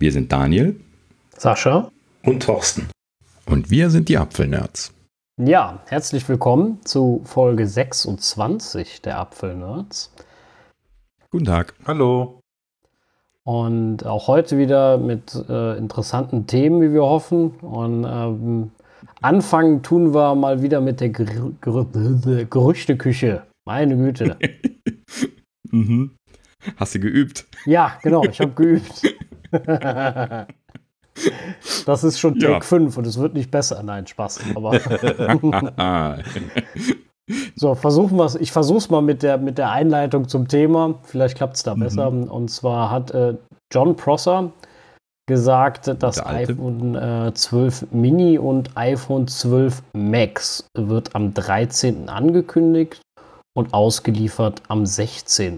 Wir sind Daniel, Sascha und Thorsten. Und wir sind die Apfelnerds. Ja, herzlich willkommen zu Folge 26 der Apfelnerds. Guten Tag. Hallo. Und auch heute wieder mit interessanten Themen, wie wir hoffen. Und anfangen tun wir mal wieder mit der Gerüchteküche. Meine Güte. Hast du geübt? Ja, genau, ich habe geübt. Das ist schon Take 5 und es wird nicht besser. Nein, Spaß. Aber so, ich versuch's mal mit der Einleitung zum Thema. Vielleicht klappt es da besser. Und zwar hat Jon Prosser gesagt, das iPhone 12 Mini und iPhone 12 Max wird am 13. angekündigt und ausgeliefert am 16.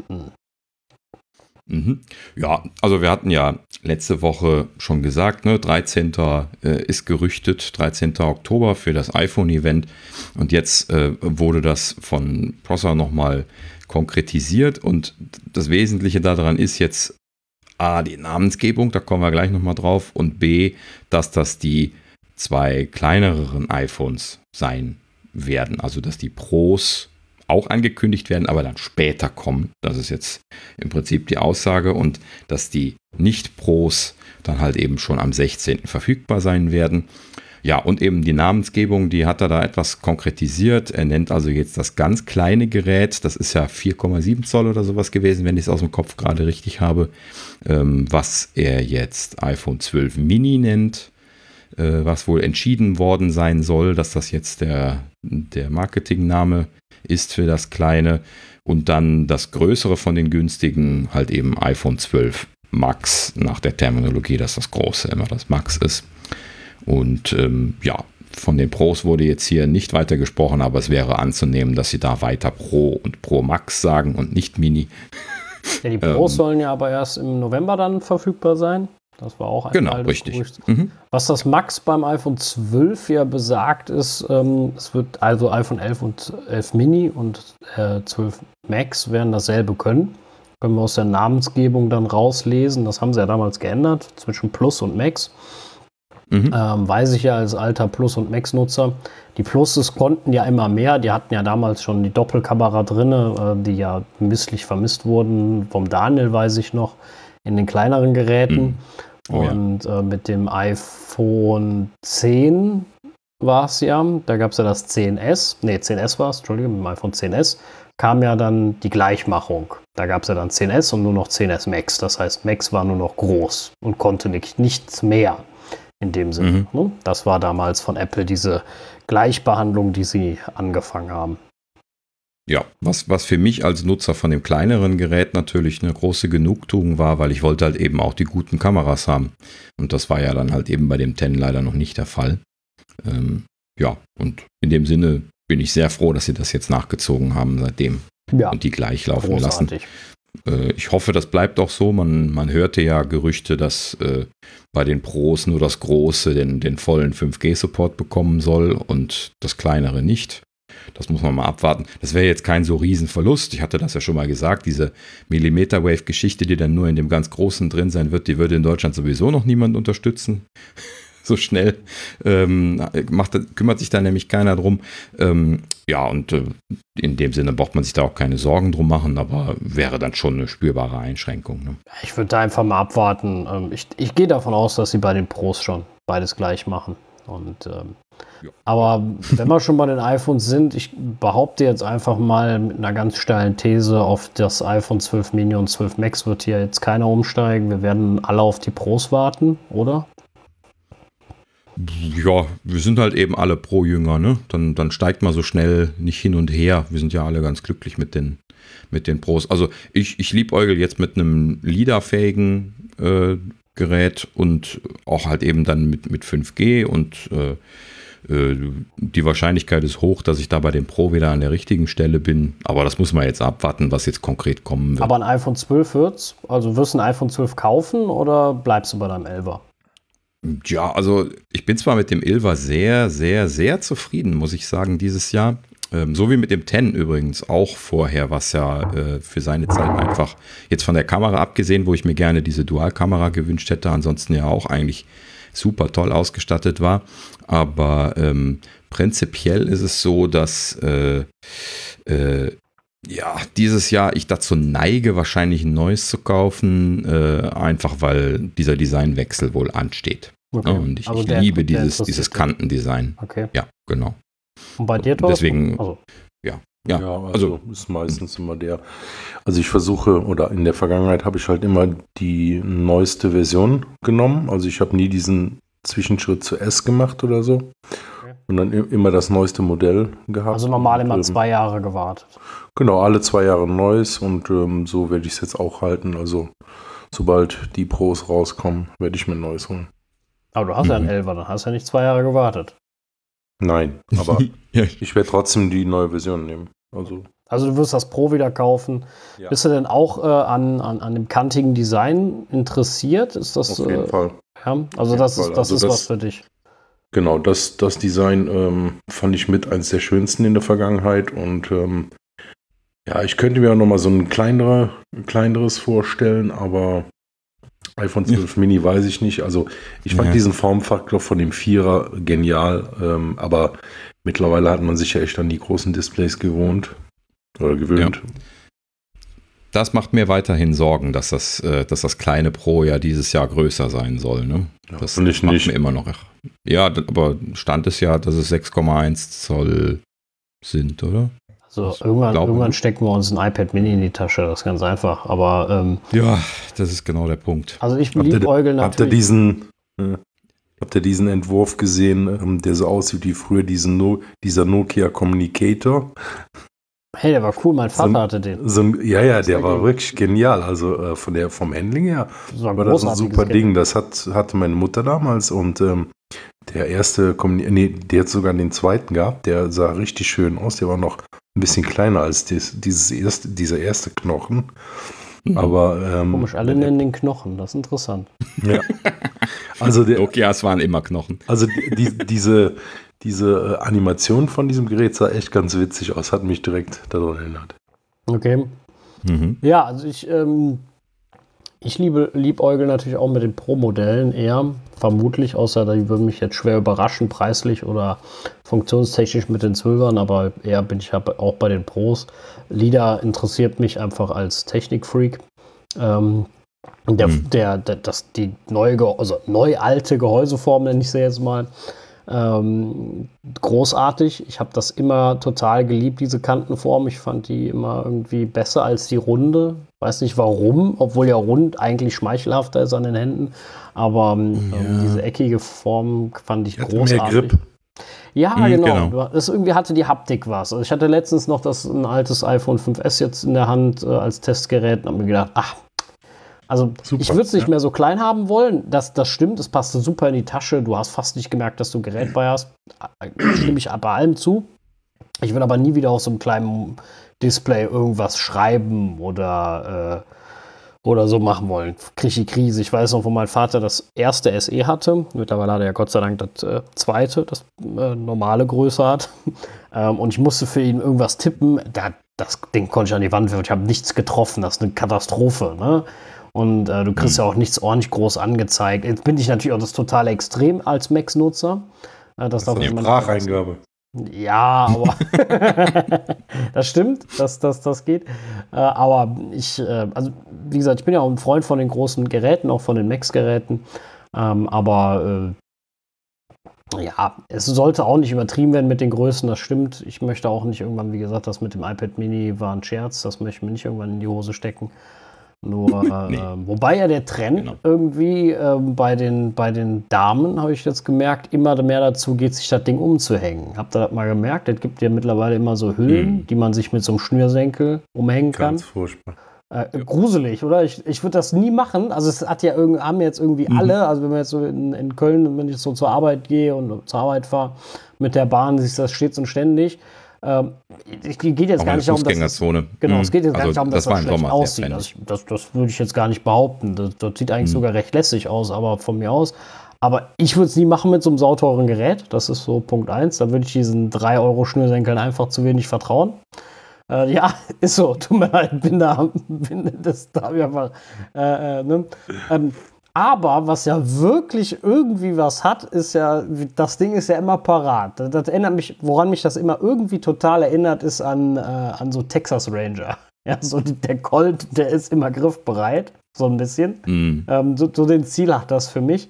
Ja, also wir hatten ja letzte Woche schon gesagt, ne, 13. Ist gerüchtet, 13. Oktober für das iPhone-Event. Und jetzt wurde das von Prosser nochmal konkretisiert. Und das Wesentliche daran ist jetzt A, die Namensgebung, da kommen wir gleich nochmal drauf. Und B, dass das die zwei kleineren iPhones sein werden. Also dass die Pros auch angekündigt werden, aber dann später kommen. Das ist jetzt im Prinzip die Aussage, und dass die Nicht-Pros dann halt eben schon am 16. verfügbar sein werden. Ja, und eben die Namensgebung, die hat er da etwas konkretisiert. Er nennt also jetzt das ganz kleine Gerät, das ist ja 4,7 Zoll oder sowas gewesen, wenn ich es aus dem Kopf gerade richtig habe, was er jetzt iPhone 12 Mini nennt, was wohl entschieden worden sein soll, dass das jetzt der Marketingname ist für das kleine, und dann das größere von den günstigen halt eben iPhone 12 Max, nach der Terminologie, dass das große immer das Max ist. Und von den Pros wurde jetzt hier nicht weiter gesprochen, aber es wäre anzunehmen, dass sie da weiter Pro und Pro Max sagen und nicht Mini. Ja, die Pros sollen ja aber erst im November dann verfügbar sein. Das war auch ein Teil des richtig. Gerüchts. Was das Max beim iPhone 12 ja besagt, ist, es wird also iPhone 11 und 11 Mini und 12 Max werden dasselbe können. Können wir aus der Namensgebung dann rauslesen. Das haben sie ja damals geändert, zwischen Plus und Max. Weiß ich ja als alter Plus- und Max-Nutzer. Die Pluses konnten ja immer mehr. Die hatten ja damals schon die Doppelkamera drin, die ja misslich vermisst wurden. Vom Daniel weiß ich noch, in den kleineren Geräten. Und mit dem iPhone 10 war es ja, da gab es ja das 10S, 10S war es, Entschuldigung, mit dem iPhone 10S kam ja dann die Gleichmachung. Da gab es ja dann 10S und nur noch 10S Max. Das heißt, Max war nur noch groß und konnte nichts mehr in dem Sinne. Ne? Das war damals von Apple diese Gleichbehandlung, die sie angefangen haben. Ja, was für mich als Nutzer von dem kleineren Gerät natürlich eine große Genugtuung war, weil ich wollte halt eben auch die guten Kameras haben. Und das war ja dann halt eben bei dem 10 leider noch nicht der Fall. Und in dem Sinne bin ich sehr froh, dass sie das jetzt nachgezogen haben seitdem und die gleich laufen großartig lassen. Ich hoffe, das bleibt auch so. Man hörte ja Gerüchte, dass bei den Pros nur das Große den vollen 5G-Support bekommen soll und das kleinere nicht. Das muss man mal abwarten. Das wäre jetzt kein so Riesenverlust. Ich hatte das ja schon mal gesagt. Diese Millimeter-Wave-Geschichte, die dann nur in dem ganz Großen drin sein wird, die würde in Deutschland sowieso noch niemand unterstützen. So schnell kümmert sich da nämlich keiner drum. In dem Sinne braucht man sich da auch keine Sorgen drum machen, aber wäre dann schon eine spürbare Einschränkung. Ne? Ich würde da einfach mal abwarten. Ich gehe davon aus, dass sie bei den Pros schon beides gleich machen. Aber wenn wir schon bei den iPhones sind, ich behaupte jetzt einfach mal mit einer ganz steilen These, auf das iPhone 12 Mini und 12 Max wird hier jetzt keiner umsteigen. Wir werden alle auf die Pros warten, oder? Ja, wir sind halt eben alle Pro-Jünger, ne? Dann steigt man so schnell nicht hin und her. Wir sind ja alle ganz glücklich mit den Pros. Also ich liebäugel jetzt mit einem LiDAR-fähigen Gerät und auch halt eben dann mit 5G, und die Wahrscheinlichkeit ist hoch, dass ich da bei dem Pro wieder an der richtigen Stelle bin. Aber das muss man jetzt abwarten, was jetzt konkret kommen wird. Aber ein iPhone 12 wird's? Also wirst du ein iPhone 12 kaufen oder bleibst du bei deinem 11er? Ja, also ich bin zwar mit dem 11er sehr, sehr, sehr zufrieden, muss ich sagen, dieses Jahr. So wie mit dem 10 übrigens auch vorher, was ja für seine Zeit einfach, jetzt von der Kamera abgesehen, wo ich mir gerne diese Dualkamera gewünscht hätte, ansonsten ja auch eigentlich super toll ausgestattet war. Aber prinzipiell ist es so, dass dieses Jahr ich dazu neige, wahrscheinlich ein neues zu kaufen, einfach weil dieser Designwechsel wohl ansteht. Okay. Ja, und ich Also liebe dieses Kantendesign. Okay. Ja, genau. Und bei dir, Thorsten? Deswegen, Also. ja, also ist meistens immer also ich versuche, oder in der Vergangenheit habe ich halt immer die neueste Version genommen. Also ich habe nie diesen Zwischenschritt zu S gemacht oder so. Okay. Und dann immer das neueste Modell gehabt. Also normal immer 2 Jahre gewartet. Genau, alle 2 Jahre ein neues und so werde ich es jetzt auch halten. Also sobald die Pros rauskommen, werde ich mir ein neues holen. Aber du hast ja einen 11er, dann hast du ja nicht 2 Jahre gewartet. Nein, aber ich werde trotzdem die neue Version nehmen. Also du wirst das Pro wieder kaufen. Ja. Bist du denn auch an dem kantigen Design interessiert? Ist das, auf jeden Fall. Ja, also das ist was für dich. Genau, das Design fand ich mit eines der schönsten in der Vergangenheit und ich könnte mir auch nochmal so ein kleineres vorstellen, aber iPhone 12 Mini weiß ich nicht. Also ich fand diesen Formfaktor von dem 4er genial, aber mittlerweile hat man sich ja echt an die großen Displays gewöhnt. Ja. Das macht mir weiterhin Sorgen, dass das kleine Pro ja dieses Jahr größer sein soll. Ne? Ja, das macht mir immer noch. Ja, aber Stand ist ja, dass es 6,1 Zoll sind, oder? Also irgendwann stecken wir uns ein iPad Mini in die Tasche, das ist ganz einfach. Aber ja, das ist genau der Punkt. Also ich liebäugel natürlich. Habt ihr diesen Entwurf gesehen, der so aussieht wie früher dieser Nokia Communicator? Hey, der war cool, mein Vater hatte den. Der war wirklich genial. Also vom Handling her war das ein super Ding. Das hatte meine Mutter damals und der erste, der hat sogar den zweiten gehabt, der sah richtig schön aus. Der war noch ein bisschen kleiner als dieser erste Knochen. Aber komisch, alle nennen den Knochen, das ist interessant. Ja. Also Nokias waren immer Knochen. Also diese Animation von diesem Gerät sah echt ganz witzig aus, hat mich direkt daran erinnert. Okay. Mhm. Ja, also ich liebäugel natürlich auch mit den Pro-Modellen eher, vermutlich, außer die würden mich jetzt schwer überraschen, preislich oder funktionstechnisch mit den 12ern, aber eher bin ich auch bei den Pros. LIDA interessiert mich einfach als Technikfreak. Die neu-alte Gehäuseform, nenne ich sie jetzt mal, großartig. Ich habe das immer total geliebt, diese Kantenform. Ich fand die immer irgendwie besser als die runde. Weiß nicht warum, obwohl ja rund eigentlich schmeichelhafter ist an den Händen. Aber diese eckige Form fand ich großartig. Mehr Grip. Ja, genau. Das irgendwie hatte die Haptik was. Also ich hatte letztens noch ein altes iPhone 5S jetzt in der Hand als Testgerät und habe mir gedacht, also super, ich würde es nicht mehr so klein haben wollen. Das stimmt, es passte super in die Tasche. Du hast fast nicht gemerkt, dass du ein Gerät bei hast. Stimme ich bei allem zu. Ich will aber nie wieder auf so einem kleinen Display irgendwas schreiben oder so machen wollen. Kriege ich die Krise. Ich weiß noch, wo mein Vater das erste SE hatte. Mittlerweile hat er ja Gott sei Dank das zweite, das normale Größe hat. Und ich musste für ihn irgendwas tippen. Das Ding konnte ich an die Wand werfen. Ich habe nichts getroffen. Das ist eine Katastrophe, ne? Und du kriegst ja auch nichts ordentlich groß angezeigt. Jetzt bin ich natürlich auch das totale Extrem als Macs-Nutzer. Das ist eine Spracheingabe. Ja, aber das stimmt, das geht. Aber also wie gesagt, ich bin ja auch ein Freund von den großen Geräten, auch von den Macs-Geräten. Es sollte auch nicht übertrieben werden mit den Größen, das stimmt. Ich möchte auch nicht irgendwann, wie gesagt, das mit dem iPad Mini war ein Scherz, das möchte ich mir nicht irgendwann in die Hose stecken. Nur, nee. Wobei ja der Trend irgendwie bei den Damen, habe ich jetzt gemerkt, immer mehr dazu geht, sich das Ding umzuhängen. Habt ihr das mal gemerkt? Es gibt ja mittlerweile immer so Hüllen, die man sich mit so einem Schnürsenkel umhängen kann. Ganz furchtbar. Gruselig, oder? Ich würde das nie machen. Also es haben jetzt irgendwie alle, also wenn man jetzt so in Köln, wenn ich so zur Arbeit gehe und zur Arbeit fahre, mit der Bahn, sich das stets und ständig. Es geht jetzt gar nicht darum, dass es geht jetzt gar nicht darum, dass das schlecht aussieht. Das würde ich jetzt gar nicht behaupten. Das sieht eigentlich sogar recht lässig aus, aber von mir aus. Aber ich würde es nie machen mit so einem sauteuren Gerät. Das ist so Punkt 1. Da würde ich diesen 3 Euro Schnürsenkeln einfach zu wenig vertrauen. Ja, ist so. Tut mir leid, da habe ich einfach. Ne? Aber was ja wirklich irgendwie was hat, ist ja, das Ding ist ja immer parat. Das erinnert mich, woran mich das immer irgendwie total erinnert, ist an so Texas Ranger. Ja, so der Colt, der ist immer griffbereit, so ein bisschen. So den Ziel hat das für mich.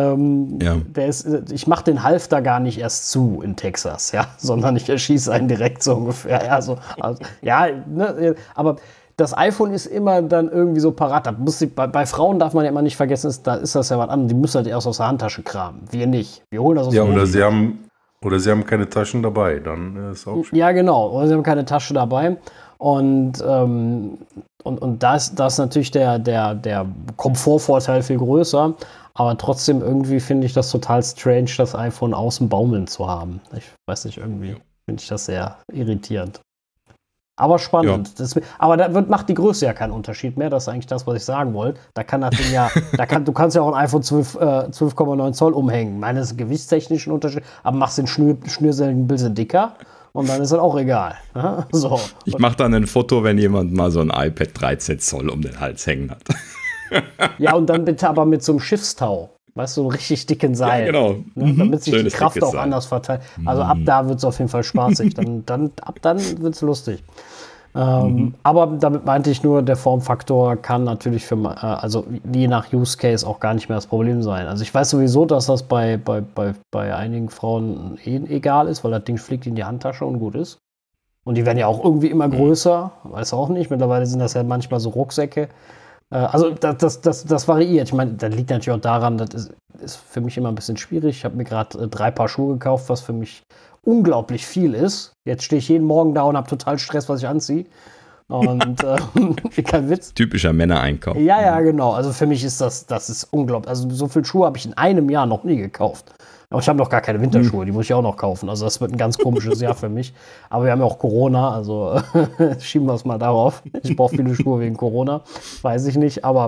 Ich mache den Halfter gar nicht erst zu in Texas, ja, sondern ich erschieße einen direkt so ungefähr. Ja, ne, aber das iPhone ist immer dann irgendwie so parat. Bei Frauen darf man ja immer nicht vergessen, da ist das ja was anderes. Die müssen halt erst aus der Handtasche kramen. Wir nicht. Wir holen das aus der Handtasche. Oder sie haben keine Taschen dabei, dann ist auch schön. Ja, genau. Oder sie haben keine Tasche dabei. Und da ist natürlich der Komfortvorteil viel größer. Aber trotzdem irgendwie finde ich das total strange, das iPhone außen baumeln zu haben. Ich weiß nicht, irgendwie finde ich das sehr irritierend. Aber spannend. Ja. Aber macht die Größe ja keinen Unterschied mehr. Das ist eigentlich das, was ich sagen wollte. Da kann das Ding ja, du kannst ja auch ein iPhone 12,9 Zoll umhängen. Das ist gewichtstechnischen Unterschied, aber machst den Schnürsenkel ein bisschen dicker. Und dann ist das auch egal. So. Ich mache dann ein Foto, wenn jemand mal so ein iPad 13 Zoll um den Hals hängen hat. Ja, und dann bitte aber mit so einem Schiffstau. Weißt du, so einem richtig dicken Seil. Ja, genau. Damit sich die Kraft auch anders verteilt. Also ab da wird es auf jeden Fall spaßig. Ab dann wird es lustig. Aber damit meinte ich nur, der Formfaktor kann natürlich also je nach Use Case auch gar nicht mehr das Problem sein. Also ich weiß sowieso, dass das bei einigen Frauen egal ist, weil das Ding fliegt in die Handtasche und gut ist. Und die werden ja auch irgendwie immer größer, weiß auch nicht. Mittlerweile sind das ja manchmal so Rucksäcke. Also das variiert. Ich meine, das liegt natürlich auch daran, das ist für mich immer ein bisschen schwierig. Ich habe mir gerade 3 Paar Schuhe gekauft, was für mich unglaublich viel ist. Jetzt stehe ich jeden Morgen da und habe total Stress, was ich anziehe. Und kein Witz. Typischer Männereinkauf. Ja, genau. Also für mich ist das ist unglaublich. Also so viele Schuhe habe ich in einem Jahr noch nie gekauft. Aber ich habe noch gar keine Winterschuhe, die muss ich auch noch kaufen. Also das wird ein ganz komisches Jahr für mich. Aber wir haben ja auch Corona, also schieben wir es mal darauf. Ich brauche viele Schuhe wegen Corona, weiß ich nicht. Aber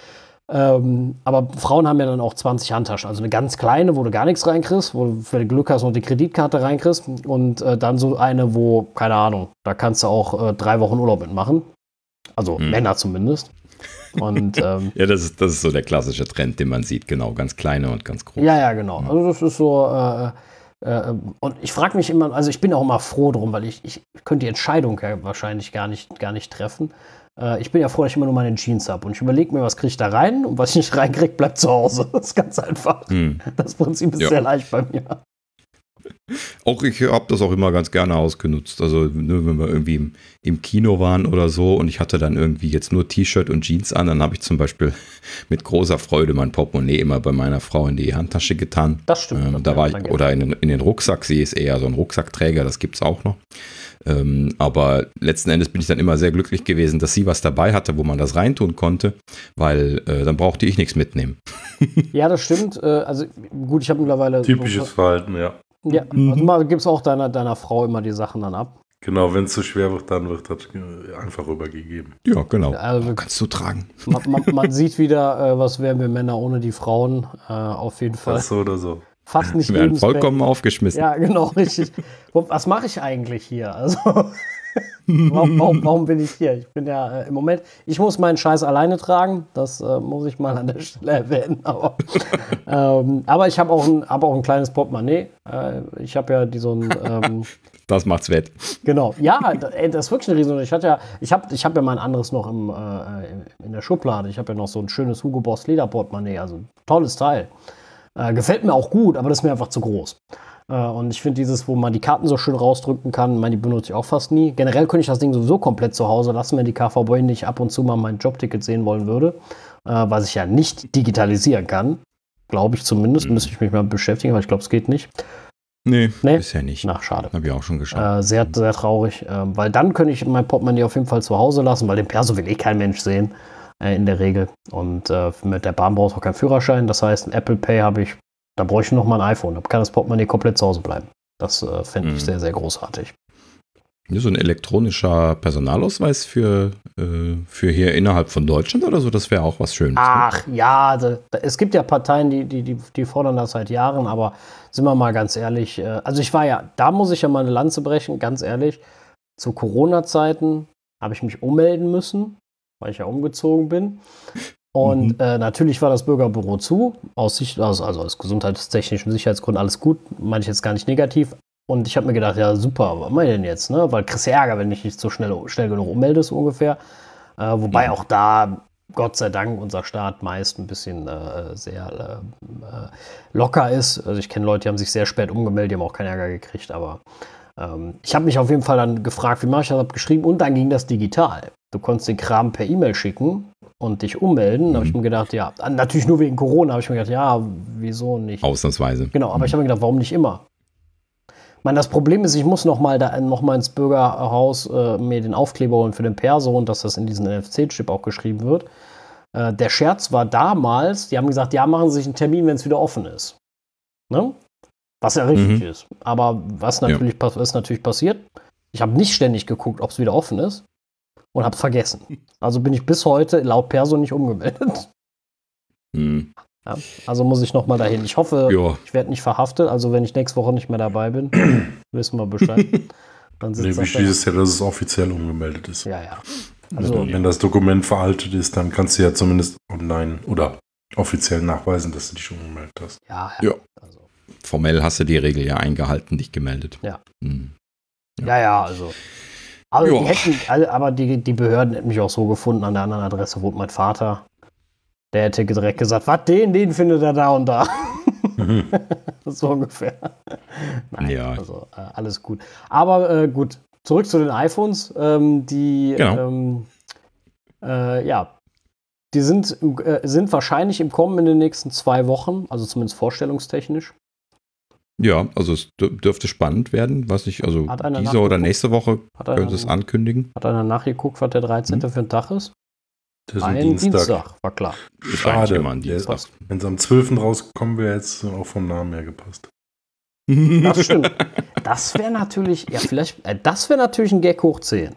Frauen haben ja dann auch 20 Handtaschen. Also eine ganz kleine, wo du gar nichts reinkriegst, wo du für Glück hast noch die Kreditkarte reinkriegst. Und dann so eine, wo, keine Ahnung, da kannst du auch 3 Wochen Urlaub mitmachen. Also Männer zumindest. Und, ja, das ist so der klassische Trend, den man sieht, genau, ganz kleine und ganz große. Ja, genau. Also das ist so, und ich frage mich immer, also ich bin auch immer froh drum, weil ich könnte die Entscheidung ja wahrscheinlich gar nicht treffen. Ich bin ja froh, dass ich immer nur meine Jeans habe und ich überlege mir, was kriege ich da rein und was ich nicht reinkriege, bleibt zu Hause. Das ist ganz einfach. Das Prinzip ist sehr leicht bei mir. Auch ich habe das auch immer ganz gerne ausgenutzt. Also wenn wir irgendwie im Kino waren oder so und ich hatte dann irgendwie jetzt nur T-Shirt und Jeans an, dann habe ich zum Beispiel mit großer Freude mein Portemonnaie immer bei meiner Frau in die Handtasche getan. Das stimmt. Da war ich, oder in den Rucksack. Sie ist eher so ein Rucksackträger, das gibt es auch noch. Aber letzten Endes bin ich dann immer sehr glücklich gewesen, dass sie was dabei hatte, wo man das reintun konnte, weil dann brauchte ich nichts mitnehmen. Ja, das stimmt. Also gut, ich habe mittlerweile... Typisches Verhalten, ja. Ja, also mal gibst auch deiner Frau immer die Sachen dann ab. Genau, wenn es zu schwer wird, dann wird das einfach rübergegeben. Ja, genau. Also, kannst du tragen. Man sieht wieder, was wären wir Männer ohne die Frauen. Auf jeden Fall. Das so oder so. Fast nicht wir werden vollkommen aufgeschmissen. Ja, genau, richtig. Was mache ich eigentlich hier? Also, warum bin ich hier? Ich bin ja im Moment, ich muss meinen Scheiß alleine tragen. Das muss ich mal an der Stelle erwähnen. Aber ich habe auch ein kleines Portemonnaie. Ich habe ja das macht's wett. Genau. Ja, das ist wirklich eine Riesen. Ich habe ja mein anderes noch in der Schublade. Ich habe ja noch so ein schönes Hugo Boss Lederportemonnaie. Also tolles Teil. Gefällt mir auch gut, aber das ist mir einfach zu groß. Und ich finde dieses, wo man die Karten so schön rausdrücken kann, die benutze ich auch fast nie. Generell könnte ich das Ding sowieso komplett zu Hause lassen, wenn die KVB nicht ab und zu mal mein Jobticket sehen wollen würde. Was ich ja nicht digitalisieren kann. Glaube ich zumindest. Müsste ich mich mal beschäftigen, aber ich glaube, es geht nicht. Nee, bisher nicht. Na, schade. Habe ich auch schon geschaut. Sehr, sehr traurig. Weil dann könnte ich mein Portemonnaie auf jeden Fall zu Hause lassen, weil den Perso will kein Mensch sehen. In der Regel. Und mit der Bahn brauchst du auch keinen Führerschein. Das heißt, ein Apple Pay da brauche ich noch mal ein iPhone. Da kann das Portemonnaie komplett zu Hause bleiben. Das fände ich sehr, sehr großartig. So ein elektronischer Personalausweis für hier innerhalb von Deutschland oder so, das wäre auch was Schönes. Ach ja, es gibt ja Parteien, die fordern das seit Jahren, aber sind wir mal ganz ehrlich, also da muss ich ja mal eine Lanze brechen, ganz ehrlich, zu Corona-Zeiten habe ich mich ummelden müssen, weil ich ja umgezogen bin. Und natürlich war das Bürgerbüro zu, also aus gesundheitstechnischen Sicherheitsgründen alles gut, meine ich jetzt gar nicht negativ. Und ich habe mir gedacht, ja super, was mache ich denn jetzt? Ne? Weil kriegst du Ärger, wenn dich nicht so schnell genug ummeldest ungefähr. Wobei auch da, Gott sei Dank, unser Staat meist ein bisschen sehr locker ist. Also ich kenne Leute, die haben sich sehr spät umgemeldet, die haben auch keinen Ärger gekriegt. Aber ich habe mich auf jeden Fall dann gefragt, wie mache ich das, habe geschrieben und dann ging das digital. Du konntest den Kram per E-Mail schicken und dich ummelden. Da habe ich mir gedacht, ja, natürlich nur wegen Corona, habe ich mir gedacht, ja, wieso nicht? Ausnahmsweise. Genau, aber ich habe mir gedacht, warum nicht immer? Ich meine, das Problem ist, ich muss noch mal ins Bürgerhaus mir den Aufkleber holen für den Perso und dass das in diesen NFC-Chip auch geschrieben wird. Der Scherz war damals, die haben gesagt, ja, machen Sie sich einen Termin, wenn es wieder offen ist. Ne? Was ja richtig ist. Aber was natürlich ist natürlich passiert, ich habe nicht ständig geguckt, ob es wieder offen ist und habe es vergessen. Also bin ich bis heute laut Perso nicht umgemeldet. Ja, also muss ich noch mal dahin. Ich hoffe, ich werde nicht verhaftet. Also wenn ich nächste Woche nicht mehr dabei bin, wissen wir Bescheid. Dann wichtig ist ja, dass es offiziell umgemeldet ist. Ja. Also, wenn das Dokument veraltet ist, dann kannst du ja zumindest online oder offiziell nachweisen, dass du dich umgemeldet hast. Ja. Also. Formell hast du die Regel ja eingehalten, dich gemeldet. Ja. Ja, also. Aber die Behörden hätten mich auch so gefunden an der anderen Adresse, wohnt mein Vater. Der hätte direkt gesagt, was, den findet er da und da. So ungefähr. Nein, also alles gut. Aber gut, zurück zu den iPhones. Die sind wahrscheinlich im Kommen in den nächsten 2 Wochen, also zumindest vorstellungstechnisch. Ja, also es dürfte spannend werden, was ich, also diese oder nächste Woche könnte es ankündigen. Hat einer nachgeguckt, was der 13. für ein Tag ist? Das ist ein Dienstag, war klar. Schade, wenn es am 12. rausgekommen wäre, jetzt auch vom Namen her gepasst. Das stimmt. Das wäre natürlich, das wäre natürlich ein Gag hoch 10.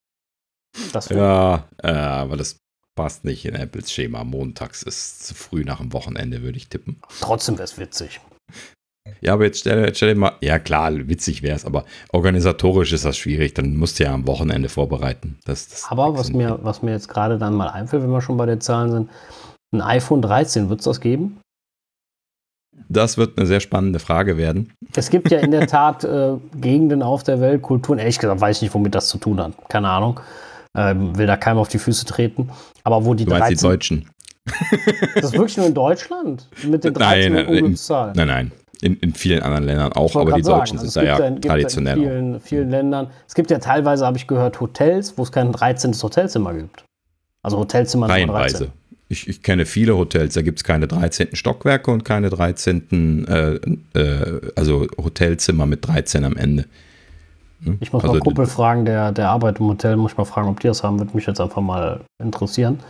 Aber das passt nicht in Apples Schema. Montags ist zu früh nach dem Wochenende, würde ich tippen. Trotzdem wäre es witzig. Ja, aber jetzt stell dir mal, ja klar, witzig wäre es, aber organisatorisch ist das schwierig, dann musst du ja am Wochenende vorbereiten. Aber was mir jetzt gerade dann mal einfällt, wenn wir schon bei den Zahlen sind, ein iPhone 13, wird es das geben? Das wird eine sehr spannende Frage werden. Es gibt ja in der Tat Gegenden auf der Welt, Kulturen, ehrlich gesagt weiß ich nicht, womit das zu tun hat, keine Ahnung, will da keinem auf die Füße treten, aber wo die 13... die Deutschen. Das ist wirklich nur in Deutschland? Mit den 13 Zahlen? Nein. In vielen anderen Ländern auch, aber die Deutschen sind da ja traditionell. In vielen Ländern. Es gibt ja teilweise, habe ich gehört, Hotels, wo es kein 13. Hotelzimmer gibt. Also Hotelzimmer Nummer 13. Ich kenne viele Hotels, da gibt es keine 13. Stockwerke und keine 13. Also Hotelzimmer mit 13 am Ende. Ich muss mal einen Kumpel fragen, der arbeitet im Hotel, muss ich mal fragen, ob die das haben, würde mich jetzt einfach mal interessieren.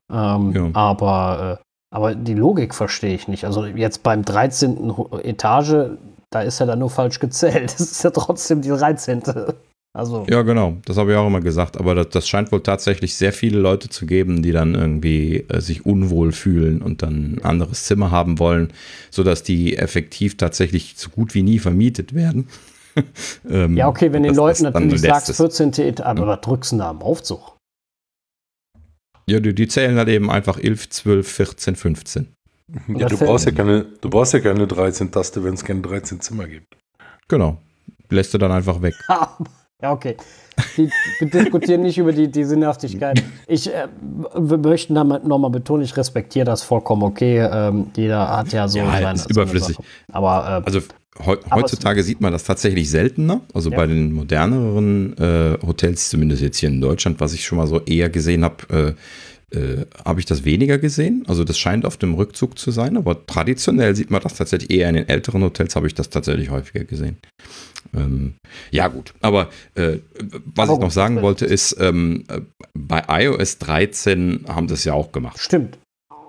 Aber die Logik verstehe ich nicht. Also jetzt beim 13. Etage, da ist ja dann nur falsch gezählt. Das ist ja trotzdem die 13. Also. Ja, genau. Das habe ich auch immer gesagt. Aber das scheint wohl tatsächlich sehr viele Leute zu geben, die dann irgendwie sich unwohl fühlen und dann ein anderes Zimmer haben wollen, sodass die effektiv tatsächlich so gut wie nie vermietet werden. Ja, okay, wenn den Leuten natürlich sagst, 14. Etage, aber was drückst du da am Aufzug? Ja, die zählen halt eben einfach 11, 12, 14, 15. Ja, du brauchst ja keine 13-Taste, wenn es keine 13 Zimmer gibt. Genau. Lässt du dann einfach weg. Ja, okay. Wir diskutieren nicht über die Sinnhaftigkeit. Ich möchte damit nochmal betonen, ich respektiere das vollkommen okay. Jeder hat ja so seine ist überflüssig. Aber also heutzutage sieht man das tatsächlich seltener. Also bei den moderneren Hotels, zumindest jetzt hier in Deutschland, was ich schon mal so eher gesehen habe, habe ich das weniger gesehen. Also das scheint auf dem Rückzug zu sein, aber traditionell sieht man das tatsächlich eher in den älteren Hotels, habe ich das tatsächlich häufiger gesehen. Ja gut, aber was ich noch sagen wollte ist, bei iOS 13 haben sie es ja auch gemacht. Stimmt.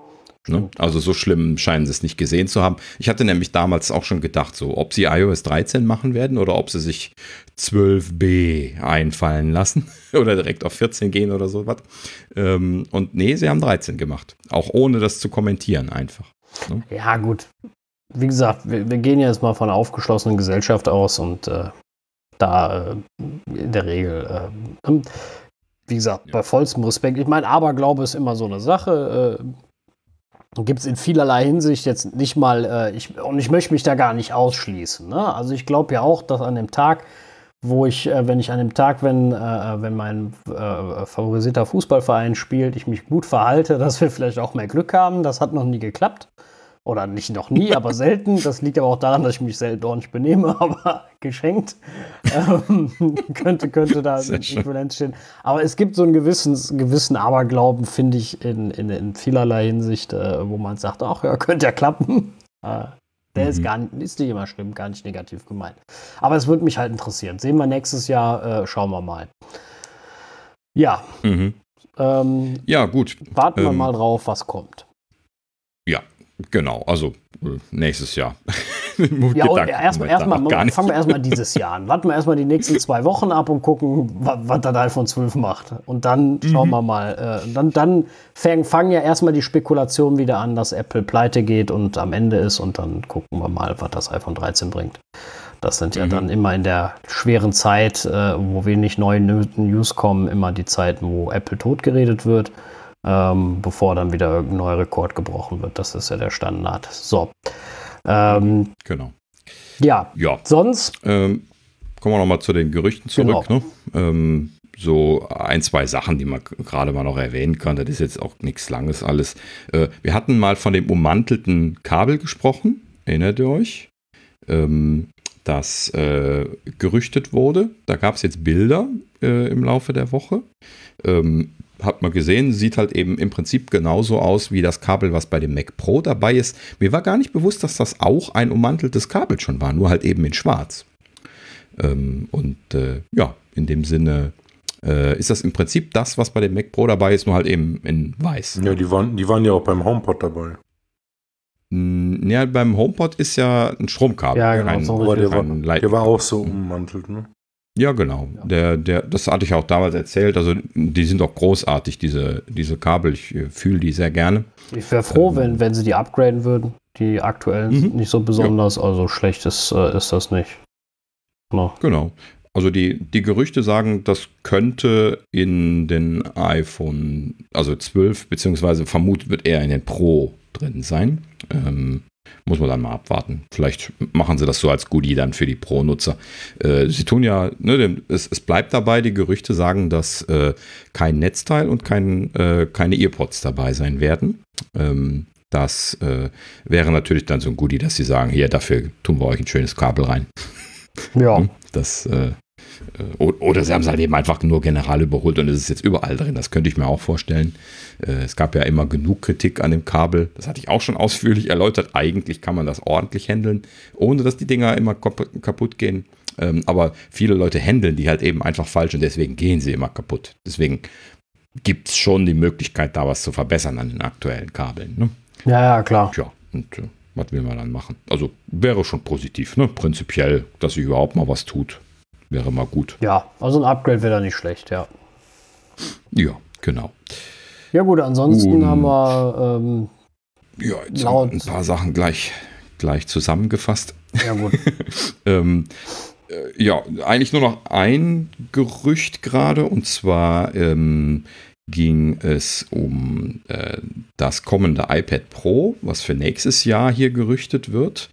Ne? Also so schlimm scheinen sie es nicht gesehen zu haben. Ich hatte nämlich damals auch schon gedacht, so ob sie iOS 13 machen werden oder ob sie sich 12b einfallen lassen oder direkt auf 14 gehen oder sowas. Und nee, sie haben 13 gemacht. Auch ohne das zu kommentieren einfach. Ne? Ja, gut. Wie gesagt, wir gehen jetzt mal von einer aufgeschlossenen Gesellschaft aus und da in der Regel, wie gesagt, bei vollstem Respekt. Ich meine, Aberglaube ist immer so eine Sache. Gibt es in vielerlei Hinsicht jetzt nicht mal, und ich möchte mich da gar nicht ausschließen. Ne? Also ich glaube ja auch, dass an dem Tag, wenn mein favorisierter Fußballverein spielt, ich mich gut verhalte, dass wir vielleicht auch mehr Glück haben. Das hat noch nie geklappt. Oder nicht noch nie, aber selten. Das liegt aber auch daran, dass ich mich selten ordentlich benehme, aber geschenkt. Könnte da eine Äquivalenz stehen. Aber es gibt so einen gewissen Aberglauben, finde ich, in vielerlei Hinsicht, wo man sagt, ach ja, könnte ja klappen. Der ist nicht immer schlimm, gar nicht negativ gemeint. Aber es würde mich halt interessieren. Sehen wir nächstes Jahr, schauen wir mal. Ja. Ja, gut. Warten wir mal drauf, was kommt. Ja, genau. Also nächstes Jahr. Ja, und fangen wir erstmal dieses Jahr an. Warten wir erstmal die nächsten 2 Wochen ab und gucken, was das iPhone 12 macht. Und dann schauen wir mal. Dann fangen ja erstmal die Spekulationen wieder an, dass Apple pleite geht und am Ende ist. Und dann gucken wir mal, was das iPhone 13 bringt. Das sind ja dann immer in der schweren Zeit, wo wenig neue News kommen, immer die Zeiten, wo Apple totgeredet wird. Bevor dann wieder irgendein neuer Rekord gebrochen wird. Das ist ja der Standard. So. Genau. Ja. Sonst? Kommen wir nochmal zu den Gerüchten zurück. Genau. Ne? So 1, 2 Sachen, die man gerade mal noch erwähnen kann. Das ist jetzt auch nichts Langes alles. Wir hatten mal von dem ummantelten Kabel gesprochen. Erinnert ihr euch? Das gerüchtet wurde. Da gab es jetzt Bilder im Laufe der Woche. Hat man gesehen, sieht halt eben im Prinzip genauso aus wie das Kabel, was bei dem Mac Pro dabei ist. Mir war gar nicht bewusst, dass das auch ein ummanteltes Kabel schon war, nur halt eben in schwarz. In dem Sinne ist das im Prinzip das, was bei dem Mac Pro dabei ist, nur halt eben in weiß. Ja, die waren ja auch beim HomePod dabei. Ja, beim HomePod ist ja ein Stromkabel. Ja, genau. Aber der war auch so ummantelt, ne? Ja, genau. Ja. Das hatte ich auch damals erzählt. Also die sind auch großartig, diese Kabel. Ich fühle die sehr gerne. Ich wäre froh, wenn sie die upgraden würden. Die aktuellen sind nicht so besonders. Ja. Also schlecht ist das nicht. No. Genau. Also die Gerüchte sagen, das könnte in den iPhone, also 12, beziehungsweise vermutet wird eher in den Pro drin sein. Muss man dann mal abwarten. Vielleicht machen sie das so als Goodie dann für die Pro-Nutzer. Sie tun ja, ne, es bleibt dabei, die Gerüchte sagen, dass kein Netzteil und keine Earpods dabei sein werden. Das wäre natürlich dann so ein Goodie, dass sie sagen, hier, dafür tun wir euch ein schönes Kabel rein. Ja. Oder sie haben es halt eben einfach nur general überholt und es ist jetzt überall drin. Das könnte ich mir auch vorstellen. Es gab ja immer genug Kritik an dem Kabel. Das hatte ich auch schon ausführlich erläutert. Eigentlich kann man das ordentlich handeln, ohne dass die Dinger immer kaputt gehen. Aber viele Leute handeln die halt eben einfach falsch und deswegen gehen sie immer kaputt. Deswegen gibt es schon die Möglichkeit, da was zu verbessern an den aktuellen Kabeln. Ne? Ja, klar. Tja, und was will man dann machen? Also wäre schon positiv, ne? Prinzipiell, dass sich überhaupt mal was tut. Wäre mal gut. Ja, also ein Upgrade wäre da nicht schlecht, ja. Ja, genau. Ja gut, ansonsten haben wir jetzt haben wir ein paar Sachen gleich zusammengefasst. Ja gut. Eigentlich nur noch ein Gerücht gerade, und zwar ging es um das kommende iPad Pro, was für nächstes Jahr hier gerüchtet wird.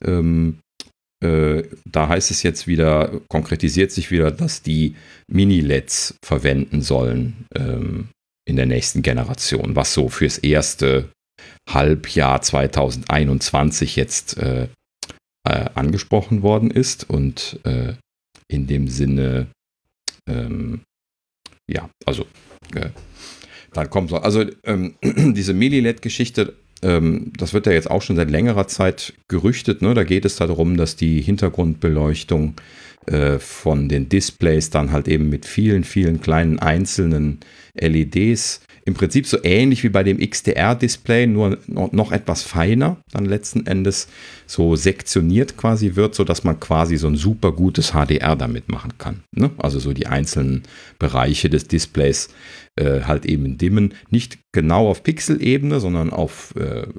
Da heißt es jetzt wieder, konkretisiert sich wieder, dass die Mini-LEDs verwenden sollen in der nächsten Generation, was so fürs erste Halbjahr 2021 jetzt angesprochen worden ist. Und in dem Sinne, dann kommt so, also diese Mini-LED-Geschichte, das wird ja jetzt auch schon seit längerer Zeit gerüchtet, ne? Da geht es darum, dass die Hintergrundbeleuchtung von den Displays dann halt eben mit vielen, vielen kleinen einzelnen LEDs im Prinzip so ähnlich wie bei dem XDR-Display, nur noch etwas feiner, dann letzten Endes so sektioniert quasi wird, sodass man quasi so ein super gutes HDR damit machen kann. Ne? Also so die einzelnen Bereiche des Displays halt eben dimmen. Nicht genau auf Pixel-Ebene, sondern auf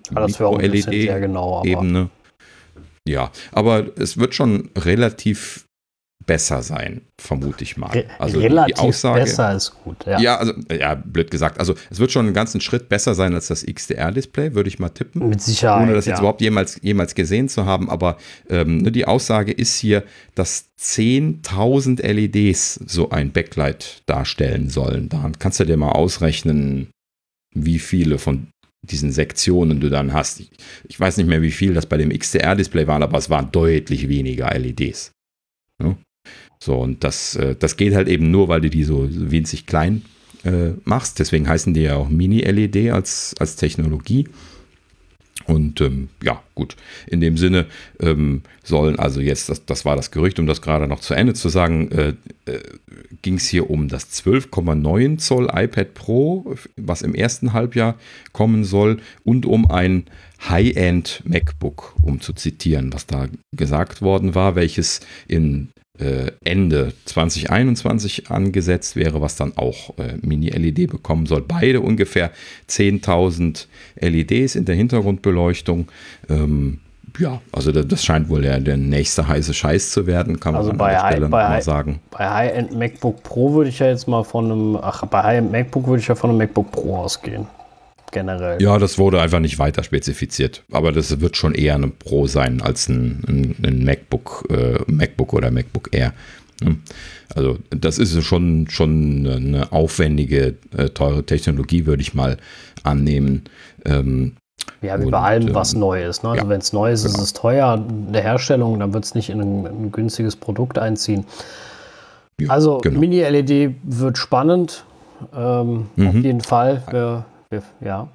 Micro-LED-Ebene. Ja, aber es wird schon relativ besser sein, vermute ich mal. Also relativ die Aussage, besser ist gut, ja. Ja, also, ja, blöd gesagt. Also es wird schon einen ganzen Schritt besser sein als das XDR-Display, würde ich mal tippen. Mit Sicherheit, ohne das jetzt überhaupt jemals gesehen zu haben. Aber die Aussage ist hier, dass 10.000 LEDs so ein Backlight darstellen sollen. Daran kannst du dir mal ausrechnen, wie viele von diesen Sektionen du dann hast. Ich weiß nicht mehr, wie viel das bei dem XDR-Display waren, aber es waren deutlich weniger LEDs. Ja? So, und das geht halt eben nur, weil du die so winzig klein machst. Deswegen heißen die ja auch Mini-LED als Technologie. Und ja, gut, in dem Sinne sollen also jetzt, das war das Gerücht, um das gerade noch zu Ende zu sagen, ging es hier um das 12,9 Zoll iPad Pro, was im ersten Halbjahr kommen soll, und um ein High-End MacBook, um zu zitieren, was da gesagt worden war, welches in Ende 2021 angesetzt wäre, was dann auch Mini-LED bekommen soll. Beide ungefähr 10.000 LEDs in der Hintergrundbeleuchtung. Ja, also das scheint wohl der nächste heiße Scheiß zu werden, kann man also an der Stelle mal sagen. Bei High-End MacBook Pro würde ich ja jetzt mal von einem, bei High-End MacBook würde ich ja von einem MacBook Pro ausgehen. Generell. Ja, das wurde einfach nicht weiter spezifiziert. Aber das wird schon eher ein Pro sein als ein MacBook oder MacBook Air. Also das ist schon eine aufwendige, teure Technologie, würde ich mal annehmen. Ja, wie bei allem, was neu ist. Ne? Also wenn es neu ist, ist es teuer in der Herstellung, dann wird es nicht in ein günstiges Produkt einziehen. Ja, also Mini-LED wird spannend. Auf jeden Fall. Ja.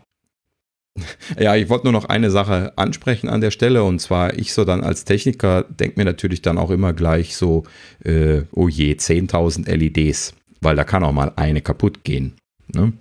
Ja, ich wollte nur noch eine Sache ansprechen an der Stelle, und zwar ich so dann als Techniker denke mir natürlich dann auch immer gleich so, oh je, 10.000 LEDs, weil da kann auch mal eine kaputt gehen. Ne?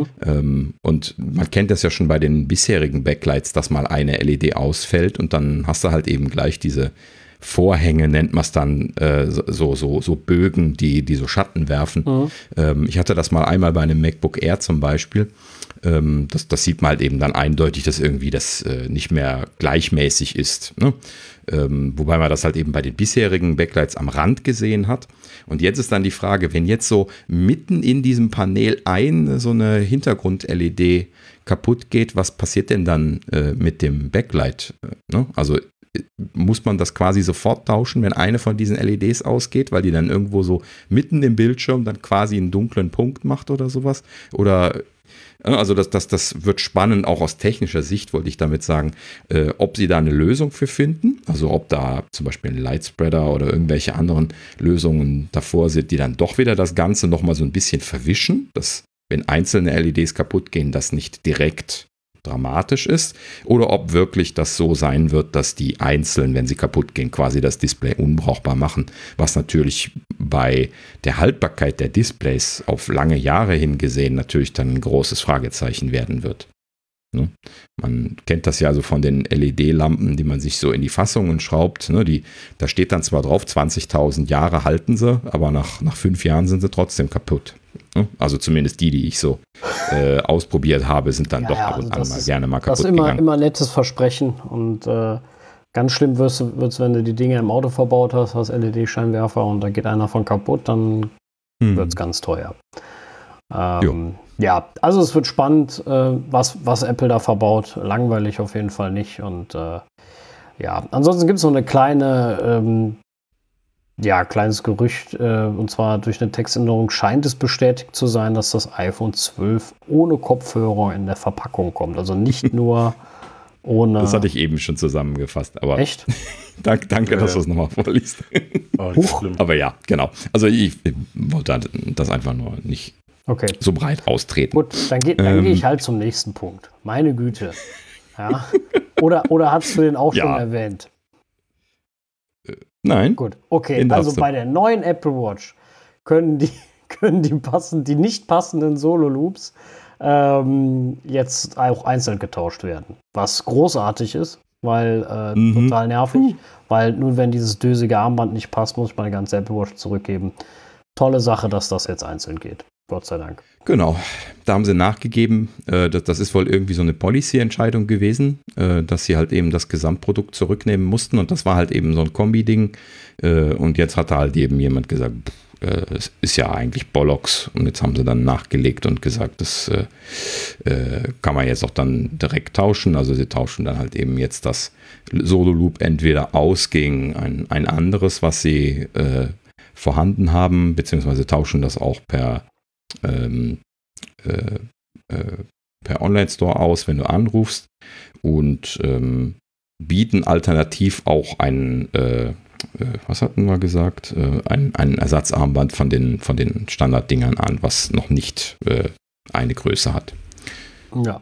Und man kennt das ja schon bei den bisherigen Backlights, dass mal eine LED ausfällt und dann hast du halt eben gleich diese Vorhänge, nennt man es dann, so Bögen, die so Schatten werfen. Ich hatte das mal einmal bei einem MacBook Air zum Beispiel. Das sieht man halt eben dann eindeutig, dass irgendwie das nicht mehr gleichmäßig ist. Ne? Wobei man das halt eben bei den bisherigen Backlights am Rand gesehen hat. Und jetzt ist dann die Frage, wenn jetzt so mitten in diesem Panel so eine Hintergrund-LED kaputt geht, was passiert denn dann mit dem Backlight? Ne? Also muss man das quasi sofort tauschen, wenn eine von diesen LEDs ausgeht, weil die dann irgendwo so mitten im Bildschirm dann quasi einen dunklen Punkt macht oder sowas? Oder also das wird spannend, auch aus technischer Sicht, wollte ich damit sagen, ob sie da eine Lösung für finden, also ob da zum Beispiel ein Lightspreader oder irgendwelche anderen Lösungen davor sind, die dann doch wieder das Ganze nochmal so ein bisschen verwischen, dass wenn einzelne LEDs kaputt gehen, das nicht direkt dramatisch ist, oder ob wirklich das so sein wird, dass die einzeln, wenn sie kaputt gehen, quasi das Display unbrauchbar machen, was natürlich bei der Haltbarkeit der Displays auf lange Jahre hingesehen natürlich dann ein großes Fragezeichen werden wird. Ne? Man kennt das ja also von den LED-Lampen, die man sich so in die Fassungen schraubt. Ne? Da steht dann zwar drauf, 20.000 Jahre halten sie, aber nach 5 Jahren sind sie trotzdem kaputt. Ne? Also zumindest die ich so ausprobiert habe, sind dann doch ab und an mal gerne mal kaputt gegangen. Das ist immer ein nettes Versprechen, und ganz schlimm wird es, wenn du die Dinge im Auto verbaut hast LED-Scheinwerfer, und da geht einer von kaputt, dann wird es ganz teuer. Ja, also es wird spannend, was Apple da verbaut. Langweilig auf jeden Fall nicht. Und ja, ansonsten gibt es noch eine kleines Gerücht, und zwar durch eine Textänderung scheint es bestätigt zu sein, dass das iPhone 12 ohne Kopfhörer in der Verpackung kommt. Also nicht nur ohne... Das hatte ich eben schon zusammengefasst. Aber echt? Danke, dass du es nochmal vorliest. Aber ja, genau. Also ich wollte das einfach nur nicht so breit austreten. Gut, dann gehe ich halt zum nächsten Punkt. Meine Güte. Ja. Oder hast du den auch schon erwähnt? Nein. Gut, okay. Also bei der neuen Apple Watch können die nicht passenden Solo-Loops jetzt auch einzeln getauscht werden. Was großartig ist, weil total nervig, weil nur wenn dieses dösige Armband nicht passt, muss ich meine ganze Apple Watch zurückgeben. Tolle Sache, dass das jetzt einzeln geht. Gott sei Dank. Genau, da haben sie nachgegeben, das ist wohl irgendwie so eine Policy-Entscheidung gewesen, dass sie halt eben das Gesamtprodukt zurücknehmen mussten und das war halt eben so ein Kombi-Ding und jetzt hat da halt eben jemand gesagt, es ist ja eigentlich Bollocks und jetzt haben sie dann nachgelegt und gesagt, das kann man jetzt auch dann direkt tauschen, also sie tauschen dann halt eben jetzt das Solo Loop entweder aus gegen ein anderes, was sie vorhanden haben, beziehungsweise tauschen das auch per Online-Store aus, wenn du anrufst und bieten alternativ auch einen, was hatten wir gesagt, ein Ersatzarmband von den Standarddingern an, was noch nicht eine Größe hat. Ja.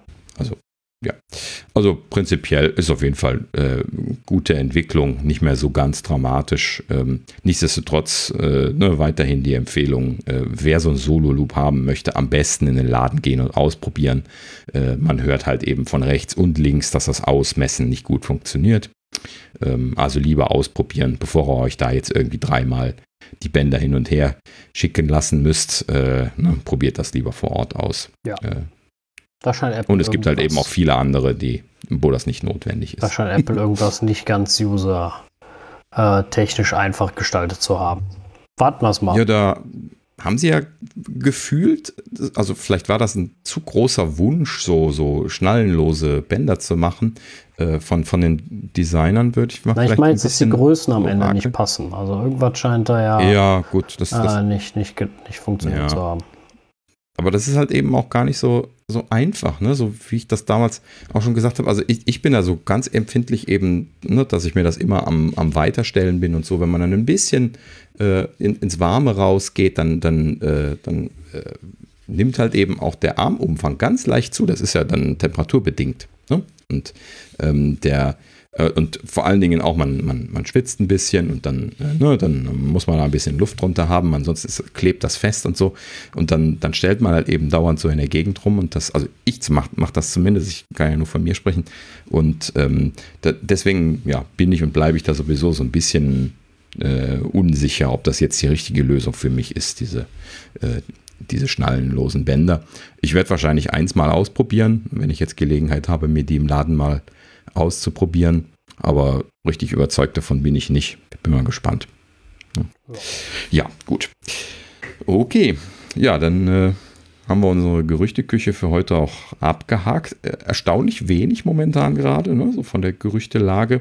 Also prinzipiell ist auf jeden Fall gute Entwicklung, nicht mehr so ganz dramatisch. Nichtsdestotrotz weiterhin die Empfehlung, wer so ein Solo-Loop haben möchte, am besten in den Laden gehen und ausprobieren. Man hört halt eben von rechts und links, dass das Ausmessen nicht gut funktioniert. Also lieber ausprobieren, bevor ihr euch da jetzt irgendwie dreimal die Bänder hin und her schicken lassen müsst. Probiert das lieber vor Ort aus. Ja. Da scheint Apple und es gibt halt eben auch viele andere, wo das nicht notwendig ist. Da scheint Apple irgendwas nicht ganz user-technisch einfach gestaltet zu haben. Warten wir es mal. Ja, da haben sie ja gefühlt, also vielleicht war das ein zu großer Wunsch, so schnallenlose Bänder zu machen. Von den Designern würde ich mal vielleicht. Ich meine, dass die Größen am Ende nicht passen. Also irgendwas scheint da ja gut, das nicht funktioniert zu haben. Aber das ist halt eben auch gar nicht so einfach, ne? So wie ich das damals auch schon gesagt habe. Also ich bin da so ganz empfindlich eben, ne, dass ich mir das immer am Weiterstellen bin und so. Wenn man dann ein bisschen ins Warme rausgeht, dann nimmt halt eben auch der Armumfang ganz leicht zu. Das ist ja dann temperaturbedingt. Ne? Und und vor allen Dingen auch, man schwitzt ein bisschen und dann muss man da ein bisschen Luft drunter haben, ansonsten klebt das fest und so. Und dann stellt man halt eben dauernd so in der Gegend rum und das, also ich mach das zumindest, ich kann ja nur von mir sprechen. Und deswegen bin ich und bleibe ich da sowieso so ein bisschen unsicher, ob das jetzt die richtige Lösung für mich ist, diese schnallenlosen Bänder. Ich werde wahrscheinlich eins mal ausprobieren, wenn ich jetzt Gelegenheit habe, mir die im Laden mal auszuprobieren, aber richtig überzeugt davon bin ich nicht. Bin mal gespannt. Ja, gut. Okay, ja, dann haben wir unsere Gerüchteküche für heute auch abgehakt. Erstaunlich wenig momentan gerade, ne, so von der Gerüchtelage.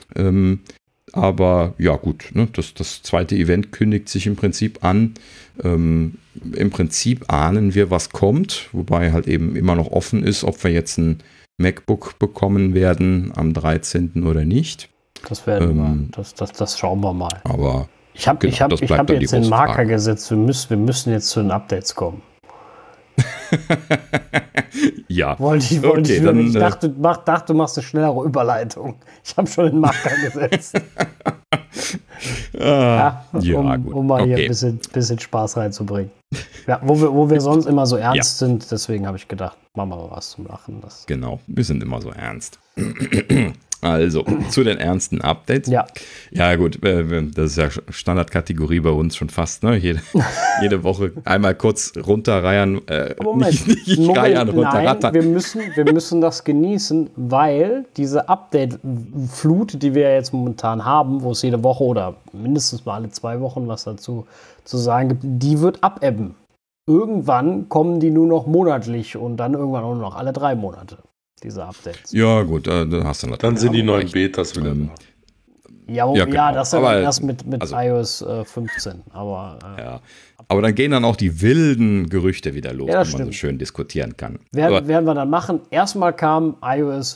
Aber ja, gut, ne, das zweite Event kündigt sich im Prinzip an. Im Prinzip ahnen wir, was kommt, wobei halt eben immer noch offen ist, ob wir jetzt ein MacBook bekommen werden am 13. oder nicht. Das werden wir. Das schauen wir mal. Aber ich habe jetzt den Marker gesetzt, wir müssen jetzt zu den Updates kommen. Ja. Ich dachte, du machst eine schnellere Überleitung. Ich habe schon den Marker gesetzt. Um mal hier ein bisschen Spaß reinzubringen. Ja, wo wir sonst immer so ernst sind, deswegen habe ich gedacht, machen wir mal was zum Lachen. Genau, wir sind immer so ernst. Also, zu den ernsten Updates. Ja gut, das ist ja Standardkategorie bei uns schon fast, ne? Jede Woche einmal kurz runterreiern. Runterrattern. Wir müssen das genießen, weil diese Update-Flut, die wir jetzt momentan haben, wo es jede Woche oder mindestens mal alle 2 Wochen was dazu zu sagen gibt, die wird abebben. Irgendwann kommen die nur noch monatlich und dann irgendwann auch nur noch alle 3 Monate. Diese Updates. Ja, gut, da hast du natürlich. Dann sind die neuen Betas wieder da. Ja, das ist ja erst mit iOS 15. Aber dann gehen dann auch die wilden Gerüchte wieder los, ja, die man so schön diskutieren kann. Werden wir dann machen. Erstmal kam iOS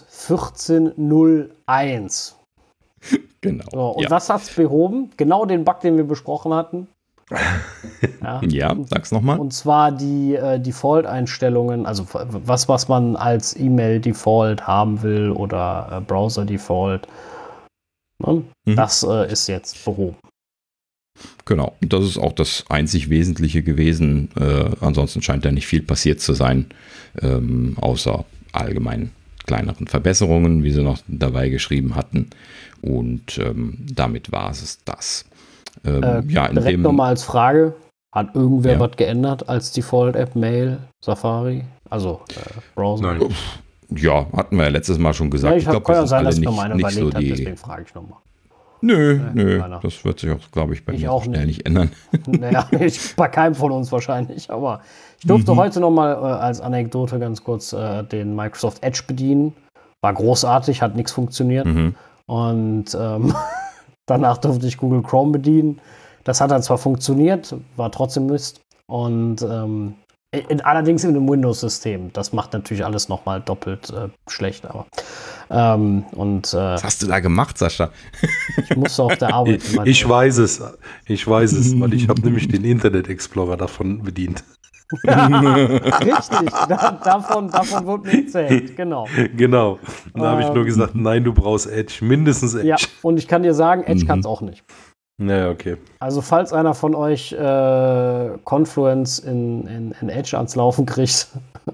14.01. Genau. So, und was hat's behoben? Genau den Bug, den wir besprochen hatten. Ja, sag's nochmal. Und zwar die Default-Einstellungen, also was man als E-Mail-Default haben will oder Browser-Default. Ne? Das ist jetzt behoben. Genau, und das ist auch das einzig Wesentliche gewesen. Ansonsten scheint da nicht viel passiert zu sein, außer allgemein kleineren Verbesserungen, wie sie noch dabei geschrieben hatten. Und damit war es das. Direkt nochmal als Frage, hat irgendwer was geändert als Default-App, Mail, Safari? Also Browser? Nein. Ja, hatten wir ja letztes Mal schon gesagt. Ja, ich glaube, kann ja sein, dass ich noch meine nicht so überlegt habe, deswegen frage ich nochmal. Nö, das wird sich auch, glaube ich, bei mir auch schnell nicht ändern. Naja, bei keinem von uns wahrscheinlich, aber ich durfte heute nochmal als Anekdote ganz kurz den Microsoft Edge bedienen. War großartig, hat nichts funktioniert. Und danach durfte ich Google Chrome bedienen. Das hat dann zwar funktioniert, war trotzdem Mist. Und allerdings in einem Windows-System. Das macht natürlich alles nochmal doppelt schlecht. Aber was hast du da gemacht, Sascha? Ich musste auf der Arbeit. Ich weiß es, weil ich habe nämlich den Internet Explorer davon bedient. Richtig, davon wird mir erzählt, genau. Genau, da habe ich nur gesagt, nein, du brauchst Edge, mindestens Edge. Ja, und ich kann dir sagen, Edge kann es auch nicht. Naja, okay. Also falls einer von euch Confluence in Edge ans Laufen kriegt,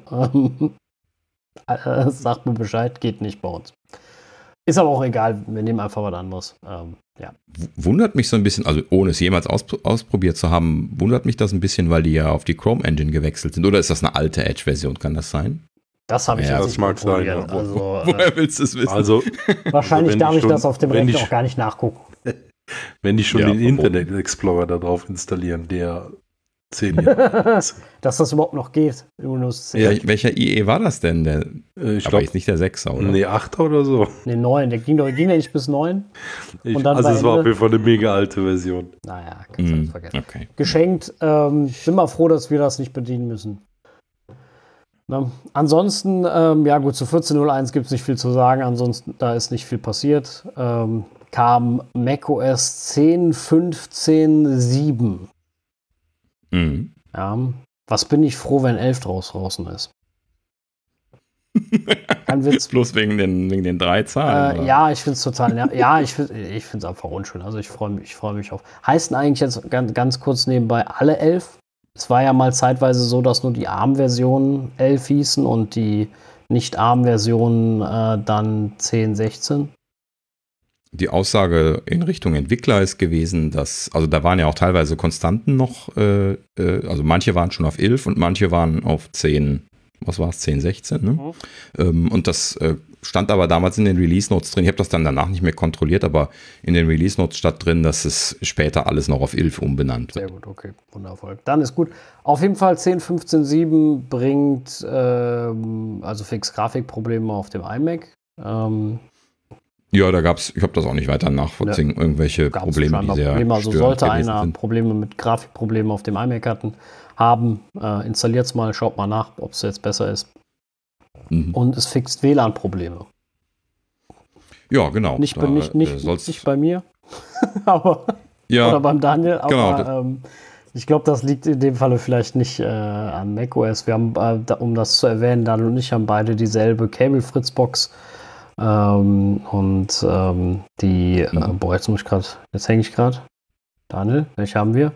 sagt mir Bescheid, geht nicht bei uns. Ist aber auch egal, wir nehmen einfach was anderes. Ja. Wundert mich so ein bisschen, also ohne es jemals ausprobiert zu haben, wundert mich das ein bisschen, weil die ja auf die Chrome Engine gewechselt sind. Oder ist das eine alte Edge-Version, kann das sein? Das habe ich ja, jetzt das nicht mag sein. Ja. Also, woher willst du es wissen? Also, wahrscheinlich darf ich das auf dem Rechner auch gar nicht nachgucken. Wenn die schon den Internet Explorer da drauf installieren, der 10 Jahre ist. Dass das überhaupt noch geht, Windows 10. Ja, welcher IE war das denn? Ich aber glaube, ist nicht der 6er, oder? Nee, 8er oder so. Nee, 9. Der ging ja nicht bis 9. Also es war auf jeden Fall eine mega alte Version. Naja, kannst du vergessen. Okay. Geschenkt. Bin mal froh, dass wir das nicht bedienen müssen. Na, ansonsten, ja gut, zu 14.01 gibt es nicht viel zu sagen. Ansonsten, da ist nicht viel passiert. Kam macOS 10.15.7. Ja, was bin ich froh, wenn 11 draußen ist. Kein Witz. Bloß wegen den 3 Zahlen. Ja, ich finde es total. Ja, ich finde es einfach unschön. Also ich freue mich auf. Heißen eigentlich jetzt ganz kurz nebenbei alle 11? Es war ja mal zeitweise so, dass nur die ARM-Versionen 11 hießen und die Nicht-ARM-Versionen dann 10, 16. Die Aussage in Richtung Entwickler ist gewesen, dass, also da waren ja auch teilweise Konstanten noch, also manche waren schon auf 11 und manche waren auf 10, was war es, 10, 16, ne? Und das stand aber damals in den Release-Notes drin. Ich habe das dann danach nicht mehr kontrolliert, aber in den Release-Notes stand drin, dass es später alles noch auf 11 umbenannt wird. Sehr gut, okay, wundervoll. Dann ist gut. Auf jeden Fall 10.15.7 bringt also fix Grafikprobleme auf dem iMac. Ja, da gab's, ich habe das auch nicht weiter nachvollziehen, irgendwelche Probleme, die sehr Probleme. Also sollte einer sind. Probleme mit Grafikproblemen auf dem iMac haben, installiert es mal, schaut mal nach, ob es jetzt besser ist. Und es fixt WLAN-Probleme. Ja, genau. Nicht bei mir, aber ja, oder beim Daniel, aber genau, ich glaube, das liegt in dem Falle vielleicht nicht an macOS. Wir haben, um das zu erwähnen, Daniel und ich haben beide dieselbe Cable-Fritz-Box. Jetzt hänge ich gerade. Daniel, welche haben wir?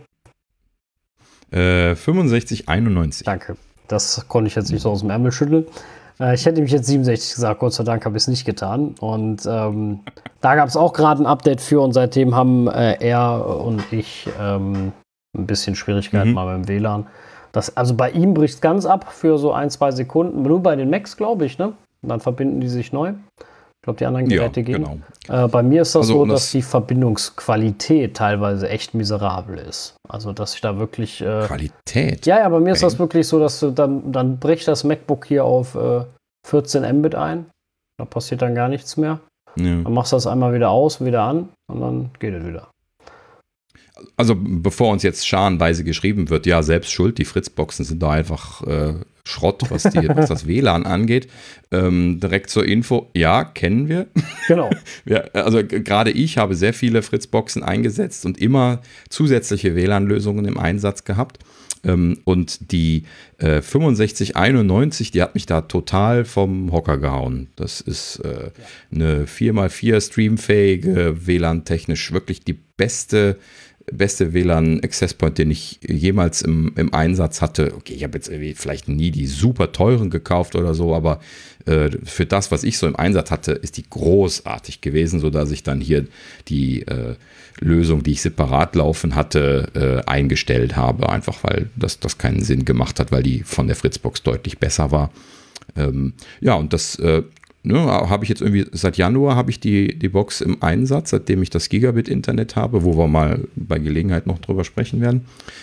6591. Danke. Das konnte ich jetzt nicht so aus dem Ärmel schütteln. Ich hätte mich jetzt 67 gesagt, Gott sei Dank habe ich es nicht getan. Und da gab es auch gerade ein Update für und seitdem haben er und ich ein bisschen Schwierigkeiten mal beim WLAN. Also bei ihm bricht es ganz ab für so 1-2 Sekunden. Nur bei den Macs, glaube ich, ne? Und dann verbinden die sich neu. Ich glaube, die anderen Geräte gehen. Genau. Bei mir ist das so, dass die Verbindungsqualität teilweise echt miserabel ist. Also, dass ich da wirklich... Qualität? Ja, bei mir ist das wirklich so, dass du dann bricht das MacBook hier auf 14 Mbit ein. Da passiert dann gar nichts mehr. Ja. Dann machst du das einmal wieder aus, wieder an und dann geht es wieder. Also, bevor uns jetzt scharenweise geschrieben wird, ja, selbst schuld, die Fritzboxen sind da einfach Schrott, was das WLAN angeht. Direkt zur Info, ja, kennen wir. Genau. Ja, also gerade ich habe sehr viele Fritzboxen eingesetzt und immer zusätzliche WLAN-Lösungen im Einsatz gehabt. Und die 6591, die hat mich da total vom Hocker gehauen. Das ist eine 4x4 streamfähige, WLAN-technisch wirklich die beste beste WLAN-Access-Point, den ich jemals im Einsatz hatte. Okay, ich habe jetzt irgendwie vielleicht nie die super teuren gekauft oder so, aber für das, was ich so im Einsatz hatte, ist die großartig gewesen, sodass ich dann hier die Lösung, die ich separat laufen hatte, eingestellt habe, einfach weil das keinen Sinn gemacht hat, weil die von der Fritzbox deutlich besser war. Ja, und das habe ich jetzt irgendwie, seit Januar habe ich die Box im Einsatz, seitdem ich das Gigabit-Internet habe, wo wir mal bei Gelegenheit noch drüber sprechen werden.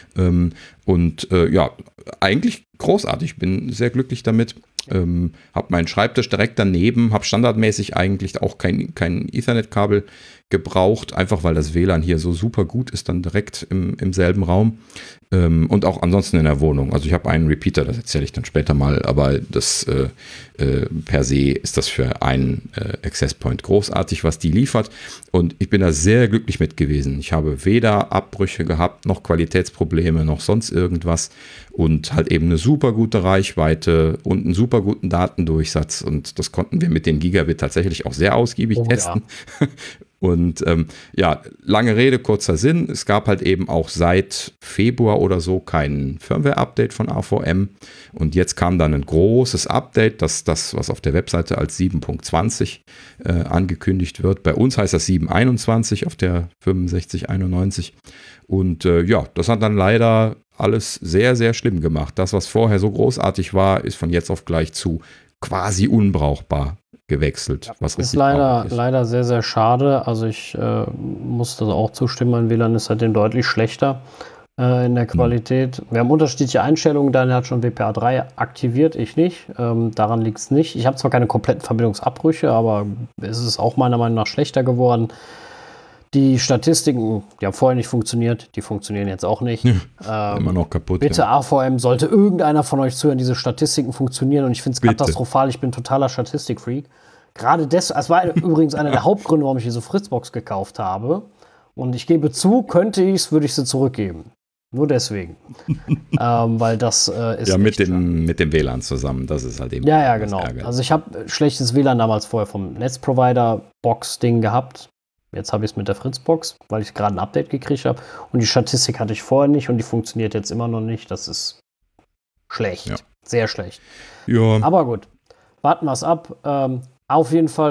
Ja, eigentlich großartig, bin sehr glücklich damit. Habe meinen Schreibtisch direkt daneben, habe standardmäßig eigentlich auch kein Ethernet-Kabel gebraucht, einfach weil das WLAN hier so super gut ist, dann direkt im selben Raum und auch ansonsten in der Wohnung. Also ich habe einen Repeater, das erzähle ich dann später mal, aber das per se ist das für einen Access Point großartig, was die liefert, und ich bin da sehr glücklich mit gewesen. Ich habe weder Abbrüche gehabt, noch Qualitätsprobleme, noch sonst irgendwas und halt eben eine super gute Reichweite und einen super guten Datendurchsatz, und das konnten wir mit den Gigabit tatsächlich auch sehr ausgiebig testen. Ja. Und ja, lange Rede, kurzer Sinn. Es gab halt eben auch seit Februar oder so kein Firmware-Update von AVM. Und jetzt kam dann ein großes Update, das was auf der Webseite als 7.20 angekündigt wird. Bei uns heißt das 7.21 auf der 6591. Und ja, das hat dann leider alles sehr, sehr schlimm gemacht. Das, was vorher so großartig war, ist von jetzt auf gleich zu quasi unbrauchbar gewechselt. Ja, was ist leider sehr, sehr schade. Also ich muss das auch zustimmen, mein WLAN ist seitdem deutlich schlechter in der Qualität. Wir haben unterschiedliche Einstellungen, Daniel hat schon WPA3 aktiviert, ich nicht. Daran liegt es nicht. Ich habe zwar keine kompletten Verbindungsabbrüche, aber es ist auch meiner Meinung nach schlechter geworden. Die Statistiken, die haben vorher nicht funktioniert, die funktionieren jetzt auch nicht. Immer noch kaputt. Bitte, ja. AVM, sollte irgendeiner von euch zuhören, diese Statistiken funktionieren, und ich finde es katastrophal, ich bin totaler Statistikfreak. Gerade das war übrigens einer der Hauptgründe, warum ich diese Fritzbox gekauft habe. Und ich gebe zu, würde ich sie zurückgeben. Nur deswegen. Weil das ist. Ja, mit dem WLAN zusammen, das ist halt eben. Ja, genau. Ärgerlich. Also ich habe schlechtes WLAN damals vorher vom Netzprovider-Box-Ding gehabt. Jetzt habe ich es mit der Fritzbox, weil ich gerade ein Update gekriegt habe. Und die Statistik hatte ich vorher nicht und die funktioniert jetzt immer noch nicht. Das ist schlecht. Ja. Sehr schlecht. Ja. Aber gut, warten wir es ab. Auf jeden Fall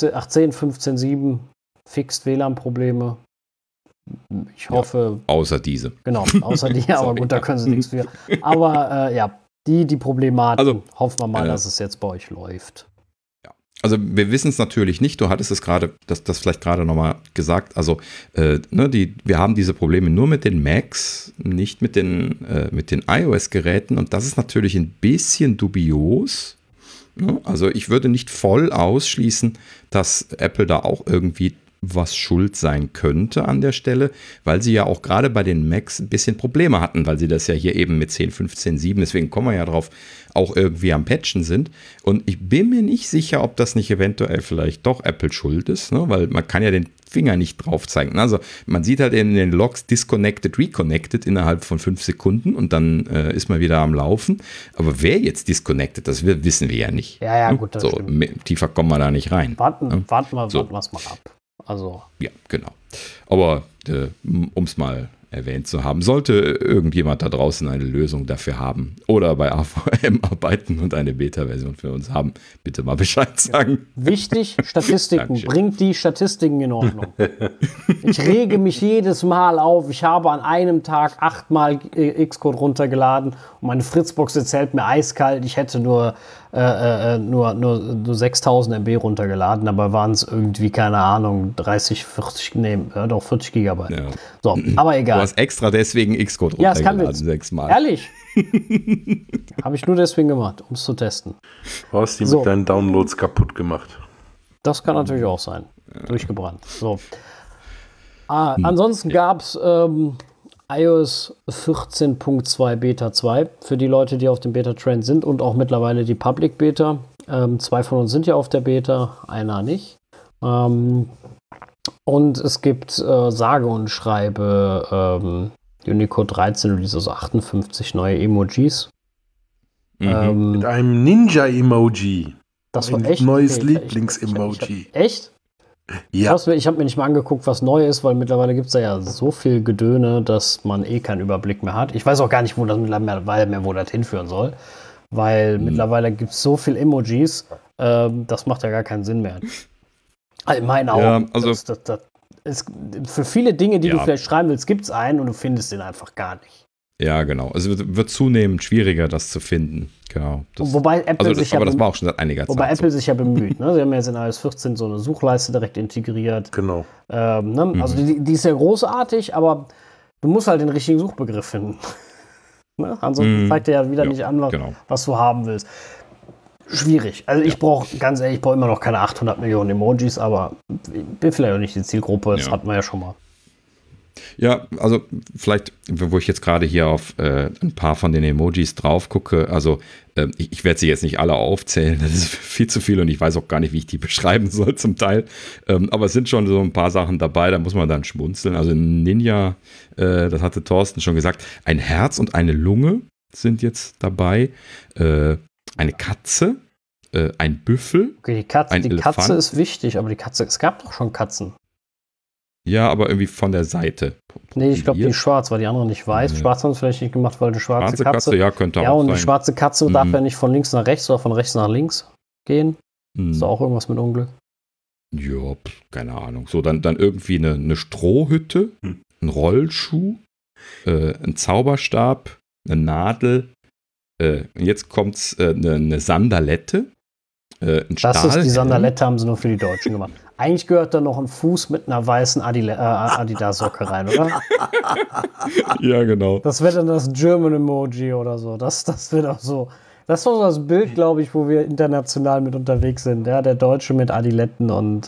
15.7 fixt WLAN-Probleme. Ich hoffe. Ja, außer diese. Genau, außer die, aber gut, da können sie nichts für. Aber ja, die Probleme hatten, also, hoffen wir mal, dass es jetzt bei euch läuft. Also wir wissen es natürlich nicht, du hattest es gerade, das vielleicht gerade nochmal gesagt, also wir haben diese Probleme nur mit den Macs, nicht mit den iOS-Geräten, und das ist natürlich ein bisschen dubios. Ne? Also ich würde nicht voll ausschließen, dass Apple da auch irgendwie was schuld sein könnte an der Stelle, weil sie ja auch gerade bei den Macs ein bisschen Probleme hatten, weil sie das ja hier eben mit 10.15.7, deswegen kommen wir ja drauf, auch irgendwie am Patchen sind. Und ich bin mir nicht sicher, ob das nicht eventuell vielleicht doch Apple schuld ist, ne? Weil man kann ja den Finger nicht drauf zeigen. Also man sieht halt in den Logs disconnected, reconnected innerhalb von 5 Sekunden und dann ist man wieder am Laufen. Aber wer jetzt disconnected, das wissen wir ja nicht. Ja, gut, das stimmt. Tiefer kommen wir da nicht rein. Warten wir es mal ab. Also. Ja, genau. Aber um es mal erwähnt zu haben, sollte irgendjemand da draußen eine Lösung dafür haben oder bei AVM arbeiten und eine Beta-Version für uns haben, bitte mal Bescheid sagen. Wichtig, Statistiken. Bringt die Statistiken in Ordnung. Ich rege mich jedes Mal auf. Ich habe an einem Tag 8-mal Xcode runtergeladen und meine Fritzbox erzählt mir eiskalt, ich hätte nur 6000 MB runtergeladen, aber waren es irgendwie, keine Ahnung, 40 Gigabyte. Ja. So, aber egal. Du hast extra deswegen Xcode runtergeladen, 6-mal. Ehrlich? Habe ich nur deswegen gemacht, um es zu testen. Du hast die mit deinen Downloads kaputt gemacht. Das kann natürlich auch sein. Ja. Durchgebrannt. So. Ansonsten gab es iOS 14.2 Beta 2 für die Leute, die auf dem Beta-Trend sind, und auch mittlerweile die Public Beta. 2 von uns sind ja auf der Beta, einer nicht. Und es gibt sage und schreibe Unicode 13 Release 58 neue Emojis. Mit einem Ninja-Emoji. Das war echt neues Lieblings-Emoji. Echt? Ja. Ich habe mir nicht mal angeguckt, was neu ist, weil mittlerweile gibt es ja so viel Gedöne, dass man keinen Überblick mehr hat. Ich weiß auch gar nicht, wo das hinführen soll, weil mittlerweile gibt es so viel Emojis, das macht ja gar keinen Sinn mehr. In meinen Augen. Ja, also das ist, für viele Dinge, die du vielleicht schreiben willst, gibt es einen und du findest den einfach gar nicht. Ja, genau. Also wird zunehmend schwieriger, das zu finden. Genau. Wobei Apple sich aber das war auch schon seit einiger Zeit. Wobei Apple sich ja bemüht. Ne? Sie haben ja jetzt in iOS 14 so eine Suchleiste direkt integriert. Genau. Ne? Also die ist ja großartig, aber du musst halt den richtigen Suchbegriff finden. Ne? Ansonsten zeigt er ja wieder nicht an, was du haben willst. Schwierig. Also ich brauche, ganz ehrlich, ich brauche immer noch keine 800 Millionen Emojis, aber ich bin vielleicht auch nicht die Zielgruppe, das hatten wir ja schon mal. Ja, also vielleicht, wo ich jetzt gerade hier auf ein paar von den Emojis drauf gucke, also ich werde sie jetzt nicht alle aufzählen, das ist viel zu viel und ich weiß auch gar nicht, wie ich die beschreiben soll zum Teil, aber es sind schon so ein paar Sachen dabei, da muss man dann schmunzeln. Also Ninja, das hatte Thorsten schon gesagt, ein Herz und eine Lunge sind jetzt dabei, eine Katze, ein Büffel, okay, die Katze Elefant. Ist wichtig, aber es gab doch schon Katzen. Ja, aber irgendwie von der Seite. Nee, ich glaube, die ist schwarz, weil die andere nicht weiß. Schwarz haben es vielleicht nicht gemacht, weil eine schwarze Katze. Ja, könnte auch sein. Ja, und die schwarze Katze darf ja nicht von links nach rechts oder von rechts nach links gehen. Ist da auch irgendwas mit Unglück? Ja, keine Ahnung. So, dann irgendwie eine Strohhütte, ein Rollschuh, ein Zauberstab, eine Nadel. Jetzt kommt's eine Sandalette. Ein Das ist die Sandalette, haben sie nur für die Deutschen gemacht. Eigentlich gehört da noch ein Fuß mit einer weißen Adidas-Socke rein, oder? Ja, genau. Das wäre dann das German-Emoji oder so. Das wäre doch so. Das war so das Bild, glaube ich, wo wir international mit unterwegs sind. Ja, der Deutsche mit Adiletten und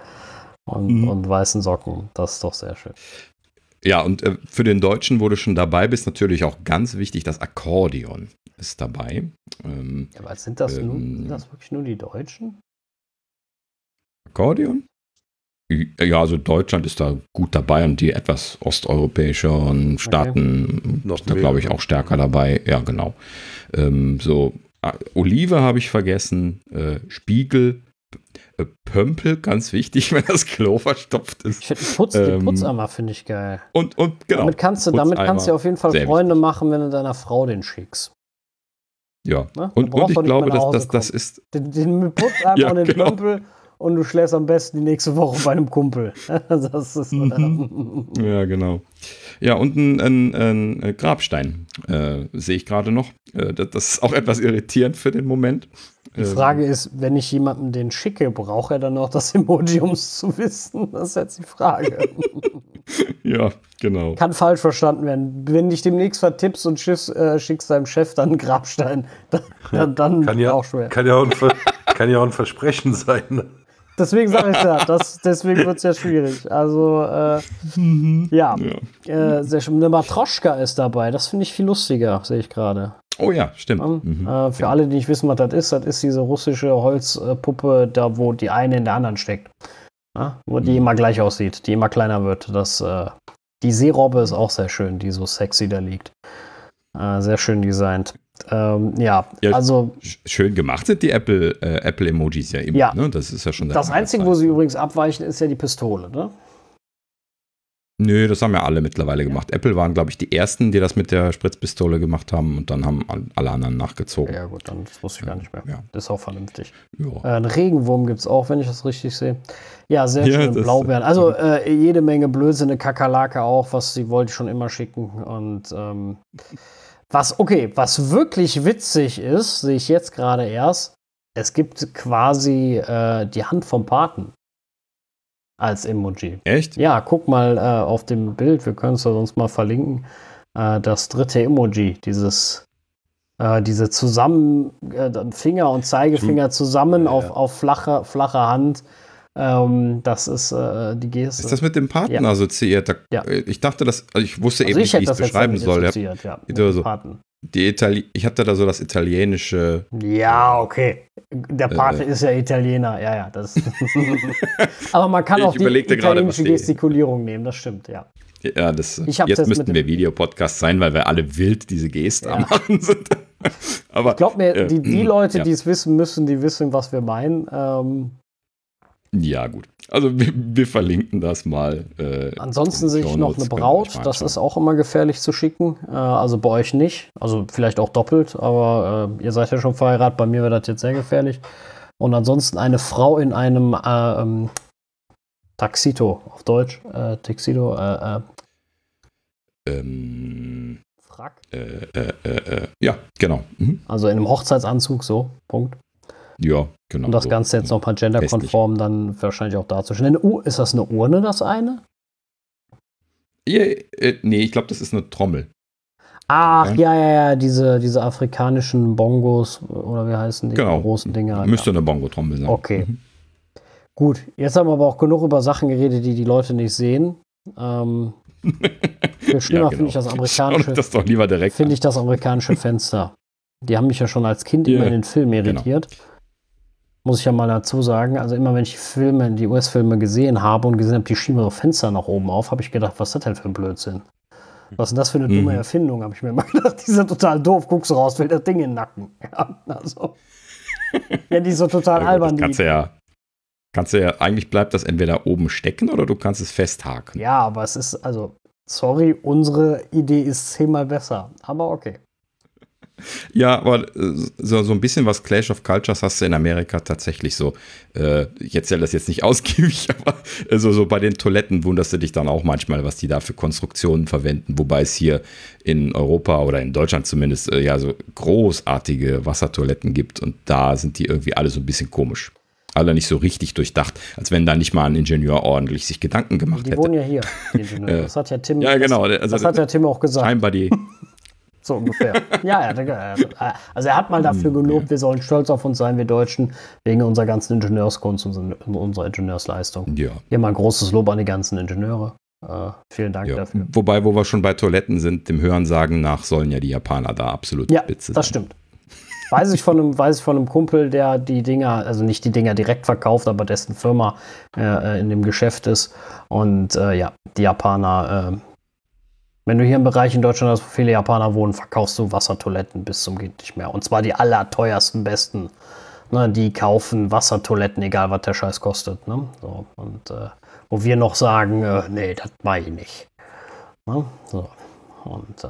weißen Socken. Das ist doch sehr schön. Ja, und für den Deutschen, wo du schon dabei bist, natürlich auch ganz wichtig, das Akkordeon ist dabei. Aber sind das wirklich nur die Deutschen? Akkordeon? Ja, also Deutschland ist da gut dabei und die etwas osteuropäischen Staaten sind da, glaube ich, auch stärker dabei. Ja, genau. Olive habe ich vergessen, Spiegel, Pömpel, ganz wichtig, wenn das Klo verstopft ist. Ich finde die Putzeimer finde ich geil. Und genau. Damit kannst du auf jeden Fall Freunde machen, wenn du deiner Frau den schickst. Ja, ne? und ich glaube, dass das ist... Den Putzeimer und den Pömpel und du schläfst am besten die nächste Woche bei einem Kumpel. Das ist, ja, genau. Ja, und ein Grabstein sehe ich gerade noch. Das ist auch etwas irritierend für den Moment. Die Frage ist, wenn ich jemandem den schicke, braucht er dann noch das Emoji, um es zu wissen? Das ist jetzt die Frage. Ja, genau. Kann falsch verstanden werden. Wenn dich demnächst vertippst und schickst deinem Chef dann einen Grabstein, dann kann ja, auch schwer. Kann ja auch ein Versprechen sein. Ne? Deswegen sage ich ja, deswegen wird es ja schwierig. Also, sehr schön. Eine Matroschka ist dabei. Das finde ich viel lustiger, sehe ich gerade. Oh ja, stimmt. Für alle, die nicht wissen, was das ist diese russische Holzpuppe, da wo die eine in der anderen steckt. Ja? Wo die immer gleich aussieht, die immer kleiner wird. Die Seerobbe ist auch sehr schön, die so sexy da liegt. Sehr schön designt. Also schön gemacht sind die Apple-Emojis ja immer. Ne? Das ist ja schon das Einzige, wo sie übrigens abweichen, ist ja die Pistole, ne? Nö, das haben ja alle mittlerweile gemacht. Apple waren, glaube ich, die ersten, die das mit der Spritzpistole gemacht haben und dann haben alle anderen nachgezogen. Ja gut, dann das wusste ich gar nicht mehr. Ja. Das ist auch vernünftig. Ja. Einen Regenwurm gibt es auch, wenn ich das richtig sehe. Ja, sehr schön. Blaubeeren. Also jede Menge Blödsinn, eine Kakerlake auch, sie wollte ich schon immer schicken. Und was wirklich witzig ist, sehe ich jetzt gerade erst, es gibt quasi die Hand vom Paten als Emoji. Echt? Ja, guck mal auf dem Bild, wir können es sonst mal verlinken. Das dritte Emoji, diese zusammen, Finger und Zeigefinger zusammen auf flache Hand. Das ist die Geste. Ist das mit dem Paten assoziiert? Ich dachte, ich wusste eben nicht, wie ich es beschreiben soll. Ich hatte da so das italienische. Ja, okay. Der Pate ist ja Italiener. Ja, das. Aber man kann auch die italienische Gestikulierung nehmen, das stimmt, ja. Ja, jetzt müssten wir Videopodcast sein, weil wir alle wild diese Geste am machen sind. Aber ich glaube mir, die Leute, die es wissen müssen, die wissen, was wir meinen. Ja, gut. Also wir verlinken das mal. Ansonsten sehe ich noch eine Braut. Das ist auch immer gefährlich zu schicken. Also bei euch nicht. Also vielleicht auch doppelt, aber ihr seid ja schon verheiratet. Bei mir wäre das jetzt sehr gefährlich. Und ansonsten eine Frau in einem Taxito auf Deutsch. Tuxedo. Frack. Ja, genau. Mhm. Also in einem Hochzeitsanzug, so. Punkt. Ja, genau. Und das Ganze jetzt nochmal genderkonform dann wahrscheinlich auch darzustellen. Ist das eine Urne, das eine? Nee, ich glaube, das ist eine Trommel. Ach, ja, diese afrikanischen Bongos, oder wie heißen die großen Dinger? Müsste eine Bongo-Trommel sein. Okay. Gut, jetzt haben wir aber auch genug über Sachen geredet, die Leute nicht sehen. Viel schlimmer finde ich das amerikanische. Das doch lieber direkt. Finde ich das amerikanische Fenster. Die haben mich ja schon als Kind immer in den Filmen irritiert. Genau. Muss ich ja mal dazu sagen. Also immer wenn ich die US-Filme gesehen habe und gesehen habe, die schieben ihre Fenster nach oben auf, habe ich gedacht, was ist das denn für ein Blödsinn? Was ist denn das für eine dumme Erfindung? Habe ich mir immer gedacht, die sind total doof. Guckst du raus, fällt das Ding in den Nacken. Ja, also. Ja, die so total albern. Kannst du ja, eigentlich bleibt das entweder oben stecken oder du kannst es festhaken. Ja, aber es ist, also, sorry, unsere Idee ist 10-mal besser. Aber okay. Ja, aber so ein bisschen was Clash of Cultures hast du in Amerika tatsächlich so. Ich erzähle das jetzt nicht ausgiebig, aber so bei den Toiletten wunderst du dich dann auch manchmal, was die da für Konstruktionen verwenden. Wobei es hier in Europa oder in Deutschland zumindest ja so großartige Wassertoiletten gibt und da sind die irgendwie alle so ein bisschen komisch. Alle nicht so richtig durchdacht, als wenn da nicht mal ein Ingenieur ordentlich sich Gedanken gemacht hätte. Die wohnen ja hier, die Ingenieure. Das hat ja Tim, ja, genau. Das hat ja Tim auch gesagt. Scheinbar die. So ungefähr. Ja, also er hat mal dafür gelobt, wir sollen stolz auf uns sein, wir Deutschen, wegen unserer ganzen Ingenieurskunst und unserer Ingenieursleistung. Ja. Hier mal ein großes Lob an die ganzen Ingenieure. Vielen Dank dafür. Wobei, wo wir schon bei Toiletten sind, dem Hörensagen nach sollen ja die Japaner da absolut spitze sein. Ja, das stimmt. Weiß ich von einem Kumpel, der die Dinger, also nicht die Dinger direkt verkauft, aber dessen Firma in dem Geschäft ist. Und die Japaner, wenn du hier im Bereich in Deutschland hast, wo viele Japaner wohnen, verkaufst du Wassertoiletten bis zum geht nicht mehr. Und zwar die allerteuersten, besten. Ne, die kaufen Wassertoiletten, egal was der Scheiß kostet. Ne? So, und wo wir noch sagen, nee, das mache ich nicht. Ne? So. Und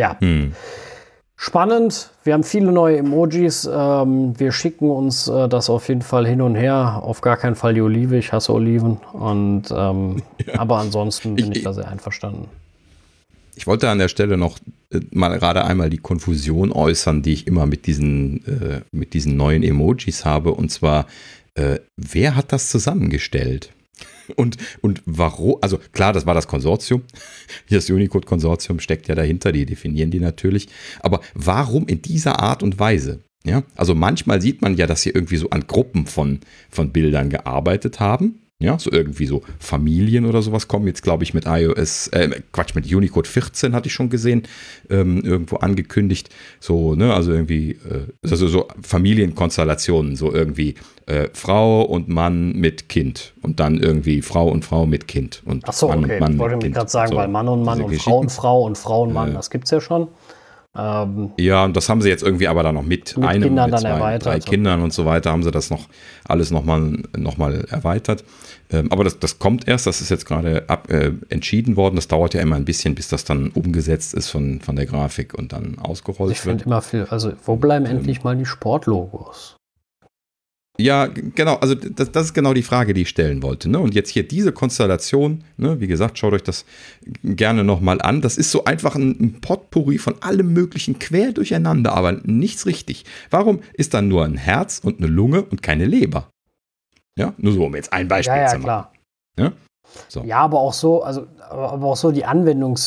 spannend. Wir haben viele neue Emojis. Wir schicken uns das auf jeden Fall hin und her. Auf gar keinen Fall die Olive. Ich hasse Oliven. Und aber ansonsten bin ich da sehr einverstanden. Ich wollte an der Stelle noch mal gerade einmal die Konfusion äußern, die ich immer mit diesen neuen Emojis habe. Und zwar, wer hat das zusammengestellt? Und warum? Also klar, das war das Konsortium. Hier das Unicode-Konsortium steckt ja dahinter, die definieren die natürlich. Aber warum in dieser Art und Weise? Ja, also manchmal sieht man ja, dass sie irgendwie so an Gruppen von Bildern gearbeitet haben. Ja, so irgendwie so Familien oder sowas kommen jetzt, glaube ich, mit mit Unicode 14 hatte ich schon gesehen, irgendwo angekündigt. So, ne, also irgendwie, also so Familienkonstellationen, so irgendwie Frau und Mann mit Kind und dann irgendwie Frau und Frau mit Kind. Und ach so, Mann okay, ich wollte mir gerade sagen, so, weil Mann und Mann und Frau und Mann, das gibt's ja schon. Ja, und das haben sie jetzt irgendwie aber dann noch mit einem, Kindern mit dann erweitert, 3 Kindern und so weiter, haben sie das noch alles nochmal erweitert. Aber das kommt erst, das ist jetzt gerade entschieden worden. Das dauert ja immer ein bisschen, bis das dann umgesetzt ist von der Grafik und dann ausgerollt wird. Ich finde immer viel, also wo bleiben endlich mal die Sportlogos? Ja, genau, also das ist genau die Frage, die ich stellen wollte. Ne? Und jetzt hier diese Konstellation, ne? Wie gesagt, schaut euch das gerne nochmal an. Das ist so einfach ein Potpourri von allem möglichen quer durcheinander, aber nichts richtig. Warum ist dann nur ein Herz und eine Lunge und keine Leber? Ja, nur so, um jetzt ein Beispiel zu machen. Klar. Ja, so. Ja, aber auch so, die der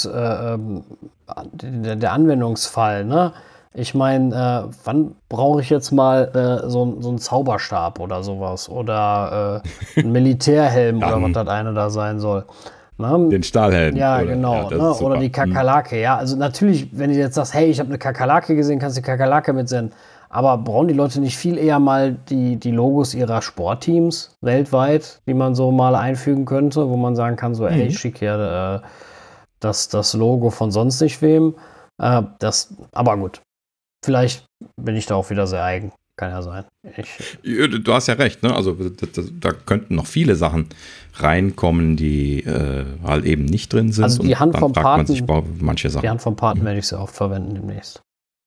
Anwendungsfall, ne? Ich meine, wann brauche ich jetzt mal so einen Zauberstab oder sowas? Oder einen Militärhelm oder was das eine da sein soll. Ne? Den Stahlhelm. Ja, oder, genau. Ja, ne? Oder die Kakerlake. Ja, also natürlich, wenn du jetzt sagst, hey, ich habe eine Kakerlake gesehen, kannst du die Kakerlake mitsenden. Aber brauchen die Leute nicht viel eher mal die Logos ihrer Sportteams weltweit, die man so mal einfügen könnte, wo man sagen kann, so, ey, ich schicke hier das Logo von sonst nicht wem. Aber gut. Vielleicht bin ich da auch wieder sehr eigen. kann ja sein. Du hast ja recht, ne? Also da könnten noch viele Sachen reinkommen, die halt eben nicht drin sind. Also die Hand vom Paten, sich manche Sachen. Die Hand vom Paten werde ich sehr oft verwenden demnächst.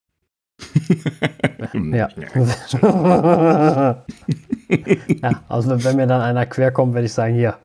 Ja. Ja, also wenn mir dann einer quer kommt, werde ich sagen, hier.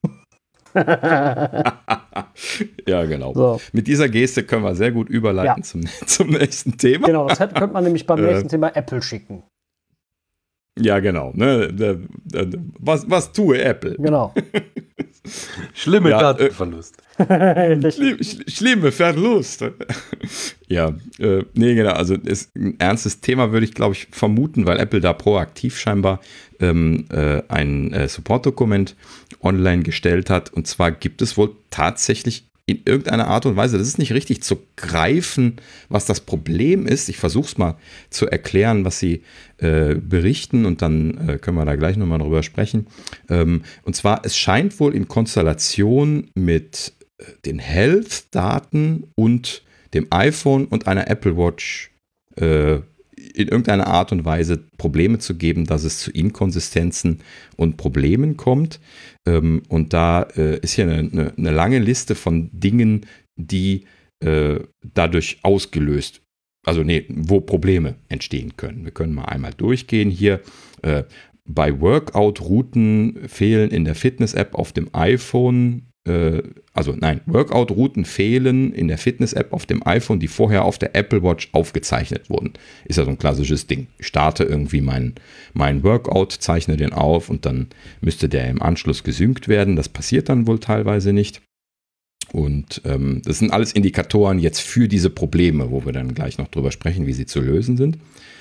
Ja, genau. So. Mit dieser Geste können wir sehr gut überleiten zum nächsten Thema. Genau, das könnte man nämlich beim nächsten Thema Apple schicken. Ja, genau. Ne? Was tue Apple? Genau. Schlimme Datenverlust. Schlimme Verlust. Ja, nee, genau. Also ist ein ernstes Thema, würde ich, glaube ich, vermuten, weil Apple da proaktiv scheinbar ein Support-Dokument online gestellt hat. Und zwar gibt es wohl tatsächlich in irgendeiner Art und Weise, das ist nicht richtig zu greifen, was das Problem ist. Ich versuche es mal zu erklären, was sie berichten, und dann können wir da gleich nochmal drüber sprechen. Und zwar, es scheint wohl in Konstellation mit den Health-Daten und dem iPhone und einer Apple Watch in irgendeiner Art und Weise Probleme zu geben, dass es zu Inkonsistenzen und Problemen kommt. Und da ist hier eine lange Liste von Dingen, die dadurch ausgelöst, wo Probleme entstehen können. Wir können mal einmal durchgehen hier. Bei Workout-Routen fehlen in der Fitness-App auf dem iPhone, Workout-Routen fehlen in der Fitness-App auf dem iPhone, die vorher auf der Apple Watch aufgezeichnet wurden. Ist ja so ein klassisches Ding. Ich starte irgendwie meinen Workout, zeichne den auf und dann müsste der im Anschluss gesynkt werden. Das passiert dann wohl teilweise nicht. Und das sind alles Indikatoren jetzt für diese Probleme, wo wir dann gleich noch drüber sprechen, wie sie zu lösen sind.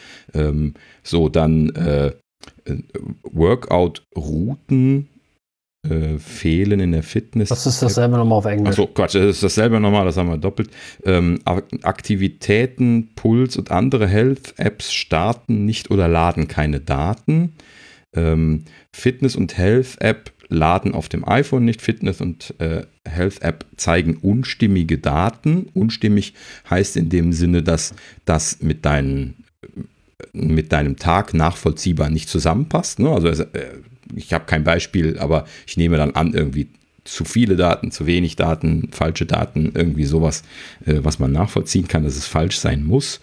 Workout-Routen fehlen in der Fitness. Das ist dasselbe nochmal auf Englisch. Achso, Quatsch, das ist dasselbe nochmal, das haben wir doppelt. Aktivitäten, Puls und andere Health-Apps starten nicht oder laden keine Daten. Fitness- und Health-App laden auf dem iPhone nicht. Fitness- und Health-App zeigen unstimmige Daten. Unstimmig heißt in dem Sinne, dass das mit deinem Tag nachvollziehbar nicht zusammenpasst. Ne? Also ich habe kein Beispiel, aber ich nehme dann an, irgendwie zu viele Daten, zu wenig Daten, falsche Daten, irgendwie sowas, was man nachvollziehen kann, dass es falsch sein muss.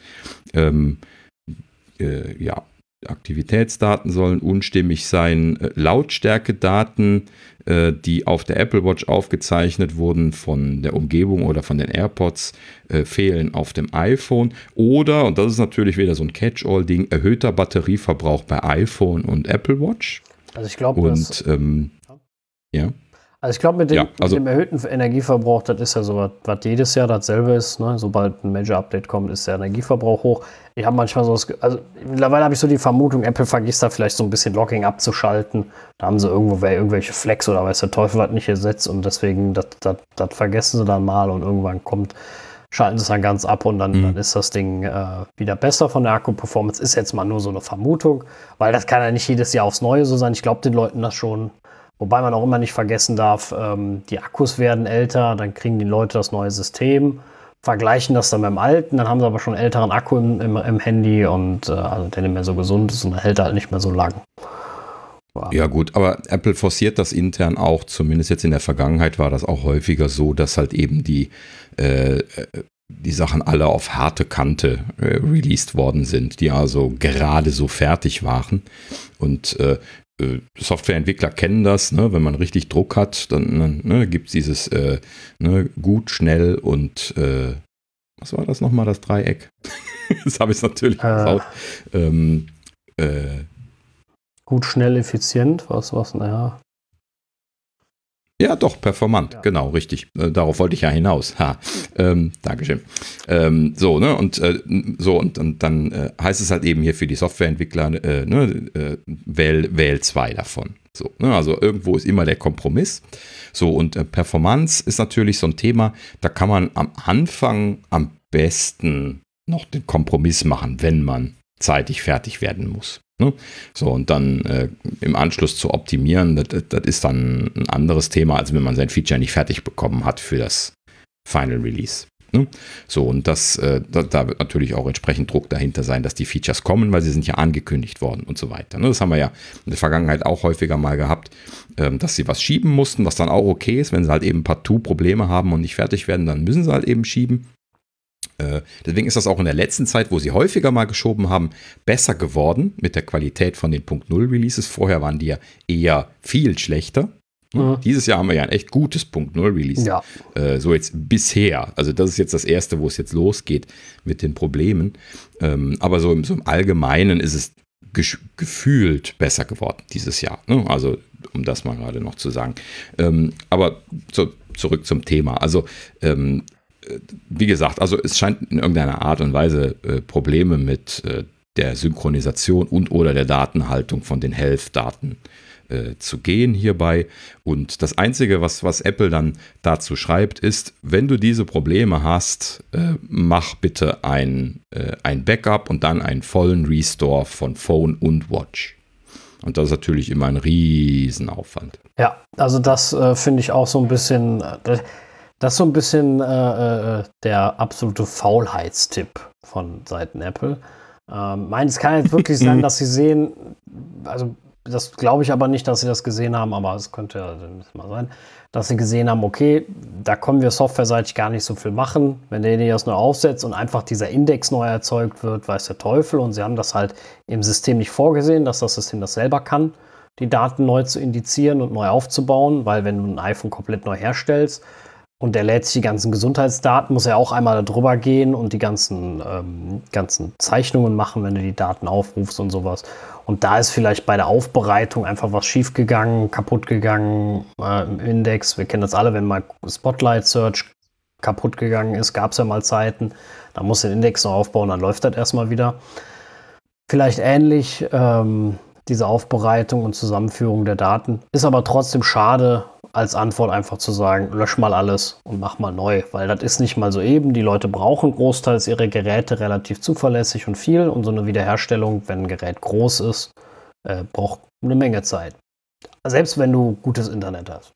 Aktivitätsdaten sollen unstimmig sein. Lautstärkedaten, die auf der Apple Watch aufgezeichnet wurden von der Umgebung oder von den AirPods, fehlen auf dem iPhone. Oder, und das ist natürlich wieder so ein Catch-all-Ding, erhöhter Batterieverbrauch bei iPhone und Apple Watch. Also ich glaube, ja. Also ich glaube, mit dem erhöhten Energieverbrauch, das ist ja so, was jedes Jahr dasselbe ist. Ne? Sobald ein Major-Update kommt, ist der Energieverbrauch hoch. Ich habe manchmal mittlerweile habe ich so die Vermutung, Apple vergisst da vielleicht so ein bisschen Logging abzuschalten. Da haben sie irgendwelche Flex oder weiß der Teufel was nicht gesetzt und deswegen, das vergessen sie dann mal und irgendwann schalten sie es dann ganz ab und dann ist das Ding wieder besser von der Akku-Performance. Ist jetzt mal nur so eine Vermutung, weil das kann ja nicht jedes Jahr aufs Neue so sein. Ich glaube den Leuten das schon. Wobei man auch immer nicht vergessen darf, die Akkus werden älter, dann kriegen die Leute das neue System, vergleichen das dann mit dem alten, dann haben sie aber schon einen älteren Akku im Handy und der nicht mehr so gesund ist und dann hält er halt nicht mehr so lang. Wow. Ja gut, aber Apple forciert das intern auch, zumindest jetzt in der Vergangenheit war das auch häufiger so, dass halt eben die Sachen alle auf harte Kante released worden sind, die also gerade so fertig waren und Softwareentwickler kennen das, ne? Wenn man richtig Druck hat, dann gibt es dieses gut, schnell und was war das nochmal, das Dreieck? Das habe ich natürlich gesagt. Gut, schnell, effizient, was, naja. Ja, doch, performant, ja. Genau, richtig. Darauf wollte ich ja hinaus. Dankeschön. Und dann heißt es halt eben hier für die Softwareentwickler, wähl 2 davon. So, ne? Also irgendwo ist immer der Kompromiss. So, und Performance ist natürlich so ein Thema, da kann man am Anfang am besten noch den Kompromiss machen, wenn man zeitig fertig werden muss. Ne? So, und dann im Anschluss zu optimieren, das ist dann ein anderes Thema, als wenn man sein Feature nicht fertig bekommen hat für das Final Release. Ne? So, und da wird natürlich auch entsprechend Druck dahinter sein, dass die Features kommen, weil sie sind ja angekündigt worden und so weiter. Ne? Das haben wir ja in der Vergangenheit auch häufiger mal gehabt, dass sie was schieben mussten, was dann auch okay ist, wenn sie halt eben partout Probleme haben und nicht fertig werden, dann müssen sie halt eben schieben. Deswegen ist das auch in der letzten Zeit, wo sie häufiger mal geschoben haben, besser geworden mit der Qualität von den .0 Releases. Vorher waren die ja eher viel schlechter. Dieses Jahr haben wir ja ein echt gutes .0 Release. Ja. So jetzt bisher. Also das ist jetzt das erste, wo es jetzt losgeht mit den Problemen. Aber so im Allgemeinen ist es gefühlt besser geworden dieses Jahr. Ne? Also um das mal gerade noch zu sagen. Aber zurück zum Thema. Also wie gesagt, also es scheint in irgendeiner Art und Weise Probleme mit der Synchronisation und oder der Datenhaltung von den Health-Daten zu gehen hierbei. Und das Einzige, was Apple dann dazu schreibt, ist, wenn du diese Probleme hast, mach bitte ein Backup und dann einen vollen Restore von Phone und Watch. Und das ist natürlich immer ein Riesenaufwand. Ja, also das finde ich auch so ein bisschen... Das ist so ein bisschen der absolute Faulheitstipp von Seiten Apple. Es kann jetzt wirklich sein, dass sie sehen, also das glaube ich aber nicht, dass sie das gesehen haben, aber es könnte ja mal sein, dass sie gesehen haben, okay, da können wir softwareseitig gar nicht so viel machen. Wenn derjenige das neu aufsetzt und einfach dieser Index neu erzeugt wird, weiß der Teufel. Und sie haben das halt im System nicht vorgesehen, dass das System das selber kann, die Daten neu zu indizieren und neu aufzubauen, weil wenn du ein iPhone komplett neu herstellst, und der lädt sich die ganzen Gesundheitsdaten, muss er auch einmal darüber gehen und die ganzen Zeichnungen machen, wenn du die Daten aufrufst und sowas. Und da ist vielleicht bei der Aufbereitung einfach was schiefgegangen, kaputt gegangen im Index. Wir kennen das alle, wenn mal Spotlight Search kaputt gegangen ist, gab es ja mal Zeiten. Da muss der Index noch aufbauen, dann läuft das erstmal wieder. Vielleicht ähnlich diese Aufbereitung und Zusammenführung der Daten. Ist aber trotzdem schade, als Antwort einfach zu sagen, lösch mal alles und mach mal neu, weil das ist nicht mal so eben. Die Leute brauchen großteils ihre Geräte relativ zuverlässig und viel und so eine Wiederherstellung, wenn ein Gerät groß ist, braucht eine Menge Zeit. Selbst wenn du gutes Internet hast.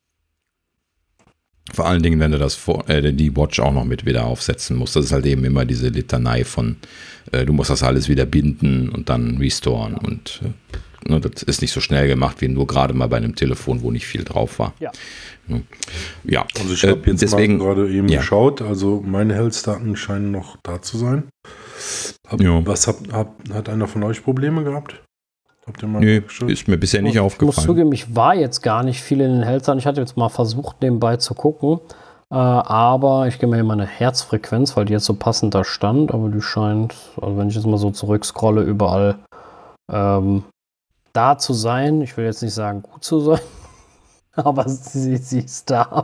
Vor allen Dingen, wenn du die Watch auch noch mit wieder aufsetzen musst. Das ist halt eben immer diese Litanei von, du musst das alles wieder binden und dann restoren und das ist nicht so schnell gemacht wie nur gerade mal bei einem Telefon, wo nicht viel drauf war. Ja. Also ich habe jetzt deswegen, mal gerade eben geschaut, also meine Health-Daten scheinen noch da zu sein. Hat einer von euch Probleme gehabt? Habt ihr mal ist mir bisher nicht aufgefallen. Ich muss zugeben, ich war jetzt gar nicht viel in den Health-Daten. Ich hatte jetzt mal versucht, nebenbei zu gucken. Aber ich gehe mal hier meine Herzfrequenz, weil die jetzt so passend da stand. Aber die scheint, also wenn ich jetzt mal so zurückscrolle, überall da zu sein. Ich will jetzt nicht sagen, gut zu sein, aber sie ist da.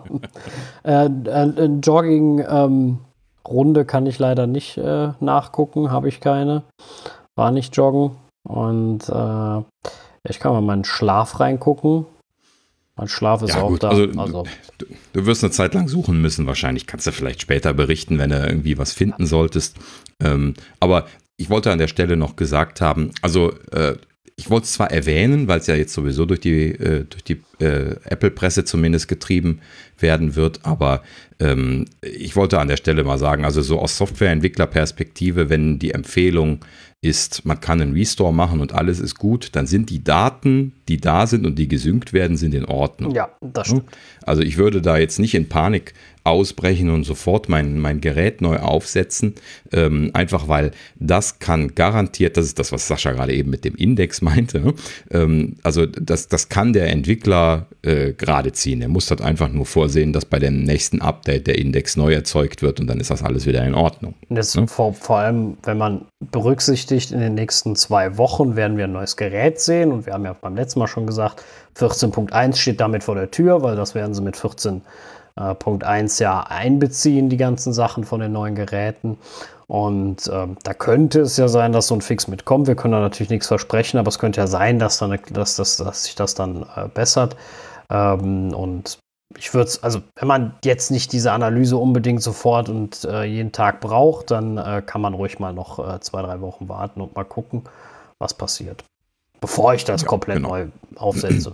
Jogging-Runde kann ich leider nicht nachgucken, habe ich keine. War nicht joggen. Und ich kann mal meinen Schlaf reingucken. Mein Schlaf ist auch gut, da. Also du wirst eine Zeit lang suchen müssen wahrscheinlich. Kannst du vielleicht später berichten, wenn du irgendwie was finden solltest. Aber ich wollte an der Stelle noch gesagt haben, also ich wollte es zwar erwähnen, weil es ja jetzt sowieso durch die Apple-Presse zumindest getrieben werden wird, aber ich wollte an der Stelle mal sagen, also so aus Softwareentwicklerperspektive, wenn die Empfehlung ist, man kann einen Restore machen und alles ist gut, dann sind die Daten, die da sind und die gesynkt werden, sind in Ordnung. Ja, das stimmt. Also ich würde da jetzt nicht in Panik ausbrechen und sofort mein Gerät neu aufsetzen, einfach weil das kann garantiert, das ist das, was Sascha gerade eben mit dem Index meinte, ne? Also das kann der Entwickler gerade ziehen. Er muss das einfach nur vorsehen, dass bei dem nächsten Update der Index neu erzeugt wird und dann ist das alles wieder in Ordnung. Das ne? vor allem, wenn man berücksichtigt, in den nächsten 2 Wochen werden wir ein neues Gerät sehen und wir haben ja beim letzten Mal schon gesagt, 14.1 steht damit vor der Tür, weil das werden sie mit 14.1 ja einbeziehen, die ganzen Sachen von den neuen Geräten. Und da könnte es ja sein, dass so ein Fix mitkommt. Wir können da natürlich nichts versprechen, aber es könnte ja sein, dass sich das dann bessert. Und ich würde es, also wenn man jetzt nicht diese Analyse unbedingt sofort und jeden Tag braucht, dann kann man ruhig mal noch 2-3 Wochen warten und mal gucken, was passiert. Bevor ich das komplett neu aufsetze.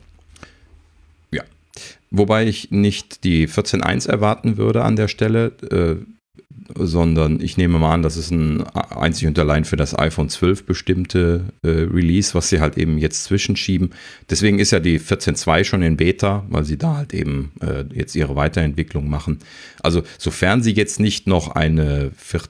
Ja. Wobei ich nicht die 14.1 erwarten würde an der Stelle. sondern ich nehme mal an, das ist ein einzig und allein für das iPhone 12 bestimmte Release, was sie halt eben jetzt zwischenschieben. Deswegen ist ja die 14.2 schon in Beta, weil sie da halt eben jetzt ihre Weiterentwicklung machen. Also sofern sie jetzt nicht noch eine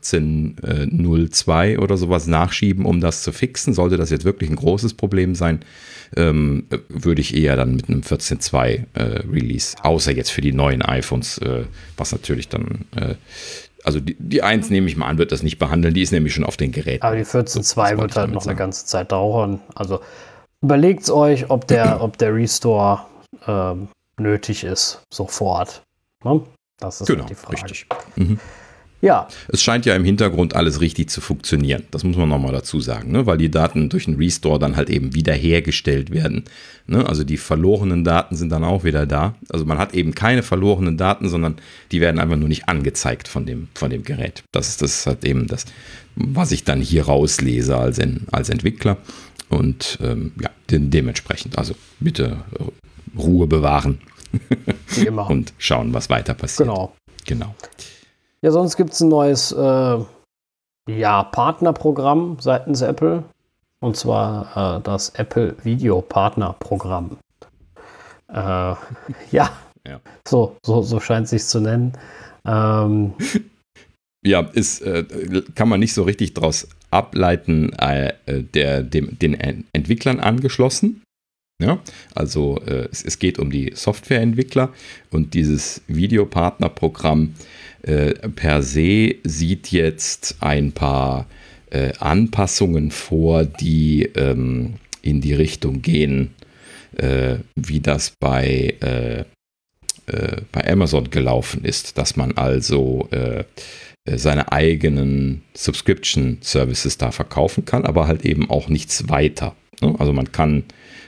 14.02 oder sowas nachschieben, um das zu fixen, sollte das jetzt wirklich ein großes Problem sein, würde ich eher dann mit einem 14.2 Release, außer jetzt für die neuen iPhones, was natürlich dann, also die 1 nehme ich mal an, wird das nicht behandeln, die ist nämlich schon auf den Geräten. Aber die 14.2 wird halt noch eine ganze Zeit dauern. Also überlegt euch, ob der Restore nötig ist, sofort. Ne? Das ist genau, die Frage. Richtig. Mhm. Ja. Es scheint ja im Hintergrund alles richtig zu funktionieren. Das muss man nochmal dazu sagen, ne? Weil die Daten durch einen Restore dann halt eben wiederhergestellt werden. Ne? Also die verlorenen Daten sind dann auch wieder da. Also man hat eben keine verlorenen Daten, sondern die werden einfach nur nicht angezeigt von dem Gerät. Das ist halt eben das, was ich dann hier rauslese als Entwickler. Und dementsprechend, also bitte Ruhe bewahren. Wie immer. Und schauen, was weiter passiert. Genau. Ja, sonst gibt es ein neues Partnerprogramm seitens Apple. Und zwar das Apple Video Partnerprogramm. So scheint es sich zu nennen. Kann man nicht so richtig daraus ableiten, den Entwicklern angeschlossen. Ja, also es geht um die Softwareentwickler und dieses Videopartnerprogramm per se sieht jetzt ein paar Anpassungen vor, die in die Richtung gehen, wie das bei Amazon gelaufen ist, dass man also seine eigenen Subscription Services da verkaufen kann, aber halt eben auch nichts weiter. Ne? Also man kann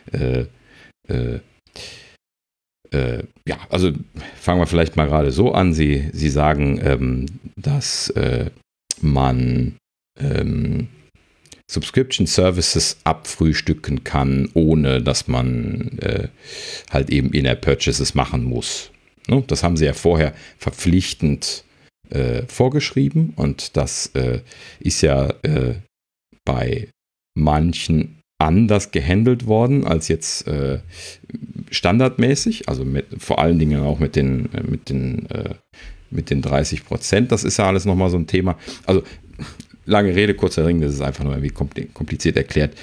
also fangen wir vielleicht mal gerade so an. Sie sagen, dass man Subscription Services abfrühstücken kann, ohne dass man halt eben In-App-Purchases machen muss. Ne? Das haben sie ja vorher verpflichtend vorgeschrieben und das ist ja bei manchen anders gehandelt worden als jetzt standardmäßig, also vor allen Dingen auch mit den 30%. Das ist ja alles nochmal so ein Thema. Also lange Rede, kurzer Ring, das ist einfach nur irgendwie kompliziert erklärt.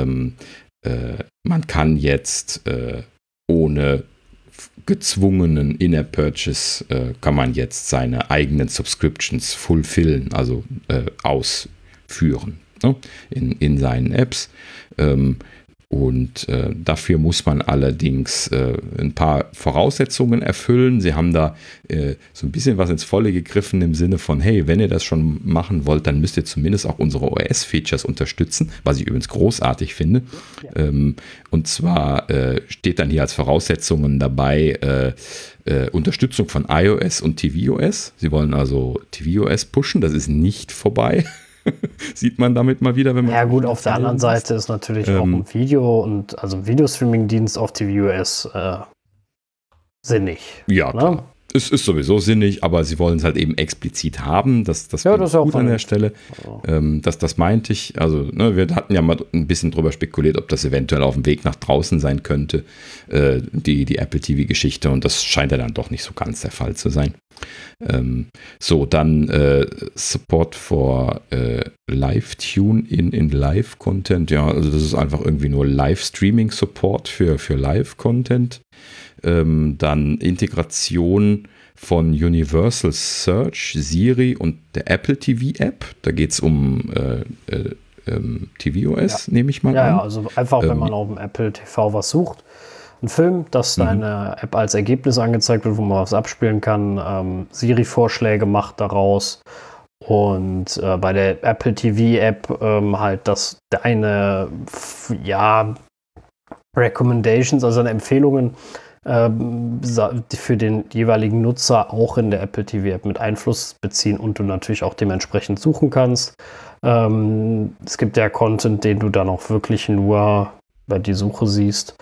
Man kann jetzt ohne gezwungenen In-App-Purchase kann man jetzt seine eigenen Subscriptions fulfillen, also ausführen, ne, in seinen Apps. Und dafür muss man allerdings ein paar Voraussetzungen erfüllen. Sie haben da so ein bisschen was ins Volle gegriffen im Sinne von, hey, wenn ihr das schon machen wollt, dann müsst ihr zumindest auch unsere OS-Features unterstützen, was ich übrigens großartig finde. Ja. Und zwar steht dann hier als Voraussetzungen dabei Unterstützung von iOS und tvOS. Sie wollen also tvOS pushen, das ist nicht vorbei. Sieht man damit mal wieder, wenn man. Ja, gut, auf der anderen Seite ist natürlich auch ein Video und also ein Videostreaming-Dienst auf tvOS sinnig. Ja, klar. Ne? Es ist sowieso sinnig, aber sie wollen es halt eben explizit haben. Das ist auch gut an der Stelle. Das meinte ich. Also, ne, wir hatten ja mal ein bisschen drüber spekuliert, ob das eventuell auf dem Weg nach draußen sein könnte, die Apple TV-Geschichte. Und das scheint ja dann doch nicht so ganz der Fall zu sein. Dann Support for Live-Tune in Live-Content. Ja, also das ist einfach irgendwie nur Live-Streaming-Support für Live-Content. Dann Integration von Universal Search, Siri und der Apple TV App. Da geht es um tvOS, nehme ich mal an. Ja, also einfach, wenn man auf dem Apple TV was sucht, ein Film, dass deine App als Ergebnis angezeigt wird, wo man was abspielen kann, Siri-Vorschläge macht daraus. Und bei der Apple TV App halt, dass deine Recommendations, also deine Empfehlungen für den jeweiligen Nutzer auch in der Apple TV App mit Einfluss beziehen und du natürlich auch dementsprechend suchen kannst. Es gibt ja Content, den du dann auch wirklich nur bei die Suche siehst.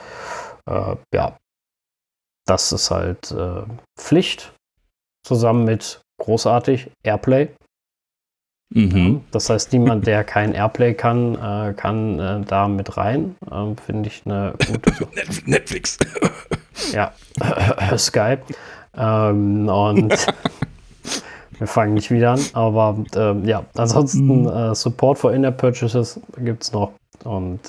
Das ist halt Pflicht, zusammen mit großartig AirPlay. Mhm. Das heißt, niemand, der kein Airplay kann da mit rein. Finde ich eine gute Sache. Netflix. Ja, Skype. Und wir fangen nicht wieder an. Aber ja, ansonsten Support for In-App Purchases gibt es noch. Und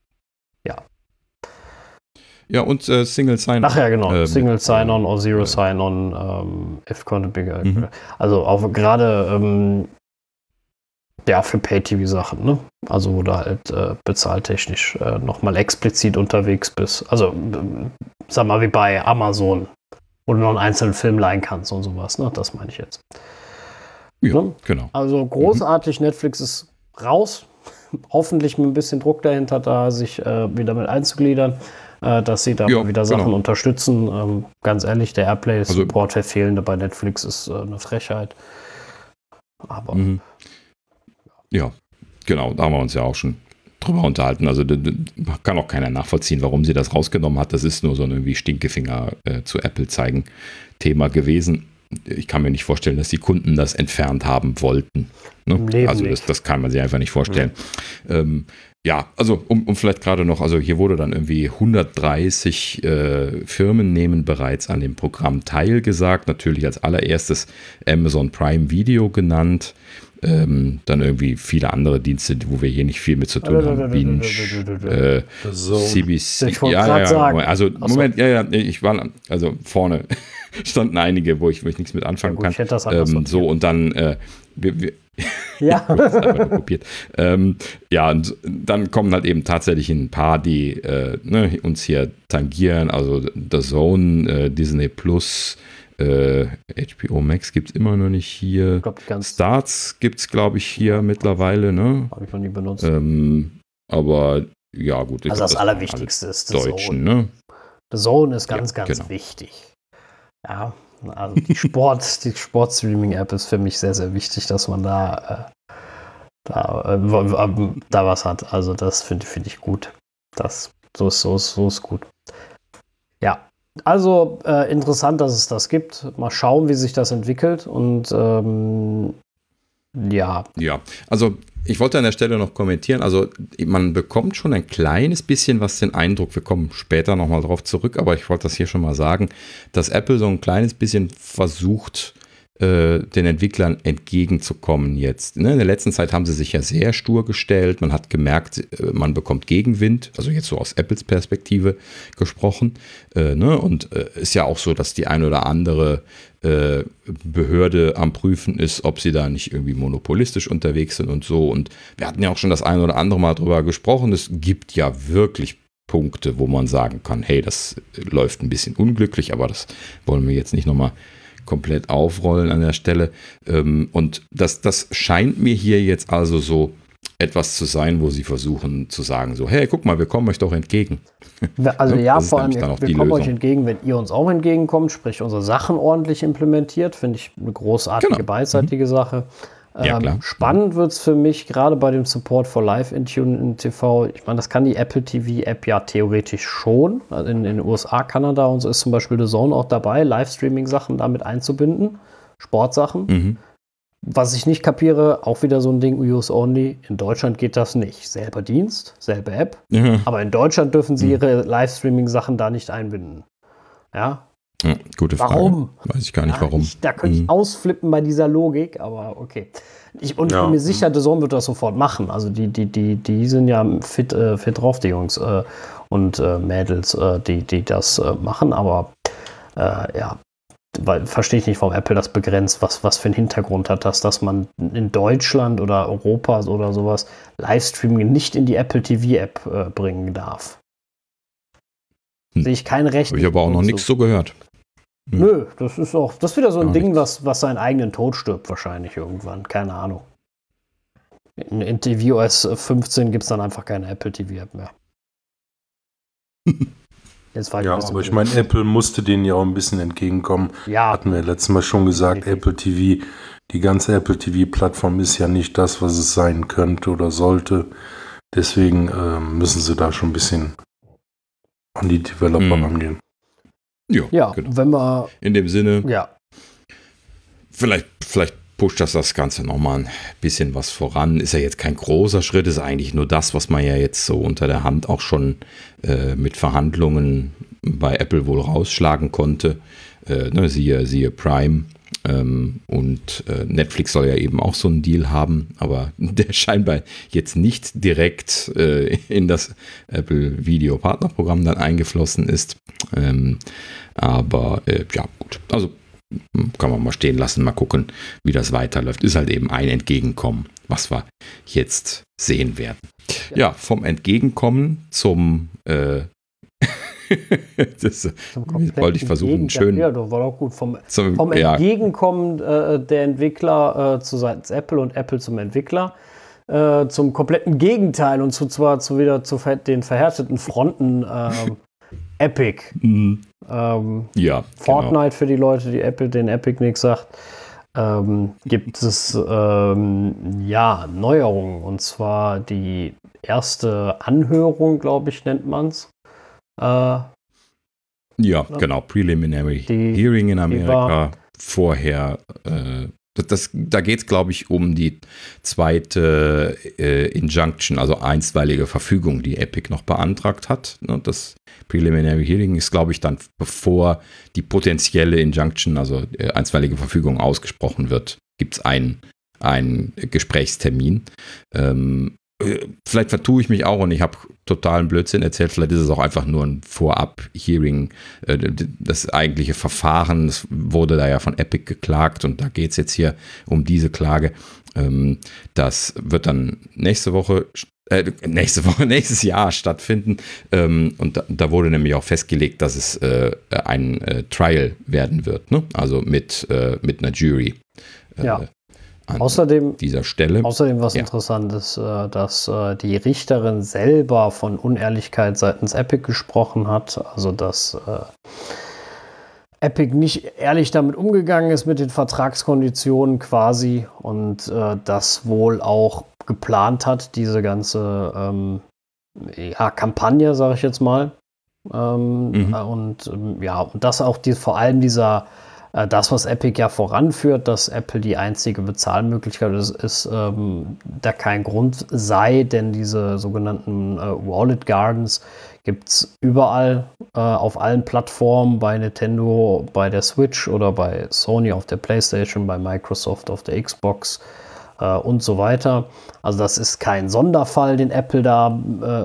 Ja, und Single Sign-On. ach ja, genau. Single Sign-On oder Zero Sign-On, if configured. Also auch gerade für Pay-TV-Sachen, ne? Also wo du halt bezahltechnisch nochmal explizit unterwegs bist. Also sag mal wie bei Amazon, wo du noch einen einzelnen Film leihen kannst und sowas, ne? Das meine ich jetzt. Ja, ne? genau. Also großartig, Netflix ist raus. Hoffentlich mit ein bisschen Druck dahinter, da sich wieder mit einzugliedern. Dass sie da mal wieder Sachen unterstützen. Ganz ehrlich, der Airplay-Support, der fehlende bei Netflix, ist eine Frechheit. Aber ja, genau, da haben wir uns ja auch schon drüber unterhalten. Also kann auch keiner nachvollziehen, warum sie das rausgenommen hat. Das ist nur so ein irgendwie Stinkefinger zu Apple zeigen Thema gewesen. Ich kann mir nicht vorstellen, dass die Kunden das entfernt haben wollten. Ne? Also das kann man sich einfach nicht vorstellen. Ja, also um vielleicht gerade noch, also hier wurde dann irgendwie 130 Firmen nehmen bereits an dem Programm teilgesagt. Natürlich als allererstes Amazon Prime Video genannt. Dann irgendwie viele andere Dienste, wo wir hier nicht viel mit zu tun haben. Binge, CBC. Sagen. Also Moment, ich war, also vorne standen einige, wo ich nichts mit anfangen kann. Ich hätte das anders so und dann ja. das ist einfach nur kopiert. Ja, und dann kommen halt eben tatsächlich ein paar, die uns hier tangieren. Also The Zone, Disney Plus, HBO Max gibt es immer noch nicht hier. Starz gibt es, glaube ich, hier mittlerweile. Ne? Habe ich noch nie benutzt. Aber ja, gut. Also das Allerwichtigste ist The Deutschen, ne? The Zone ist ganz wichtig. Ja, also die Sport-Streaming-App ist für mich sehr, sehr wichtig, dass man da was hat. Also das finde ich gut. So ist gut. Ja, also interessant, dass es das gibt. Mal schauen, wie sich das entwickelt. Und ja. Ja, also ich wollte an der Stelle noch kommentieren, also man bekommt schon ein kleines bisschen den Eindruck, wir kommen später nochmal drauf zurück, aber ich wollte das hier schon mal sagen, dass Apple so ein kleines bisschen versucht, den Entwicklern entgegenzukommen jetzt. Ne? In der letzten Zeit haben sie sich ja sehr stur gestellt, man hat gemerkt, man bekommt Gegenwind, also jetzt so aus Apples Perspektive gesprochen. Und ist ja auch so, dass die ein oder andere Behörde am Prüfen ist, ob sie da nicht irgendwie monopolistisch unterwegs sind und so. Und wir hatten ja auch schon das ein oder andere Mal drüber gesprochen. Es gibt ja wirklich Punkte, wo man sagen kann, hey, das läuft ein bisschen unglücklich, aber das wollen wir jetzt nicht nochmal komplett aufrollen an der Stelle. Und das scheint mir hier jetzt also so etwas zu sein, wo sie versuchen zu sagen, so, hey, guck mal, wir kommen euch doch entgegen. Also ja, vor allem, wir kommen euch entgegen, wenn ihr uns auch entgegenkommt, sprich unsere Sachen ordentlich implementiert, finde ich eine großartige, beidseitige Sache. Ja, klar. Spannend wird es für mich, gerade bei dem Support for Live Intune in TV. Ich meine, das kann die Apple TV App ja theoretisch schon. Also in den USA, Kanada und so ist zum Beispiel The Zone auch dabei, Livestreaming-Sachen damit einzubinden, Sportsachen. Was ich nicht kapiere, auch wieder so ein Ding, US Only. In Deutschland geht das nicht. Selber Dienst, selbe App. Aber in Deutschland dürfen sie ihre Livestreaming-Sachen da nicht einbinden. Ja. Gute Frage. Warum? Weiß ich gar nicht, warum. Da könnte ich ausflippen bei dieser Logik, aber okay. Ich bin mir sicher, The Zone wird das sofort machen. Also die sind ja fit drauf, die Jungs und Mädels, die das machen, aber weil verstehe ich nicht, warum Apple das begrenzt, was für einen Hintergrund hat das, dass man in Deutschland oder Europa oder sowas Livestreaming nicht in die Apple TV App bringen darf. Sehe ich kein Recht. Habe ich aber auch noch nichts so gehört. Nö, das ist wieder so ein Ding, was seinen eigenen Tod stirbt wahrscheinlich irgendwann. Keine Ahnung. In tvOS 15 gibt es dann einfach keine Apple TV App mehr. Jetzt war aber ich meine, Apple musste denen ja auch ein bisschen entgegenkommen. Ja. Hatten wir letztes Mal schon gesagt, Apple TV, die ganze Apple TV-Plattform ist ja nicht das, was es sein könnte oder sollte. Deswegen müssen sie da schon ein bisschen an die Developer rangehen. Ja, genau. Wenn wir in dem Sinne, ja. vielleicht pusht das Ganze nochmal ein bisschen was voran. Ist ja jetzt kein großer Schritt, ist eigentlich nur das, was man ja jetzt so unter der Hand auch schon mit Verhandlungen bei Apple wohl rausschlagen konnte. Siehe Prime. Und Netflix soll ja eben auch so einen Deal haben, aber der scheinbar jetzt nicht direkt in das Apple Video Partnerprogramm dann eingeflossen ist. Aber gut, also kann man mal stehen lassen, mal gucken, wie das weiterläuft. Ist halt eben ein Entgegenkommen, was wir jetzt sehen werden. Ja, vom Entgegenkommen zum das wollte ich versuchen, schön. Ja, das war auch gut. Vom Entgegenkommen der Entwickler seitens Apple und Apple zum Entwickler zum kompletten Gegenteil und zwar wieder zu den verhärteten Fronten Epic. Fortnite, genau. Für die Leute, die den Epic nichts sagt, gibt es Neuerungen, und zwar die erste Anhörung, glaube ich, nennt man es. Genau, Preliminary Hearing in Amerika. Vorher, da geht es, glaube ich, um die zweite Injunction, also einstweilige Verfügung, die Epic noch beantragt hat. Das Preliminary Hearing ist, glaube ich, dann bevor die potenzielle Injunction, also einstweilige Verfügung ausgesprochen wird, gibt es einen Gesprächstermin. Vielleicht vertue ich mich auch und ich habe totalen Blödsinn erzählt. Vielleicht ist es auch einfach nur ein Vorab-Hearing. Das eigentliche Verfahren, das wurde da ja von Epic geklagt und da geht es jetzt hier um diese Klage. Das wird dann nächstes Jahr stattfinden. Und da wurde nämlich auch festgelegt, dass es ein Trial werden wird, ne? Also mit einer Jury. Außerdem, dieser Stelle. Was interessant ist, dass die Richterin selber von Unehrlichkeit seitens Epic gesprochen hat. Also, dass Epic nicht ehrlich damit umgegangen ist mit den Vertragskonditionen quasi und das wohl auch geplant hat, diese ganze Kampagne, sage ich jetzt mal. Und das auch vor allem das, was Epic ja voranführt, dass Apple die einzige Bezahlmöglichkeit ist, da kein Grund sei, denn diese sogenannten Wallet Gardens gibt es überall auf allen Plattformen, bei Nintendo, bei der Switch oder bei Sony auf der PlayStation, bei Microsoft auf der Xbox und so weiter. Also das ist kein Sonderfall, den Apple da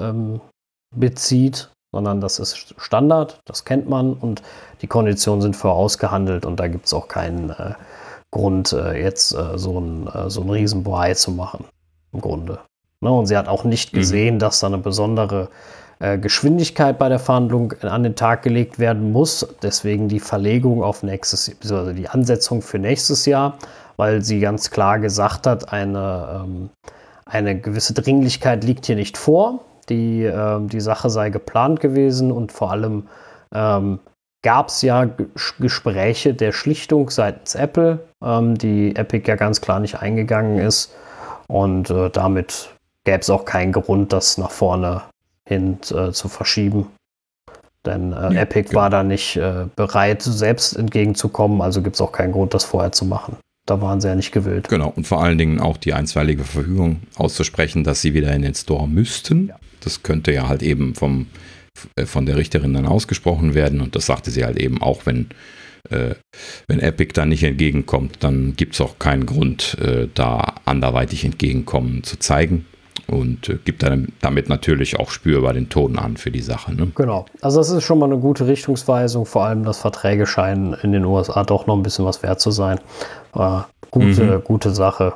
bezieht, sondern das ist Standard, das kennt man und die Konditionen sind vorausgehandelt und da gibt es auch keinen Grund, jetzt so einen Riesenbohai zu machen, im Grunde. Ne? Und sie hat auch nicht gesehen, dass da eine besondere Geschwindigkeit bei der Verhandlung an den Tag gelegt werden muss, deswegen die Verlegung auf beziehungsweise die Ansetzung für nächstes Jahr, weil sie ganz klar gesagt hat, eine gewisse Dringlichkeit liegt hier nicht vor. Die Sache sei geplant gewesen und vor allem gab es ja Gespräche der Schlichtung seitens Apple, die Epic ja ganz klar nicht eingegangen ist und damit gäbe es auch keinen Grund, das nach vorne hin zu verschieben. Denn Epic war da nicht bereit, selbst entgegenzukommen, also gibt es auch keinen Grund, das vorher zu machen. Da waren sie ja nicht gewillt. Genau, und vor allen Dingen auch die einstweilige Verfügung auszusprechen, dass sie wieder in den Store müssten. Ja. Das könnte ja halt eben von der Richterin dann ausgesprochen werden. Und das sagte sie halt eben auch, wenn Epic da nicht entgegenkommt, dann gibt es auch keinen Grund, da anderweitig Entgegenkommen zu zeigen. Und gibt dann damit natürlich auch spürbar den Ton an für die Sache. Ne? Genau. Also das ist schon mal eine gute Richtungsweisung. Vor allem, dass Verträge scheinen in den USA doch noch ein bisschen was wert zu sein. Gute Sache.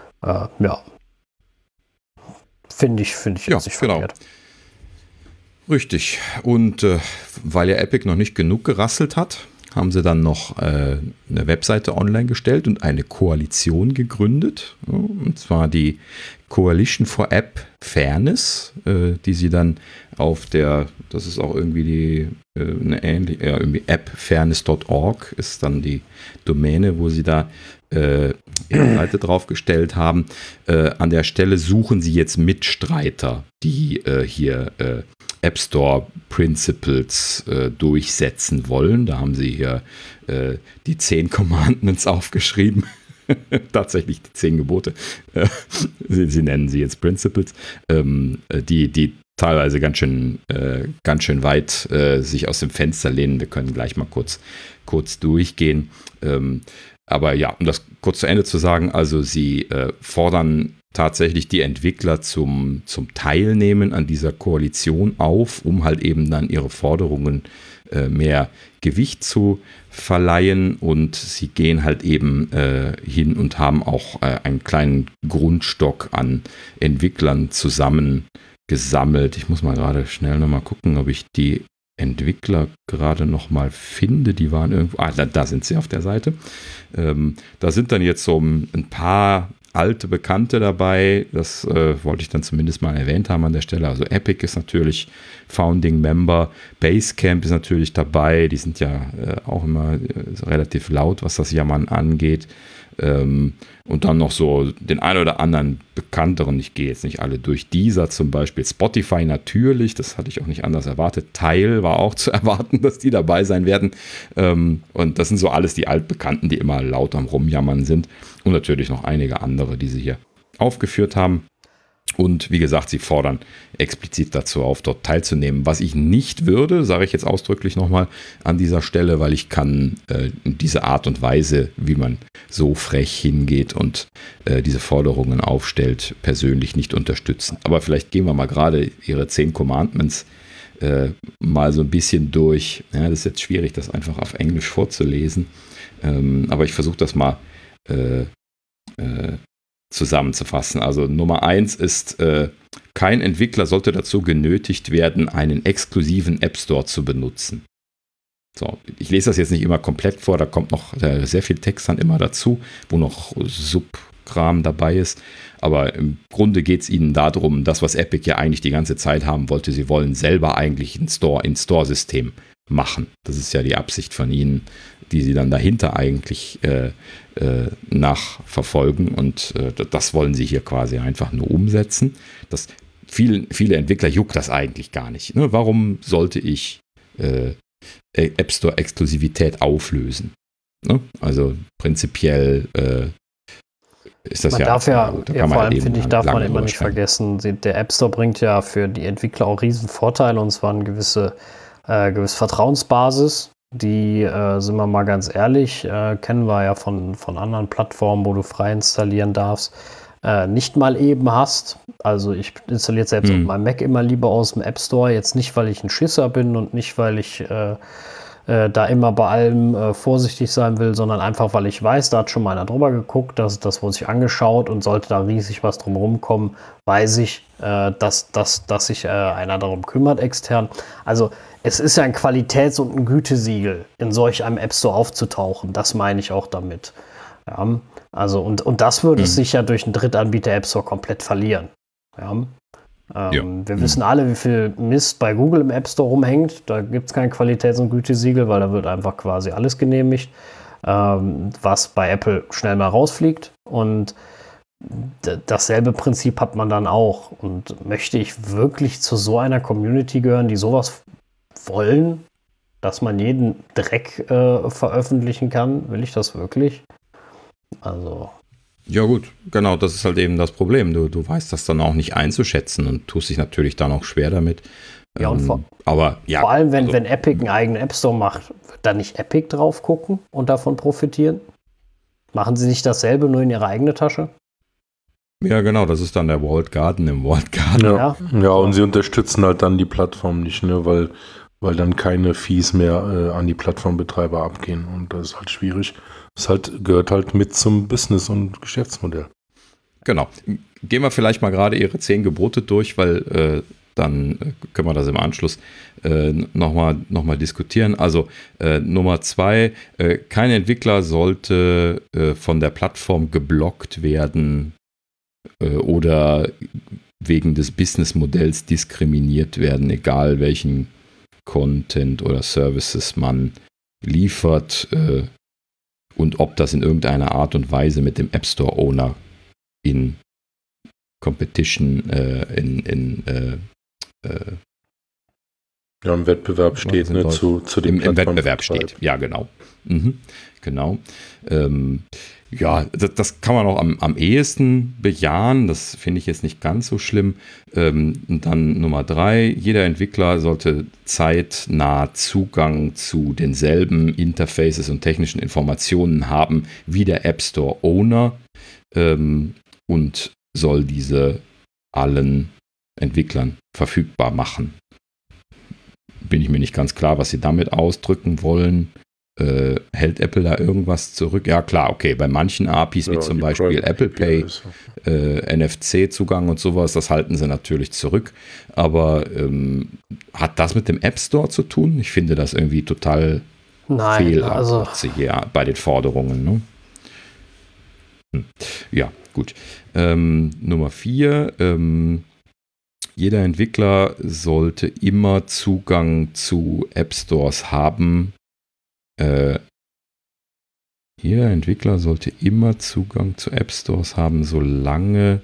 Finde ich jetzt nicht verkehrt. Richtig. Und weil ja Epic noch nicht genug gerasselt hat, haben sie dann noch eine Webseite online gestellt und eine Koalition gegründet. Und zwar die Coalition for App Fairness, die sie dann auf das ist auch irgendwie irgendwie appfairness.org ist dann die Domäne, wo sie da ihre Seite draufgestellt haben. An der Stelle suchen sie jetzt Mitstreiter, die hier App Store Principles durchsetzen wollen. Da haben sie hier die 10 Commandments aufgeschrieben. tatsächlich die 10 Gebote. Sie nennen sie jetzt Principles, die teilweise ganz schön weit sich aus dem Fenster lehnen. Wir können gleich mal kurz durchgehen. Aber ja, um das kurz zu Ende zu sagen, also sie fordern tatsächlich die Entwickler zum Teilnehmen an dieser Koalition auf, um halt eben dann ihre Forderungen mehr Gewicht zu verleihen, und sie gehen halt eben hin und haben auch einen kleinen Grundstock an Entwicklern zusammengesammelt. Ich muss mal gerade schnell nochmal gucken, ob ich die Entwickler gerade nochmal finde. Die waren irgendwo, da sind sie auf der Seite. Da sind dann jetzt so ein paar alte Bekannte dabei, das wollte ich dann zumindest mal erwähnt haben an der Stelle. Also Epic ist natürlich Founding Member, Basecamp ist natürlich dabei, die sind ja auch immer relativ laut, was das Jammern angeht. Und dann noch so den ein oder anderen bekannteren, ich gehe jetzt nicht alle durch, dieser zum Beispiel, Spotify natürlich, das hatte ich auch nicht anders erwartet, Tile war auch zu erwarten, dass die dabei sein werden, und das sind so alles die Altbekannten, die immer laut am Rumjammern sind, und natürlich noch einige andere, die sie hier aufgeführt haben. Und wie gesagt, sie fordern explizit dazu auf, dort teilzunehmen. Was ich nicht würde, sage ich jetzt ausdrücklich nochmal an dieser Stelle, weil ich kann diese Art und Weise, wie man so frech hingeht und diese Forderungen aufstellt, persönlich nicht unterstützen. Aber vielleicht gehen wir mal gerade ihre 10 Commandments mal so ein bisschen durch. Ja, das ist jetzt schwierig, das einfach auf Englisch vorzulesen. Aber ich versuche das mal zusammenzufassen. Also Nummer 1 ist, kein Entwickler sollte dazu genötigt werden, einen exklusiven App Store zu benutzen. So, ich lese das jetzt nicht immer komplett vor, da kommt noch sehr viel Text dann immer dazu, wo noch Subkram dabei ist. Aber im Grunde geht es ihnen darum, das, was Epic ja eigentlich die ganze Zeit haben wollte, sie wollen selber eigentlich ein Store-in-Store-System machen. Das ist ja die Absicht von ihnen, die sie dann dahinter eigentlich nachverfolgen, und das wollen sie hier quasi einfach nur umsetzen. Das viele Entwickler juckt das eigentlich gar nicht. Ne? Warum sollte ich App Store Exklusivität auflösen? Ne? Also prinzipiell ist das darf vor allem, finde ich, darf man immer nicht vergessen, der App Store bringt ja für die Entwickler auch riesen Vorteile, und zwar eine gewisse Vertrauensbasis. Die, sind wir mal ganz ehrlich, kennen wir ja von anderen Plattformen, wo du frei installieren darfst, nicht mal eben hast. Also ich installiere selbst auf meinem Mac immer lieber aus dem App Store, jetzt nicht, weil ich ein Schisser bin und nicht, weil ich da immer bei allem vorsichtig sein will, sondern einfach, weil ich weiß, da hat schon mal einer drüber geguckt, das wurde sich angeschaut, und sollte da riesig was drumherum kommen, weiß ich, dass sich einer darum kümmert extern. Also es ist ja ein Qualitäts- und ein Gütesiegel, in solch einem App Store aufzutauchen. Das meine ich auch damit. Ja, also und das würde es sich ja durch einen Drittanbieter App Store komplett verlieren. Ja. Wir wissen alle, wie viel Mist bei Google im App Store rumhängt. Da gibt es kein Qualitäts- und Gütesiegel, weil da wird einfach quasi alles genehmigt, was bei Apple schnell mal rausfliegt. Und dasselbe Prinzip hat man dann auch. Und möchte ich wirklich zu so einer Community gehören, die sowas wollen, dass man jeden Dreck veröffentlichen kann? Will ich das wirklich? Also. Ja gut, genau, das ist halt eben das Problem. Du weißt das dann auch nicht einzuschätzen und tust dich natürlich dann auch schwer damit. Ja, und vor allem, wenn Epic einen eigenen App Store macht, wird da nicht Epic drauf gucken und davon profitieren? Machen sie nicht dasselbe, nur in ihre eigene Tasche? Ja, genau, das ist dann der Walled Garden im Walled Garden. Ja, und sie unterstützen halt dann die Plattform nicht, ne, weil dann keine Fees mehr an die Plattformbetreiber abgehen, und das ist halt schwierig. Das gehört halt mit zum Business- und Geschäftsmodell. Genau. Gehen wir vielleicht mal gerade ihre 10 Gebote durch, weil dann können wir das im Anschluss nochmal diskutieren. Also Nummer 2, kein Entwickler sollte von der Plattform geblockt werden oder wegen des Businessmodells diskriminiert werden, egal welchen Content oder Services man liefert und ob das in irgendeiner Art und Weise mit dem App Store Owner in Competition im Wettbewerb steht, ne, zu dem im Wettbewerb steht, ja genau. Genau. Ja, das kann man auch am ehesten bejahen. Das finde ich jetzt nicht ganz so schlimm. Und dann Nummer 3. Jeder Entwickler sollte zeitnah Zugang zu denselben Interfaces und technischen Informationen haben wie der App Store Owner und soll diese allen Entwicklern verfügbar machen. Bin ich mir nicht ganz klar, was sie damit ausdrücken wollen. Hält Apple da irgendwas zurück? Ja klar, okay, bei manchen APIs, wie zum Beispiel Apple Pay, NFC-Zugang und sowas, das halten sie natürlich zurück. Aber hat das mit dem App Store zu tun? Ich finde das irgendwie total fehl hier bei den Forderungen. Ne? Ja, gut. Nummer 4, jeder Entwickler sollte immer Zugang zu App Stores haben. Jeder Entwickler sollte immer Zugang zu App Stores haben, solange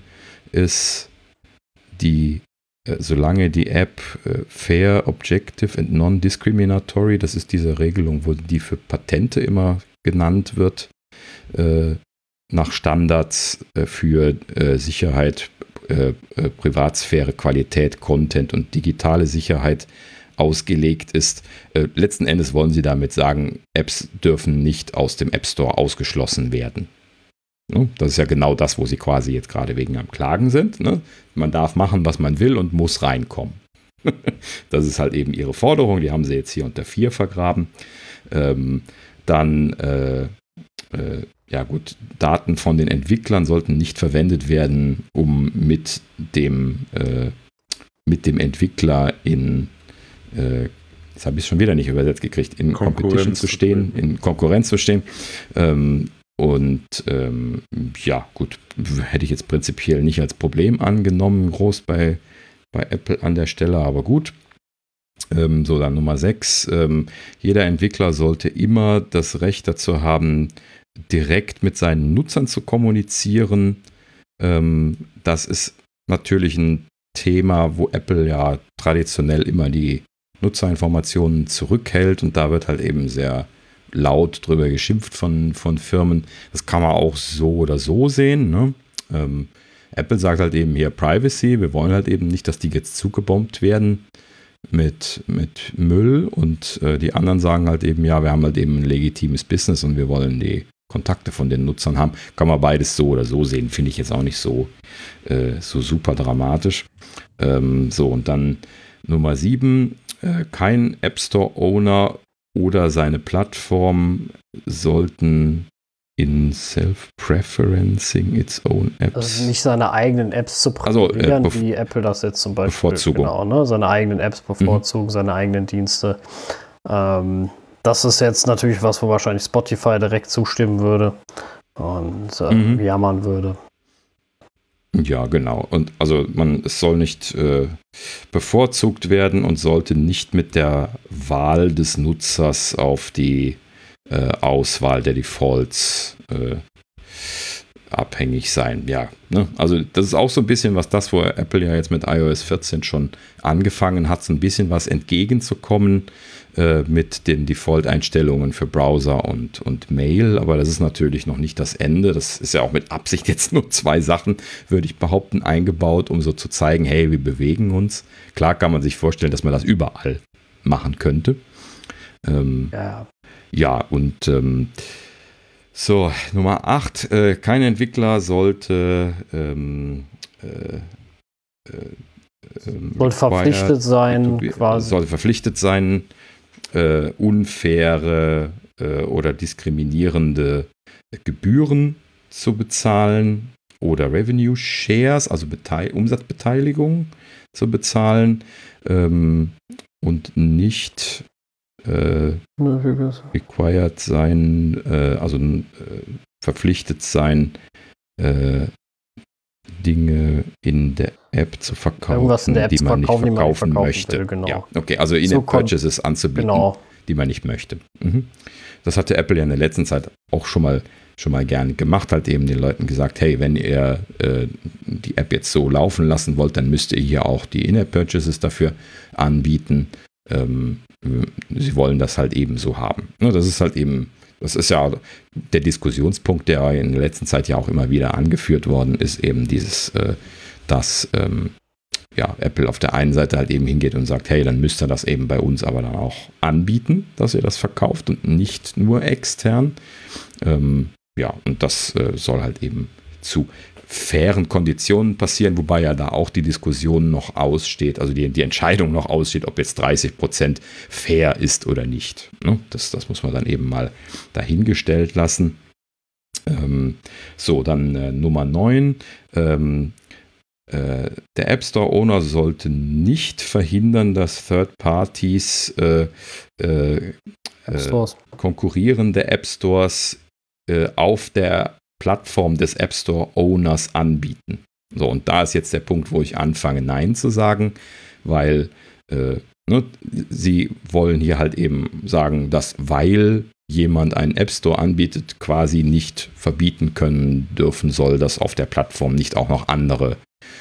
die App fair, objective and non-discriminatory, das ist diese Regelung, wo die für Patente immer genannt wird, nach Standards für Sicherheit, Privatsphäre, Qualität, Content und digitale Sicherheit ausgelegt ist. Letzten Endes wollen sie damit sagen, Apps dürfen nicht aus dem App Store ausgeschlossen werden. Ne? Das ist ja genau das, wo sie quasi jetzt gerade wegen am Klagen sind. Ne? Man darf machen, was man will und muss reinkommen. Das ist halt eben ihre Forderung, die haben sie jetzt hier unter 4 vergraben. Ja gut, Daten von den Entwicklern sollten nicht verwendet werden, um mit dem Entwickler jetzt habe ich es schon wieder nicht übersetzt gekriegt, in Competition zu stehen, in Konkurrenz zu stehen. Ja gut, hätte ich jetzt prinzipiell nicht als Problem angenommen, groß bei Apple an der Stelle, aber gut. So, dann Nummer 6. Jeder Entwickler sollte immer das Recht dazu haben, direkt mit seinen Nutzern zu kommunizieren. Das ist natürlich ein Thema, wo Apple ja traditionell immer die Nutzerinformationen zurückhält und da wird halt eben sehr laut drüber geschimpft von Firmen. Das kann man auch so oder so sehen. Ne? Apple sagt halt eben hier Privacy. Wir wollen halt eben nicht, dass die jetzt zugebombt werden mit Müll und die anderen sagen halt eben, ja, wir haben halt eben ein legitimes Business und wir wollen die Kontakte von den Nutzern haben. Kann man beides so oder so sehen, finde ich jetzt auch nicht so super dramatisch. So, und dann Nummer 7, kein App Store Owner oder seine Plattform sollten in Self-Preferencing its own Apps. Also nicht seine eigenen Apps zu präferieren, wie Apple das jetzt zum Beispiel. Bevorzugung. Genau, ne? Seine eigenen Apps bevorzugen, seine eigenen Dienste. Das ist jetzt natürlich was, wo wahrscheinlich Spotify direkt zustimmen würde und jammern würde. Ja, genau. Und also es soll nicht bevorzugt werden und sollte nicht mit der Wahl des Nutzers auf die Auswahl der Defaults abhängig sein. Ja, ne? Also das ist auch so ein bisschen wo Apple ja jetzt mit iOS 14 schon angefangen hat, so ein bisschen was entgegenzukommen mit den Default-Einstellungen für Browser und Mail, aber das ist natürlich noch nicht das Ende. Das ist ja auch mit Absicht jetzt nur 2 Sachen, würde ich behaupten, eingebaut, um so zu zeigen, hey, wir bewegen uns. Klar kann man sich vorstellen, dass man das überall machen könnte. Ja, und so, Nummer 8, kein Entwickler sollte verpflichtet sein, quasi. Sollte verpflichtet sein, unfaire oder diskriminierende Gebühren zu bezahlen oder Revenue Shares, also Umsatzbeteiligung zu bezahlen und nicht required sein, verpflichtet sein, Dinge in der App zu verkaufen, die man nicht verkaufen möchte. Will, genau. Ja, okay, also In-App-Purchases anzubieten, die man nicht möchte. Das hatte Apple ja in der letzten Zeit auch schon mal gerne gemacht, halt eben den Leuten gesagt, hey, wenn ihr die App jetzt so laufen lassen wollt, dann müsst ihr hier auch die In-App-Purchases dafür anbieten. Sie wollen das halt eben so haben. Das ist halt eben Das ist ja der Diskussionspunkt, der in der letzten Zeit ja auch immer wieder angeführt worden ist, eben dieses, dass Apple auf der einen Seite halt eben hingeht und sagt, hey, dann müsst ihr das eben bei uns aber dann auch anbieten, dass ihr das verkauft und nicht nur extern. Und das soll halt eben zu fairen Konditionen passieren, wobei ja da auch die Diskussion noch aussteht, also die Entscheidung noch aussteht, ob jetzt 30% fair ist oder nicht. Ne? Das muss man dann eben mal dahingestellt lassen. Dann Nummer 9. Der App Store Owner sollte nicht verhindern, dass Third Parties konkurrierende App Stores auf der Plattform des App Store Owners anbieten. So, und da ist jetzt der Punkt, wo ich anfange, Nein zu sagen, weil sie wollen hier halt eben sagen, dass weil jemand einen App Store anbietet, quasi nicht verbieten können dürfen soll, dass auf der Plattform nicht auch noch andere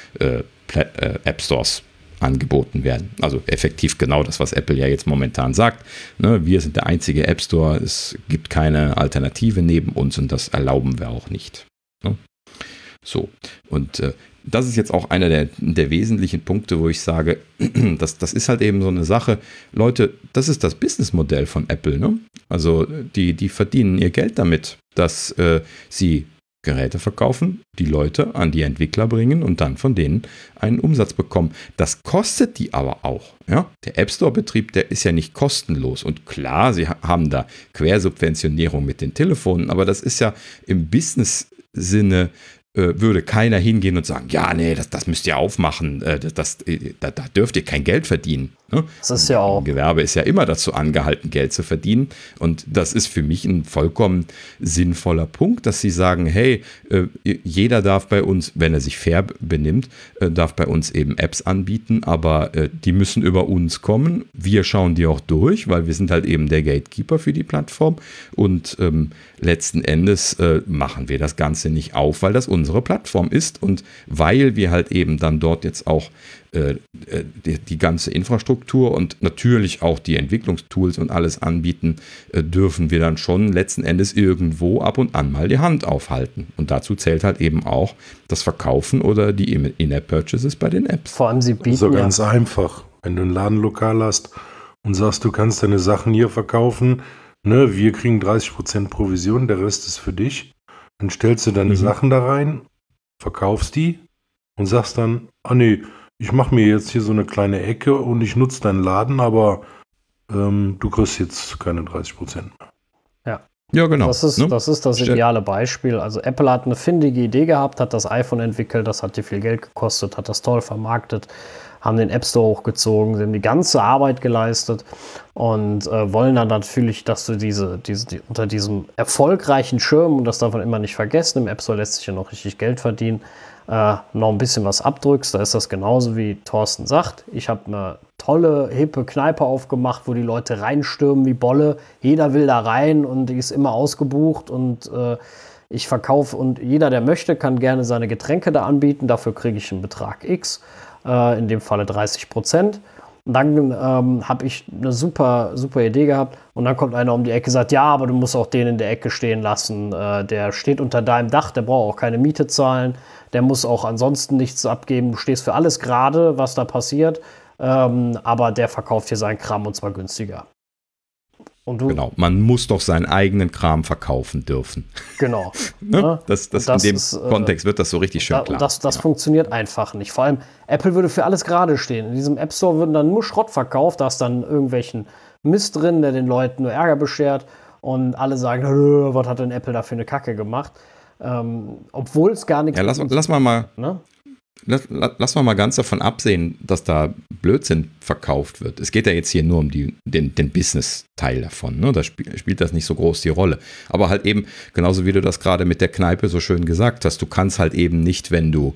App Stores angeboten werden. Also effektiv genau das, was Apple ja jetzt momentan sagt. Ne, wir sind der einzige App Store, es gibt keine Alternative neben uns und das erlauben wir auch nicht. Ne? So, und das ist jetzt auch einer der wesentlichen Punkte, wo ich sage, das ist halt eben so eine Sache. Leute, das ist das Businessmodell von Apple. Ne? Also die verdienen ihr Geld damit, dass sie Geräte verkaufen, die Leute an die Entwickler bringen und dann von denen einen Umsatz bekommen. Das kostet die aber auch. Ja? Der App Store-Betrieb, der ist ja nicht kostenlos. Und klar, sie haben da Quersubventionierung mit den Telefonen, aber das ist ja im Business-Sinne, würde keiner hingehen und sagen, ja, nee, das müsst ihr aufmachen, da dürft ihr kein Geld verdienen. Ne? Das ist ja auch. Ein Gewerbe ist ja immer dazu angehalten, Geld zu verdienen. Und das ist für mich ein vollkommen sinnvoller Punkt, dass sie sagen, hey, jeder darf bei uns, wenn er sich fair benimmt, darf bei uns eben Apps anbieten, aber die müssen über uns kommen. Wir schauen die auch durch, weil wir sind halt eben der Gatekeeper für die Plattform. Und letzten Endes machen wir das Ganze nicht auf, weil das unsere Plattform ist und weil wir halt eben dann dort jetzt auch die ganze Infrastruktur und natürlich auch die Entwicklungstools und alles anbieten, dürfen wir dann schon letzten Endes irgendwo ab und an mal die Hand aufhalten. Und dazu zählt halt eben auch das Verkaufen oder die In-App-Purchases bei den Apps. Vor allem sie bieten so ganz einfach. Wenn du ein Ladenlokal hast und sagst, du kannst deine Sachen hier verkaufen, ne, wir kriegen 30% Provision, der Rest ist für dich. Dann stellst du deine Sachen da rein, verkaufst die und sagst dann, ich mache mir jetzt hier so eine kleine Ecke und ich nutze deinen Laden, aber du kriegst jetzt keine 30% mehr. Ja, genau. Das ist das ideale Beispiel. Also Apple hat eine findige Idee gehabt, hat das iPhone entwickelt, das hat dir viel Geld gekostet, hat das toll vermarktet, haben den App Store hochgezogen, sie haben die ganze Arbeit geleistet und wollen dann natürlich, dass du unter diesem erfolgreichen Schirm, und das darf man immer nicht vergessen, im App Store lässt sich ja noch richtig Geld verdienen, noch ein bisschen was abdrückst. Da ist das genauso wie Thorsten sagt. Ich habe eine tolle, hippe Kneipe aufgemacht, wo die Leute reinstürmen wie Bolle. Jeder will da rein und die ist immer ausgebucht und ich verkaufe und jeder, der möchte, kann gerne seine Getränke da anbieten. Dafür kriege ich einen Betrag X, in dem Falle 30%. Und dann habe ich eine super Idee gehabt und dann kommt einer um die Ecke und sagt, ja, aber du musst auch den in der Ecke stehen lassen. Der steht unter deinem Dach, der braucht auch keine Miete zahlen, der muss auch ansonsten nichts abgeben. Du stehst für alles gerade, was da passiert, aber der verkauft hier seinen Kram und zwar günstiger. Und du, genau, man muss doch seinen eigenen Kram verkaufen dürfen. Genau. Ne? Das in dem Kontext wird das so richtig schön klar. Das funktioniert einfach nicht. Vor allem, Apple würde für alles gerade stehen. In diesem App Store würden dann nur Schrott verkauft, da ist dann irgendwelchen Mist drin, der den Leuten nur Ärger beschert und alle sagen, was hat denn Apple da für eine Kacke gemacht? Obwohl es gar nichts... Ja, lass mal... Ne? Lass mal ganz davon absehen, dass da Blödsinn verkauft wird. Es geht ja jetzt hier nur um den Business-Teil davon. Ne? Da spielt das nicht so groß die Rolle. Aber halt eben, genauso wie du das gerade mit der Kneipe so schön gesagt hast, du kannst halt eben nicht, wenn du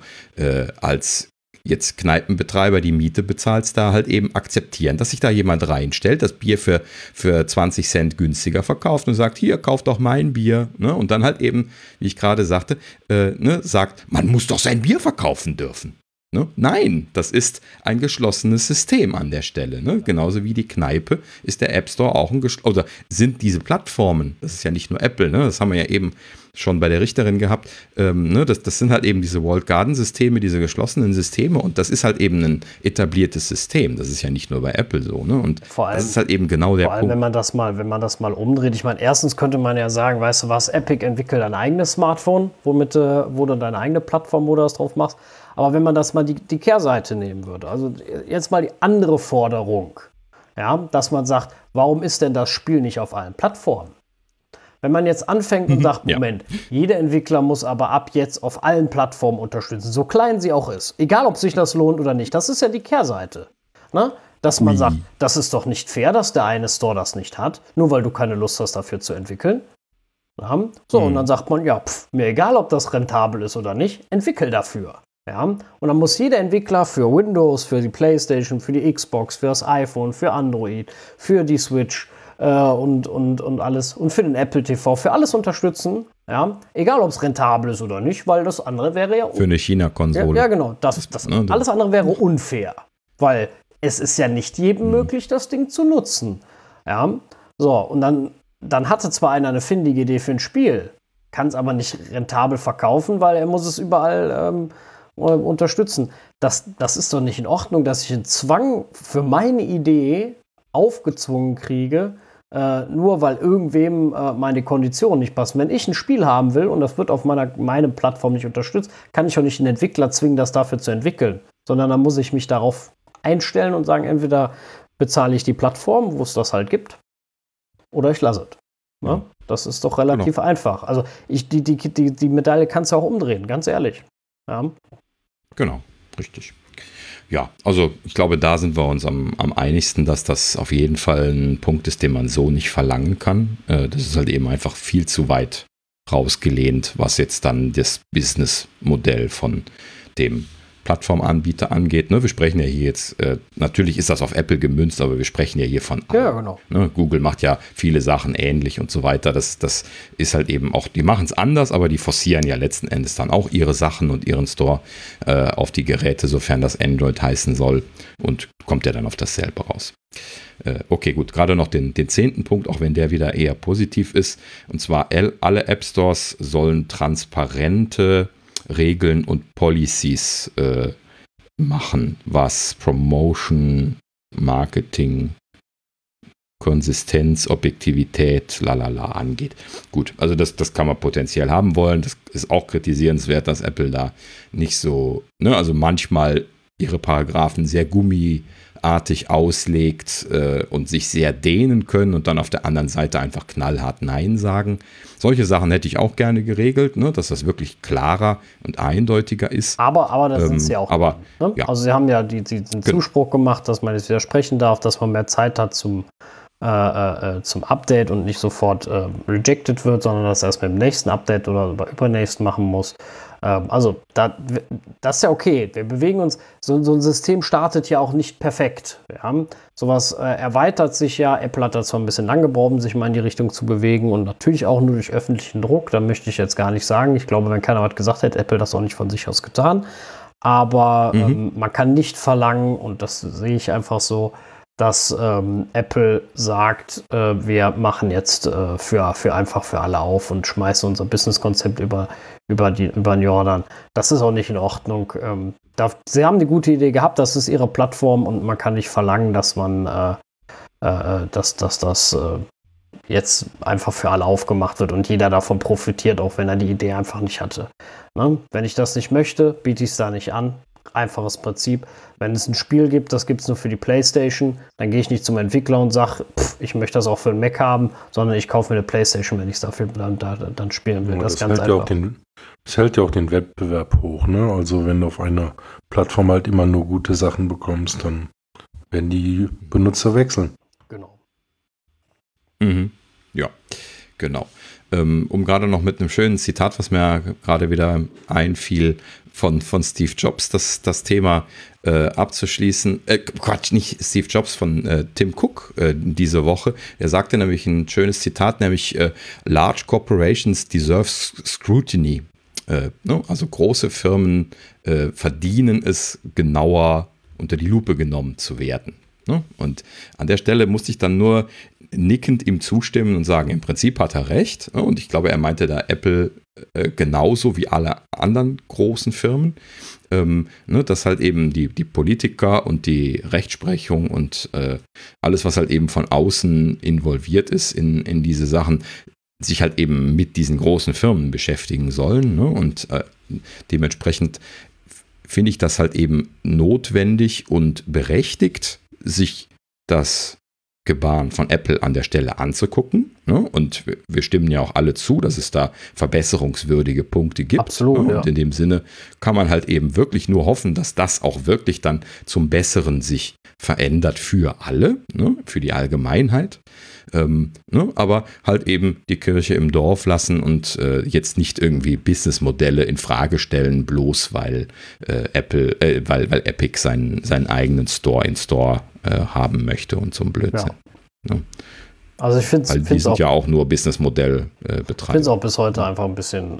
als jetzt Kneipenbetreiber die Miete bezahlst, da halt eben akzeptieren, dass sich da jemand reinstellt, das Bier für 20 Cent günstiger verkauft und sagt, hier, kauf doch mein Bier. Ne? Und dann halt eben, wie ich gerade sagte, sagt, man muss doch sein Bier verkaufen dürfen. Ne? Nein, das ist ein geschlossenes System an der Stelle. Ne? Genauso wie die Kneipe ist der App Store auch oder sind diese Plattformen, das ist ja nicht nur Apple, ne? Das haben wir ja eben schon bei der Richterin gehabt, ne? Das sind halt eben diese Walled Garden Systeme, diese geschlossenen Systeme und das ist halt eben ein etabliertes System. Das ist ja nicht nur bei Apple so. Ne? Und vor allem, das ist halt eben genau der Punkt. Punkt. Wenn man das mal umdreht, ich meine, erstens könnte man ja sagen, weißt du was, Epic entwickelt ein eigenes Smartphone, wo du deine eigene Plattform, wo du das drauf machst. Aber wenn man das mal die Kehrseite nehmen würde, also jetzt mal die andere Forderung, ja, dass man sagt, warum ist denn das Spiel nicht auf allen Plattformen? Wenn man jetzt anfängt und sagt, Moment, jeder Entwickler muss aber ab jetzt auf allen Plattformen unterstützen, so klein sie auch ist, egal ob sich das lohnt oder nicht, das ist ja die Kehrseite. Ne? Dass man sagt, das ist doch nicht fair, dass der eine Store das nicht hat, nur weil du keine Lust hast, dafür zu entwickeln. Ja? So, und dann sagt man, ja, mir egal, ob das rentabel ist oder nicht, entwickel dafür. Ja? Und dann muss jeder Entwickler für Windows, für die PlayStation, für die Xbox, für das iPhone, für Android, für die Switch und alles und für den Apple TV, für alles unterstützen, ja, egal ob es rentabel ist oder nicht, weil das andere wäre ja für eine China-Konsole. Ja, genau, alles andere wäre unfair, weil es ist ja nicht jedem möglich, das Ding zu nutzen. Ja, so, und dann hatte zwar einer eine findige Idee für ein Spiel, kann es aber nicht rentabel verkaufen, weil er muss es überall unterstützen. Das ist doch nicht in Ordnung, dass ich einen Zwang für meine Idee aufgezwungen kriege, nur weil irgendwem meine Konditionen nicht passen. Wenn ich ein Spiel haben will und das wird auf meine Plattform nicht unterstützt, kann ich auch nicht einen Entwickler zwingen, das dafür zu entwickeln, sondern dann muss ich mich darauf einstellen und sagen, entweder bezahle ich die Plattform, wo es das halt gibt, oder ich lasse es. Ja? Das ist doch relativ einfach. Also die Medaille kannst du auch umdrehen, ganz ehrlich. Ja? Genau, richtig. Ja, also ich glaube, da sind wir uns am einigsten, dass das auf jeden Fall ein Punkt ist, den man so nicht verlangen kann. Das ist halt eben einfach viel zu weit rausgelehnt, was jetzt dann das Businessmodell von dem Plattformanbieter angeht. Ne? Wir sprechen ja hier jetzt, natürlich ist das auf Apple gemünzt, aber wir sprechen ja hier von allen. Ja, genau. Ne? Google macht ja viele Sachen ähnlich und so weiter. Das ist halt eben auch, die machen es anders, aber die forcieren ja letzten Endes dann auch ihre Sachen und ihren Store auf die Geräte, sofern das Android heißen soll, und kommt ja dann auf dasselbe raus. Okay, gut, gerade noch den 10. Punkt, auch wenn der wieder eher positiv ist, und zwar alle App Stores sollen transparente Regeln und Policies machen, was Promotion, Marketing, Konsistenz, Objektivität, angeht. Gut, also das kann man potenziell haben wollen. Das ist auch kritisierenswert, dass Apple da nicht so, ne, also manchmal ihre Paragraphen sehr gummiartig auslegt und sich sehr dehnen können und dann auf der anderen Seite einfach knallhart Nein sagen. Solche Sachen hätte ich auch gerne geregelt, ne, dass das wirklich klarer und eindeutiger ist. Aber das sind sie auch. Aber, ne? Ja. Also sie haben ja diesen Zuspruch gemacht, dass man jetzt widersprechen darf, dass man mehr Zeit hat zum Update und nicht sofort rejected wird, sondern das erst mit dem nächsten Update oder übernächsten machen muss. Also das ist ja okay. Wir bewegen uns, so ein System startet ja auch nicht perfekt. Ja? Sowas erweitert sich ja. Apple hat da zwar ein bisschen lang gebraucht, sich mal in die Richtung zu bewegen und natürlich auch nur durch öffentlichen Druck. Da möchte ich jetzt gar nicht sagen. Ich glaube, wenn keiner was gesagt hätte, Apple das auch nicht von sich aus getan. Aber man kann nicht verlangen, und das sehe ich einfach so, dass Apple sagt, wir machen jetzt einfach für alle auf und schmeißen unser Businesskonzept über den Jordan. Das ist auch nicht in Ordnung. Sie haben eine gute Idee gehabt, das ist ihre Plattform und man kann nicht verlangen, dass man dass das jetzt einfach für alle aufgemacht wird und jeder davon profitiert, auch wenn er die Idee einfach nicht hatte. Ne? Wenn ich das nicht möchte, biete ich es da nicht an. Einfaches Prinzip. Wenn es ein Spiel gibt, das gibt es nur für die PlayStation, dann gehe ich nicht zum Entwickler und sage, ich möchte das auch für den Mac haben, sondern ich kaufe mir eine PlayStation, wenn ich es dafür dann spielen will. Das ganz einfach. Das hält ja auch den Wettbewerb hoch, ne? Also wenn du auf einer Plattform halt immer nur gute Sachen bekommst, dann werden die Benutzer wechseln. Genau. Mhm. Ja, genau. Um gerade noch mit einem schönen Zitat, was mir gerade wieder einfiel, von Steve Jobs, das Thema abzuschließen. Quatsch, nicht Steve Jobs, von Tim Cook diese Woche. Er sagte nämlich ein schönes Zitat, nämlich Large corporations deserve scrutiny. Also große Firmen verdienen es, genauer unter die Lupe genommen zu werden. Ne? Und an der Stelle musste ich dann nur nickend ihm zustimmen und sagen, im Prinzip hat er recht. Ne? Und ich glaube, er meinte da Apple genauso wie alle anderen großen Firmen. Dass halt eben die Politiker und die Rechtsprechung und alles, was halt eben von außen involviert ist in diese Sachen, sich halt eben mit diesen großen Firmen beschäftigen sollen. Ne? Und dementsprechend finde ich das halt eben notwendig und berechtigt, sich das Gebaren von Apple an der Stelle anzugucken. Ne? Und wir stimmen ja auch alle zu, dass es da verbesserungswürdige Punkte gibt. Absolut, ne? Und in dem Sinne kann man halt eben wirklich nur hoffen, dass das auch wirklich dann zum Besseren sich verändert für alle, ne? Für die Allgemeinheit. Aber halt eben die Kirche im Dorf lassen und jetzt nicht irgendwie Businessmodelle in Frage stellen, bloß weil Epic seinen eigenen Store haben möchte und so ein Blödsinn. Ja. Also ich finde es die sind ja auch nur Businessmodell betreiben. Ich finde es auch bis heute einfach ein bisschen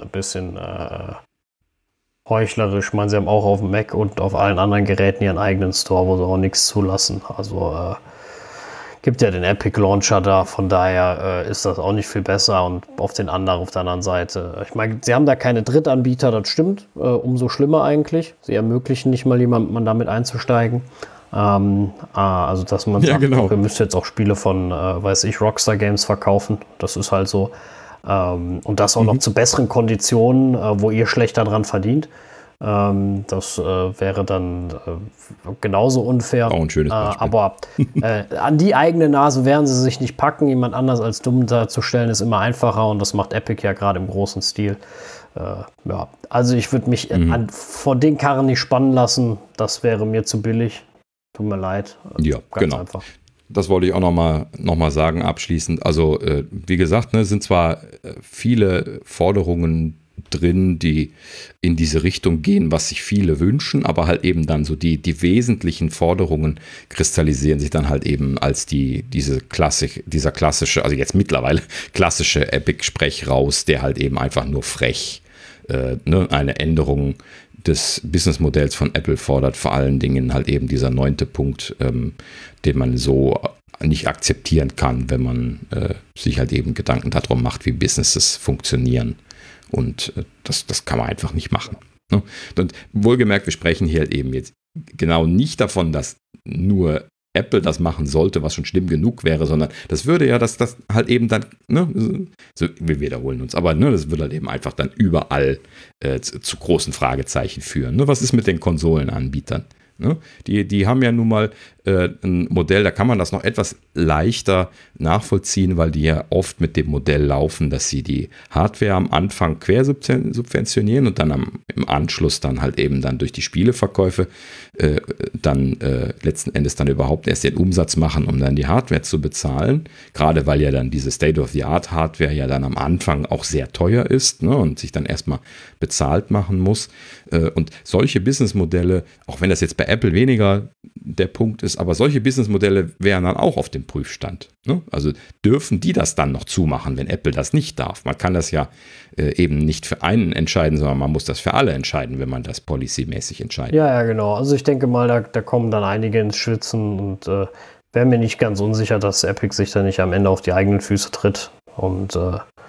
heuchlerisch. Ich meine, sie haben auch auf dem Mac und auf allen anderen Geräten ihren eigenen Store, wo sie auch nichts zulassen. Also gibt ja den Epic Launcher da, von daher ist das auch nicht viel besser. Und auf der anderen Seite, ich meine, sie haben da keine Drittanbieter, das stimmt, umso schlimmer eigentlich. Sie ermöglichen nicht mal jemandem damit einzusteigen. Also dass man sagt, genau. Wir müssen jetzt auch Spiele von, Rockstar Games verkaufen. Das ist halt so. Und das auch noch zu besseren Konditionen, wo ihr schlechter dran verdient. Das wäre dann genauso unfair. Auch ein schönes Beispiel. Aber an die eigene Nase werden sie sich nicht packen. Jemand anders als dumm darzustellen ist immer einfacher und das macht Epic ja gerade im großen Stil. Also ich würde mich vor den Karren nicht spannen lassen. Das wäre mir zu billig. Tut mir leid. Ja, ganz genau. Einfach. Das wollte ich auch noch mal sagen abschließend. Also wie gesagt, sind zwar viele Forderungen drin, die in diese Richtung gehen, was sich viele wünschen, aber halt eben dann so die wesentlichen Forderungen kristallisieren sich dann halt eben als dieser klassische, also jetzt mittlerweile klassische Epic-Sprech raus, der halt eben einfach nur frech eine Änderung des Businessmodells von Apple fordert, vor allen Dingen halt eben dieser 9. Punkt, den man so nicht akzeptieren kann, wenn man sich halt eben Gedanken darum macht, wie Businesses funktionieren. Und das kann man einfach nicht machen. Ne? Und wohlgemerkt, wir sprechen hier halt eben jetzt genau nicht davon, dass nur Apple das machen sollte, was schon schlimm genug wäre, sondern das würde ja das halt eben dann, so, wir wiederholen uns, aber das würde halt eben einfach dann überall zu großen Fragezeichen führen. Ne? Was ist mit den Konsolenanbietern? Ne? Die haben ja nun mal ein Modell, da kann man das noch etwas leichter nachvollziehen, weil die ja oft mit dem Modell laufen, dass sie die Hardware am Anfang quersubventionieren und dann im Anschluss dann halt eben dann durch die Spieleverkäufe dann letzten Endes dann überhaupt erst den Umsatz machen, um dann die Hardware zu bezahlen. Gerade weil ja dann diese State-of-the-Art-Hardware ja dann am Anfang auch sehr teuer ist, ne, und sich dann erstmal bezahlt machen muss. Und solche Businessmodelle, auch wenn das jetzt bei Apple weniger der Punkt ist, aber solche Businessmodelle wären dann auch auf dem Prüfstand. Ne? Also dürfen die das dann noch zumachen, wenn Apple das nicht darf? Man kann das ja eben nicht für einen entscheiden, sondern man muss das für alle entscheiden, wenn man das policymäßig entscheidet. Ja, genau. Also ich denke mal, da kommen dann einige ins Schwitzen und wäre mir nicht ganz unsicher, dass Epic sich da nicht am Ende auf die eigenen Füße tritt. Und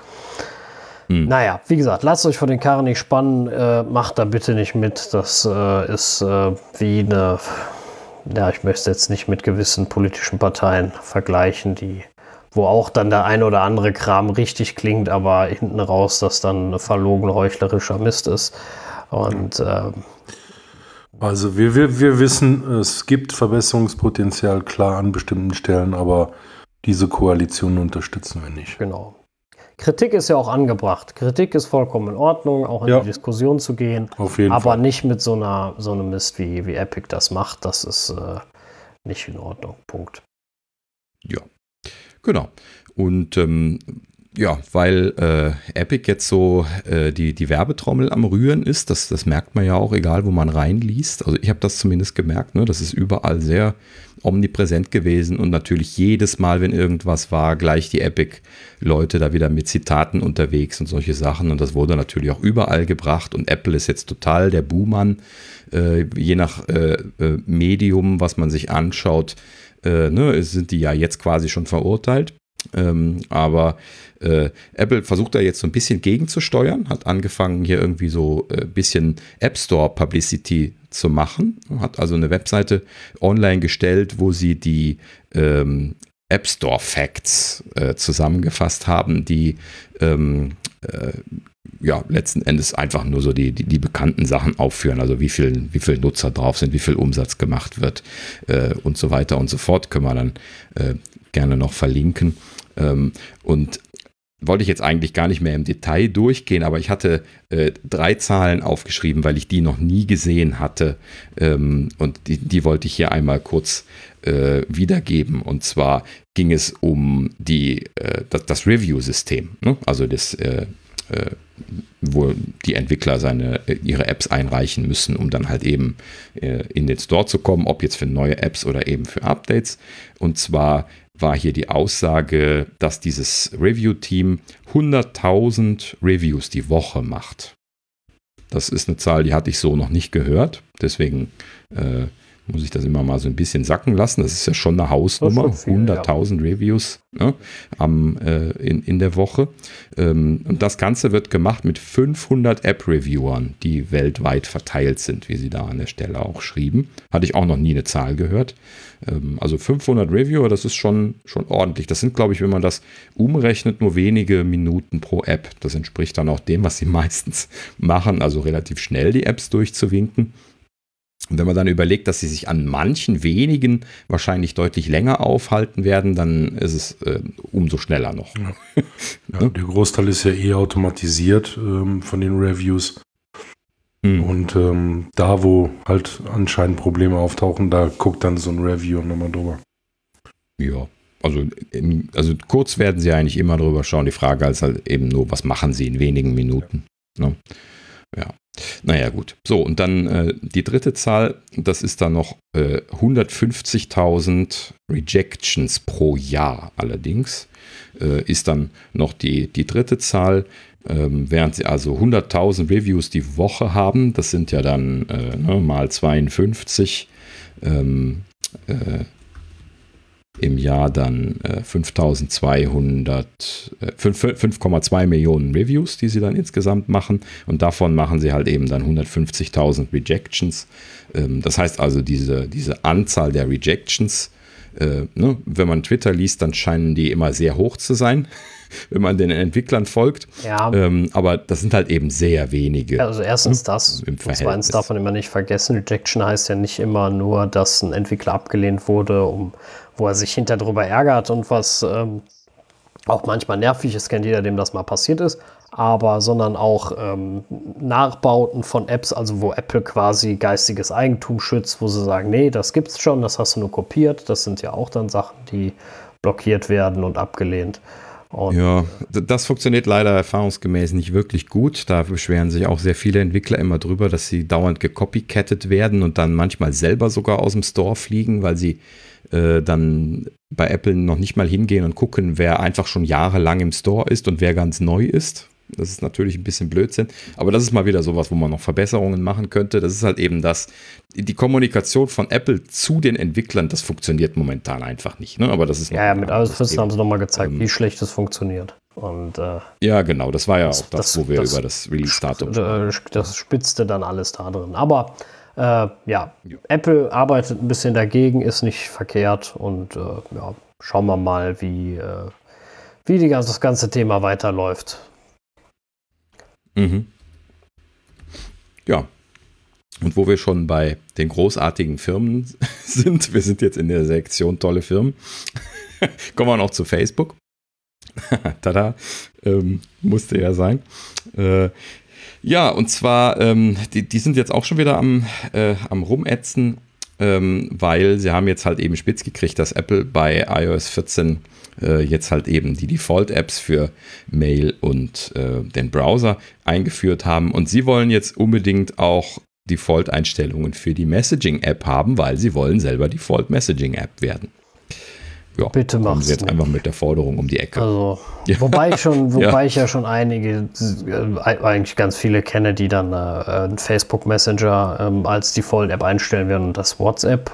naja, wie gesagt, lasst euch vor den Karren nicht spannen, macht da bitte nicht mit. Das ist wie eine, ja, ich möchte es jetzt nicht mit gewissen politischen Parteien vergleichen, wo auch dann der ein oder andere Kram richtig klingt, aber hinten raus das dann verlogen heuchlerischer Mist ist. Und also wir wissen, es gibt Verbesserungspotenzial, klar, an bestimmten Stellen, aber diese Koalition unterstützen wir nicht. Genau. Kritik ist ja auch angebracht. Kritik ist vollkommen in Ordnung, auch in die Diskussion zu gehen. Auf jeden aber Fall. Nicht mit so einem Mist, wie Epic das macht. Das ist nicht in Ordnung. Punkt. Ja, genau. Und weil Epic jetzt so die Werbetrommel am Rühren ist, das merkt man ja auch, egal wo man reinliest. Also ich habe das zumindest gemerkt, ne? Das ist überall sehr omnipräsent gewesen und natürlich jedes Mal, wenn irgendwas war, gleich die Epic-Leute da wieder mit Zitaten unterwegs und solche Sachen und das wurde natürlich auch überall gebracht und Apple ist jetzt total der Buhmann, je nach Medium, was man sich anschaut, sind die ja jetzt quasi schon verurteilt. Aber Apple versucht da jetzt so ein bisschen gegenzusteuern, hat angefangen hier irgendwie so ein bisschen App Store Publicity zu machen, hat also eine Webseite online gestellt, wo sie die App Store Facts zusammengefasst haben, die letzten Endes einfach nur so die bekannten Sachen aufführen, also wie viel Nutzer drauf sind, wie viel Umsatz gemacht wird und so weiter und so fort, können wir dann gerne noch verlinken. Und wollte ich jetzt eigentlich gar nicht mehr im Detail durchgehen, aber ich hatte 3 Zahlen aufgeschrieben, weil ich die noch nie gesehen hatte und die wollte ich hier einmal kurz wiedergeben. Und zwar ging es um das Review-System, ne? Also wo die Entwickler ihre Apps einreichen müssen, um dann halt eben in den Store zu kommen, ob jetzt für neue Apps oder eben für Updates. Und zwar war hier die Aussage, dass dieses Review-Team 100.000 Reviews die Woche macht. Das ist eine Zahl, die hatte ich so noch nicht gehört. Deswegen muss ich das immer mal so ein bisschen sacken lassen. Das ist ja schon eine Hausnummer. 100.000 Reviews, ne, in der Woche. Und das Ganze wird gemacht mit 500 App-Reviewern, die weltweit verteilt sind, wie sie da an der Stelle auch schrieben. Hatte ich auch noch nie eine Zahl gehört. Also 500 Reviewer, das ist schon ordentlich. Das sind, glaube ich, wenn man das umrechnet, nur wenige Minuten pro App. Das entspricht dann auch dem, was sie meistens machen, also relativ schnell die Apps durchzuwinken. Und wenn man dann überlegt, dass sie sich an manchen wenigen wahrscheinlich deutlich länger aufhalten werden, dann ist es umso schneller noch. Ja, der Großteil ist ja automatisiert von den Reviews. Und da, wo halt anscheinend Probleme auftauchen, da guckt dann so ein Reviewer nochmal drüber. Ja, also kurz werden sie eigentlich immer drüber schauen. Die Frage ist halt eben nur, was machen sie in wenigen Minuten. Ne? Ja. Naja, gut. So, und dann die dritte Zahl, das ist dann noch 150.000 Rejections pro Jahr allerdings, ist dann noch die dritte Zahl, während sie also 100.000 Reviews die Woche haben, das sind ja dann mal 52, im Jahr dann 5,2 Millionen Reviews, die sie dann insgesamt machen. Und davon machen sie halt eben dann 150.000 Rejections. Das heißt also, diese Anzahl der Rejections, wenn man Twitter liest, dann scheinen die immer sehr hoch zu sein, wenn man den Entwicklern folgt. Ja. Aber das sind halt eben sehr wenige. Also erstens das. Und zweitens darf man immer nicht vergessen, Rejection heißt ja nicht immer nur, dass ein Entwickler abgelehnt wurde, wo er sich hinterher drüber ärgert und was auch manchmal nervig ist, kennt jeder, dem das mal passiert ist, sondern auch Nachbauten von Apps, also wo Apple quasi geistiges Eigentum schützt, wo sie sagen, nee, das gibt's schon, das hast du nur kopiert. Das sind ja auch dann Sachen, die blockiert werden und abgelehnt. Ja, das funktioniert leider erfahrungsgemäß nicht wirklich gut. Da beschweren sich auch sehr viele Entwickler immer drüber, dass sie dauernd gecopycattet werden und dann manchmal selber sogar aus dem Store fliegen, weil sie dann bei Apple noch nicht mal hingehen und gucken, wer einfach schon jahrelang im Store ist und wer ganz neu ist. Das ist natürlich ein bisschen Blödsinn, aber das ist mal wieder sowas, wo man noch Verbesserungen machen könnte. Das ist halt eben die Kommunikation von Apple zu den Entwicklern, das funktioniert momentan einfach nicht. Ne? Aber das ist ja, mit alles Wissen haben sie nochmal gezeigt, wie schlecht es funktioniert. Und, ja, genau, das war ja auch das, wo wir über das Release-Datum das spitzte dann alles da drin. Aber Apple arbeitet ein bisschen dagegen, ist nicht verkehrt und schauen wir mal, wie das ganze Thema weiterläuft. Mhm. Ja, und wo wir schon bei den großartigen Firmen sind, wir sind jetzt in der Sektion tolle Firmen, kommen wir noch zu Facebook. Tada, musste ja sein. Ja, und zwar, die sind jetzt auch schon wieder am Rumätzen, weil sie haben jetzt halt eben spitz gekriegt, dass Apple bei iOS 14 jetzt halt eben die Default-Apps für Mail und den Browser eingeführt haben. Und sie wollen jetzt unbedingt auch Default-Einstellungen für die Messaging-App haben, weil sie wollen selber Default-Messaging-App werden. Ja, bitte kommen mach's sie jetzt nicht. einfach mit der Forderung um die Ecke. Also, Ja. wobei ich ja schon einige, eigentlich ganz viele kenne, die dann einen Facebook Messenger als Default-App einstellen werden und das WhatsApp.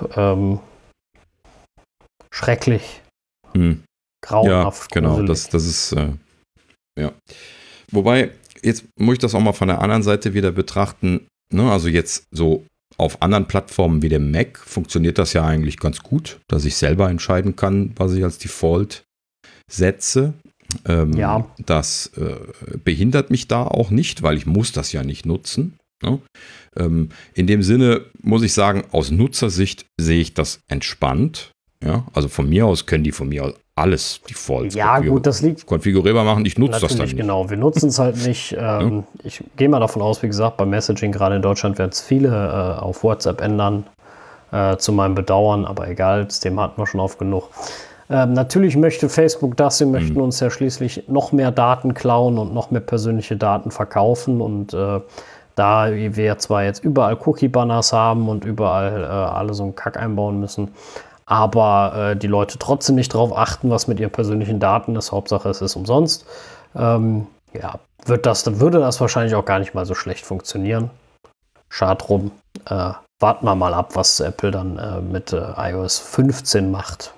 Schrecklich. Grauenhaft. Ja, genau, das ist, ja. Wobei, jetzt muss ich das auch mal von der anderen Seite wieder betrachten, ne? Also jetzt so auf anderen Plattformen wie dem Mac funktioniert das ja eigentlich ganz gut, dass ich selber entscheiden kann, was ich als Default setze. Ja. Das behindert mich da auch nicht, weil ich muss das ja nicht nutzen. Ne? In dem Sinne muss ich sagen, aus Nutzersicht sehe ich das entspannt. Ja? Also von mir aus können die von mir aus alles Default Ja, gut, das liegt konfigurierbar machen. Ich nutze das dann nicht. Genau, wir nutzen es halt nicht. Ich gehe mal davon aus, wie gesagt, bei Messaging, gerade in Deutschland, werden es viele auf WhatsApp ändern, zu meinem Bedauern, aber egal, das Thema hatten wir schon oft genug. Natürlich möchte Facebook das, sie möchten uns ja schließlich noch mehr Daten klauen und noch mehr persönliche Daten verkaufen und da wir zwar jetzt überall Cookie-Banners haben und überall alle so einen Kack einbauen müssen, aber die Leute trotzdem nicht darauf achten, was mit ihren persönlichen Daten ist. Hauptsache, es ist umsonst. Würde das wahrscheinlich auch gar nicht mal so schlecht funktionieren. Schade drum. Warten wir mal ab, was Apple dann mit iOS 15 macht.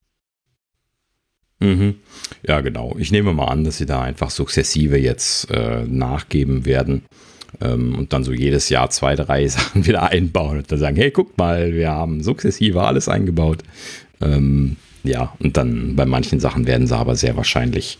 Ja, genau. Ich nehme mal an, dass sie da einfach sukzessive jetzt nachgeben werden. Und dann so jedes Jahr 2, 3 Sachen wieder einbauen und dann sagen, hey, guck mal, wir haben sukzessive alles eingebaut. Ja, und dann bei manchen Sachen werden sie aber sehr wahrscheinlich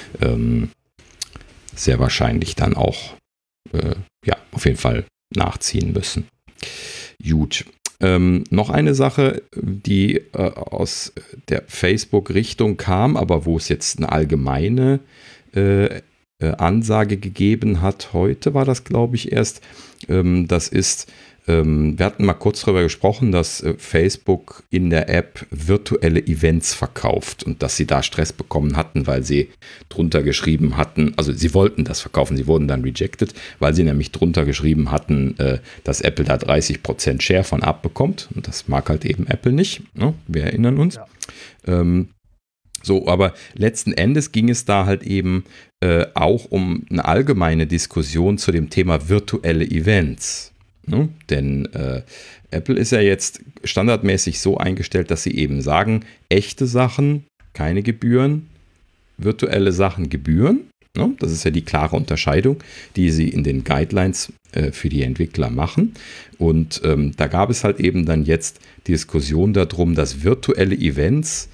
dann auch auf jeden Fall nachziehen müssen. Gut. Noch eine Sache, die aus der Facebook-Richtung kam, aber wo es jetzt eine allgemeine Ansage gegeben hat. Heute war das, glaube ich, erst. Das ist, wir hatten mal kurz darüber gesprochen, dass Facebook in der App virtuelle Events verkauft und dass sie da Stress bekommen hatten, weil sie drunter geschrieben hatten, also sie wollten das verkaufen, sie wurden dann rejected, weil sie nämlich drunter geschrieben hatten, dass Apple da 30% Share von abbekommt und das mag halt eben Apple nicht, ne? Wir erinnern uns. Ja. So, aber letzten Endes ging es da halt eben auch um eine allgemeine Diskussion zu dem Thema virtuelle Events. Ne? Denn Apple ist ja jetzt standardmäßig so eingestellt, dass sie eben sagen, echte Sachen, keine Gebühren, virtuelle Sachen Gebühren. Ne? Das ist ja die klare Unterscheidung, die sie in den Guidelines für die Entwickler machen. Und da gab es halt eben dann jetzt Diskussion darum, dass virtuelle Events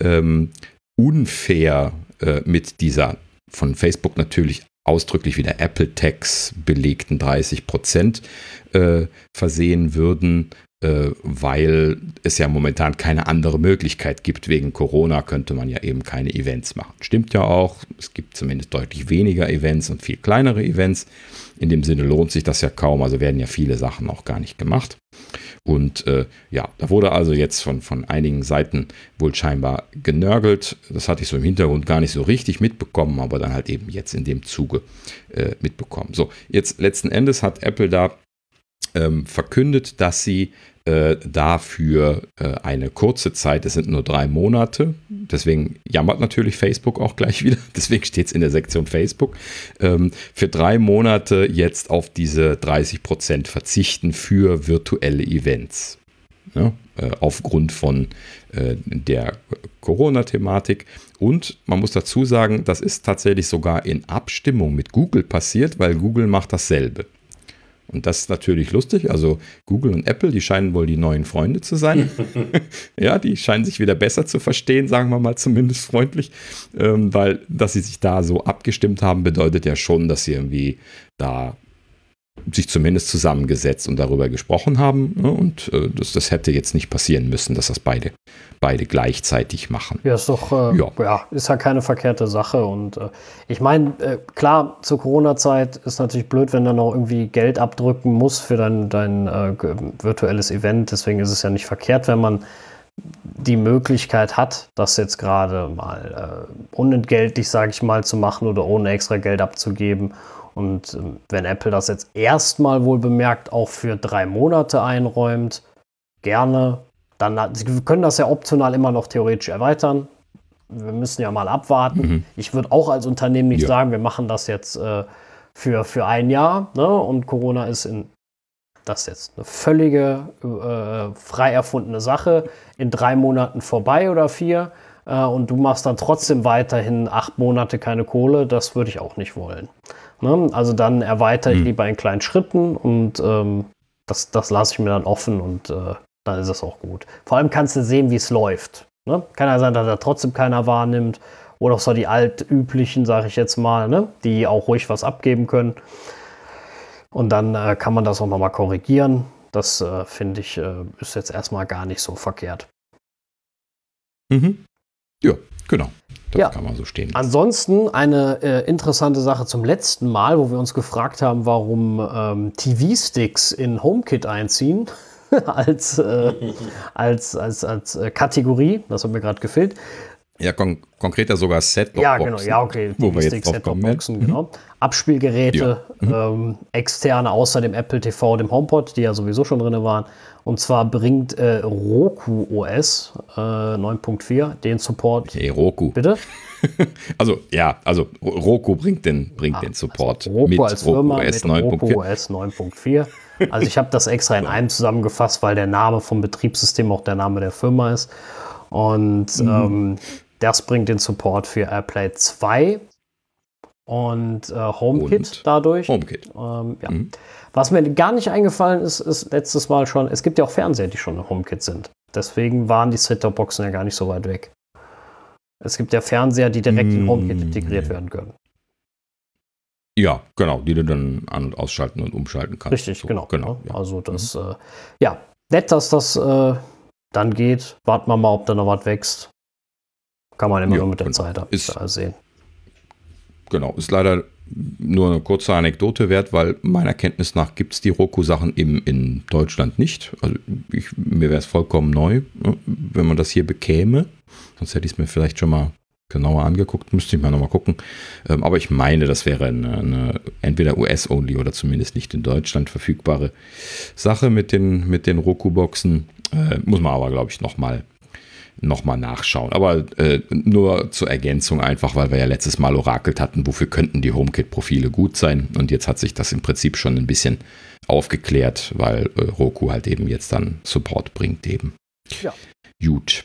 unfair mit dieser von Facebook natürlich ausdrücklich wieder Apple Tax belegten 30% versehen würden, weil es ja momentan keine andere Möglichkeit gibt. Wegen Corona könnte man ja eben keine Events machen. Stimmt ja auch, es gibt zumindest deutlich weniger Events und viel kleinere Events. In dem Sinne lohnt sich das ja kaum, also werden ja viele Sachen auch gar nicht gemacht. Und da wurde also jetzt von einigen Seiten wohl scheinbar genörgelt. Das hatte ich so im Hintergrund gar nicht so richtig mitbekommen, aber dann halt eben jetzt in dem Zuge mitbekommen. So, jetzt letzten Endes hat Apple da verkündet, dass sie dafür eine kurze Zeit, es sind nur 3 Monate, deswegen jammert natürlich Facebook auch gleich wieder, deswegen steht es in der Sektion Facebook, für 3 Monate jetzt auf diese 30% verzichten für virtuelle Events. Ja, aufgrund von der Corona-Thematik. Und man muss dazu sagen, das ist tatsächlich sogar in Abstimmung mit Google passiert, weil Google macht dasselbe. Und das ist natürlich lustig. Also Google und Apple, die scheinen wohl die neuen Freunde zu sein. Ja, die scheinen sich wieder besser zu verstehen, sagen wir mal zumindest freundlich. Weil, dass sie sich da so abgestimmt haben, bedeutet ja schon, dass sie irgendwie da sich zumindest zusammengesetzt und darüber gesprochen haben. Ne? Und das hätte jetzt nicht passieren müssen, dass das beide gleichzeitig machen. Ja, ist doch, ist ja keine verkehrte Sache. Und ich meine, klar, zur Corona-Zeit ist natürlich blöd, wenn du noch irgendwie Geld abdrücken musst für dein virtuelles Event. Deswegen ist es ja nicht verkehrt, wenn man die Möglichkeit hat, das jetzt gerade mal unentgeltlich, sage ich mal, zu machen oder ohne extra Geld abzugeben. Und wenn Apple das jetzt erstmal wohl bemerkt auch für 3 Monate einräumt, gerne. Dann, Sie können das ja optional immer noch theoretisch erweitern. Wir müssen ja mal abwarten. Ich würde auch als Unternehmen nicht sagen, wir machen das jetzt für 1 Jahr, ne? Und Corona ist das ist jetzt eine völlige frei erfundene Sache, in 3 Monaten vorbei oder 4 und du machst dann trotzdem weiterhin 8 Monate keine Kohle, das würde ich auch nicht wollen. Ne? Also dann erweitere ich lieber in kleinen Schritten und das lasse ich mir dann offen und dann ist es auch gut. Vor allem kannst du sehen, wie es läuft. Ne? Kann ja sein, dass da trotzdem keiner wahrnimmt oder auch so die altüblichen, sage ich jetzt mal, ne? Die auch ruhig was abgeben können. Und dann kann man das auch nochmal korrigieren. Das finde ich ist jetzt erstmal gar nicht so verkehrt. Ja, genau. Das kann man so stehen lassen. Ansonsten eine interessante Sache zum letzten Mal, wo wir uns gefragt haben, warum TV-Sticks in HomeKit einziehen als Kategorie. Das hat mir gerade gefehlt. Ja, konkreter sogar Set-Top-Boxen. Ja, genau. Ja, okay. Wo wir jetzt drauf kommen. Set-Top-Boxen, genau. Abspielgeräte, externe außer dem Apple TV, dem HomePod, die ja sowieso schon drin waren. Und zwar bringt Roku OS 9.4 den Support. Hey, Roku. Bitte? Also Roku bringt den Support. Also Roku mit als Firma Roku OS mit Roku OS 9.4. Also ich habe das extra in einem zusammengefasst, weil der Name vom Betriebssystem auch der Name der Firma ist. Und das bringt den Support für AirPlay 2 und HomeKit dadurch. HomeKit. Was mir gar nicht eingefallen ist letztes Mal schon, es gibt ja auch Fernseher, die schon in HomeKit sind. Deswegen waren die Set-Top-Boxen ja gar nicht so weit weg. Es gibt ja Fernseher, die direkt in HomeKit integriert werden können. Ja, genau, die du dann an- und ausschalten und umschalten kannst. Richtig, so, genau. Ja. Also das, nett, dass das dann geht. Warten wir mal, ob da noch was wächst. Kann man immer nur mit der Zeit sehen. Genau, ist leider nur eine kurze Anekdote wert, weil meiner Kenntnis nach gibt es die Roku-Sachen eben in Deutschland nicht. Also mir wäre es vollkommen neu, wenn man das hier bekäme. Sonst hätte ich es mir vielleicht schon mal genauer angeguckt, müsste ich mal nochmal gucken. Aber ich meine, das wäre eine entweder US-only oder zumindest nicht in Deutschland verfügbare Sache mit den Roku-Boxen. Muss man aber, glaube ich, nochmal nachschauen. Aber nur zur Ergänzung einfach, weil wir ja letztes Mal orakelt hatten, wofür könnten die HomeKit-Profile gut sein. Und jetzt hat sich das im Prinzip schon ein bisschen aufgeklärt, weil Roku halt eben jetzt dann Support bringt eben. Ja. Gut.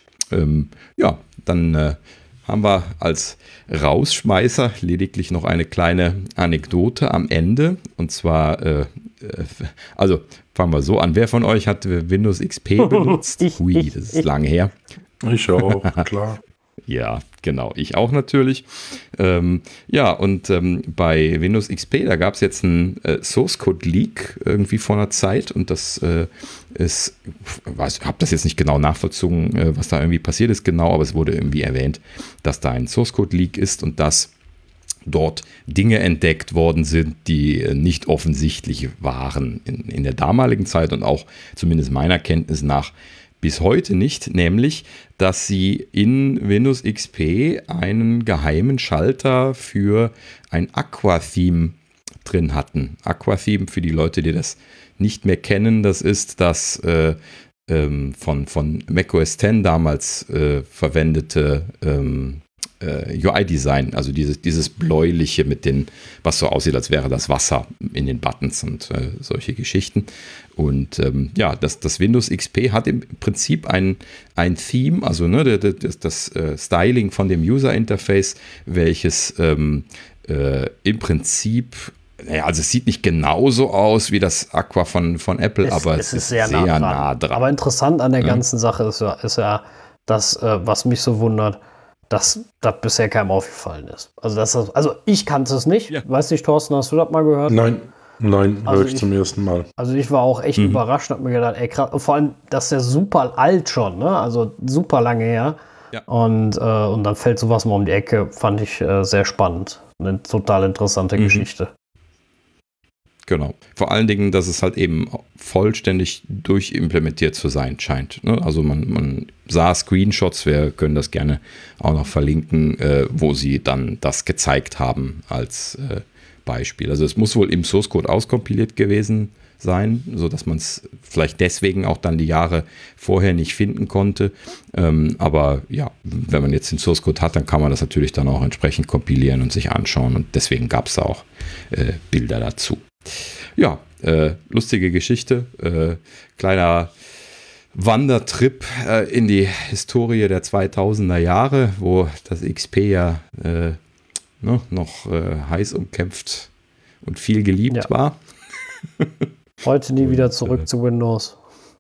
Dann haben wir als Rausschmeißer lediglich noch eine kleine Anekdote am Ende. Und zwar, also fangen wir so an. Wer von euch hat Windows XP benutzt? Hui, das ist lange her. Ich auch, klar. Ja, genau. Ich auch natürlich. Bei Windows XP, da gab es jetzt einen Source Code Leak irgendwie vor einer Zeit und das ist, ich habe das jetzt nicht genau nachvollzogen, was da irgendwie passiert ist genau, aber es wurde irgendwie erwähnt, dass da ein Source Code Leak ist und dass dort Dinge entdeckt worden sind, die nicht offensichtlich waren in der damaligen Zeit und auch zumindest meiner Kenntnis nach bis heute nicht, nämlich, dass sie in Windows XP einen geheimen Schalter für ein Aqua-Theme drin hatten. Aqua-Theme, für die Leute, die das nicht mehr kennen, das ist das von macOS X damals verwendete UI-Design, also dieses bläuliche mit den, was so aussieht, als wäre das Wasser in den Buttons und solche Geschichten. Und das Windows XP hat im Prinzip ein Theme, also das Styling von dem User-Interface, welches im Prinzip, also es sieht nicht genauso aus wie das Aqua von Apple, aber es ist sehr nah dran. Aber interessant an der ganzen Sache ist ja das, was mich so wundert, dass das bisher keinem aufgefallen ist. Also ich kannte es nicht. Ja. Weiß nicht, Thorsten, hast du das mal gehört? Nein, höre ich zum ersten Mal. Also ich war auch echt überrascht und hab mir gedacht, ey, krass, vor allem, das ist ja super alt schon, ne? Also super lange her. Ja. Und dann fällt sowas mal um die Ecke, fand ich sehr spannend. Eine total interessante Geschichte. Genau. Vor allen Dingen, dass es halt eben vollständig durchimplementiert zu sein scheint. Ne? Also man sah Screenshots, wir können das gerne auch noch verlinken, wo sie dann das gezeigt haben als Beispiel. Also es muss wohl im Source Code auskompiliert gewesen sein, sodass man es vielleicht deswegen auch dann die Jahre vorher nicht finden konnte. Aber ja, wenn man jetzt den Source Code hat, dann kann man das natürlich dann auch entsprechend kompilieren und sich anschauen. Und deswegen gab es auch Bilder dazu. Ja, lustige Geschichte. Kleiner Wandertrip in die Historie der 2000er Jahre, wo das XP ja noch heiß umkämpft und viel geliebt war. Heute nie wieder zurück zu Windows.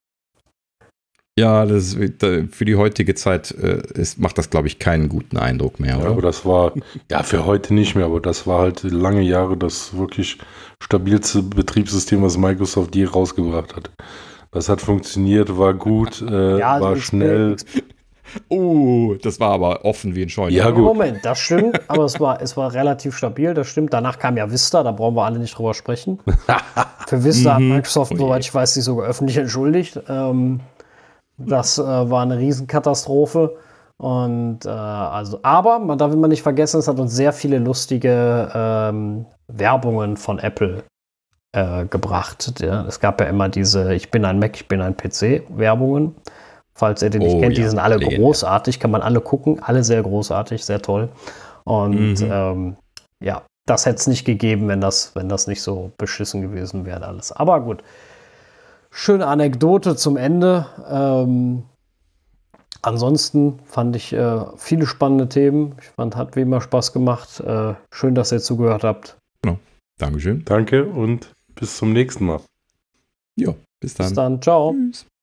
Ja, für die heutige Zeit macht das, glaube ich, keinen guten Eindruck mehr, oder? Ja, aber das war, für heute nicht mehr, aber das war halt lange Jahre das wirklich stabilste Betriebssystem, was Microsoft je rausgebracht hat. Das hat funktioniert, war gut, war schnell. Das war aber offen wie ein Scheune. Ja, gut. Moment, das stimmt, aber es war relativ stabil, das stimmt. Danach kam ja Vista, da brauchen wir alle nicht drüber sprechen. Für Vista hat Microsoft, soweit ich weiß, sich sogar öffentlich entschuldigt. Das war eine Riesenkatastrophe. Und aber da will man nicht vergessen, es hat uns sehr viele lustige Werbungen von Apple gebracht. Ja, es gab ja immer diese Ich bin ein Mac, ich bin ein PC Werbungen. Falls ihr den nicht kennt, die sind alle großartig, kann man alle gucken, alle sehr großartig, sehr toll. Und das hätte es nicht gegeben, wenn das nicht so beschissen gewesen wäre alles. Aber gut, schöne Anekdote zum Ende. Ansonsten fand ich viele spannende Themen. Ich fand, hat wie immer Spaß gemacht. Schön, dass ihr zugehört habt. Ja, Dankeschön. Danke und bis zum nächsten Mal. Ja, bis dann. Bis dann, ciao. Tschüss.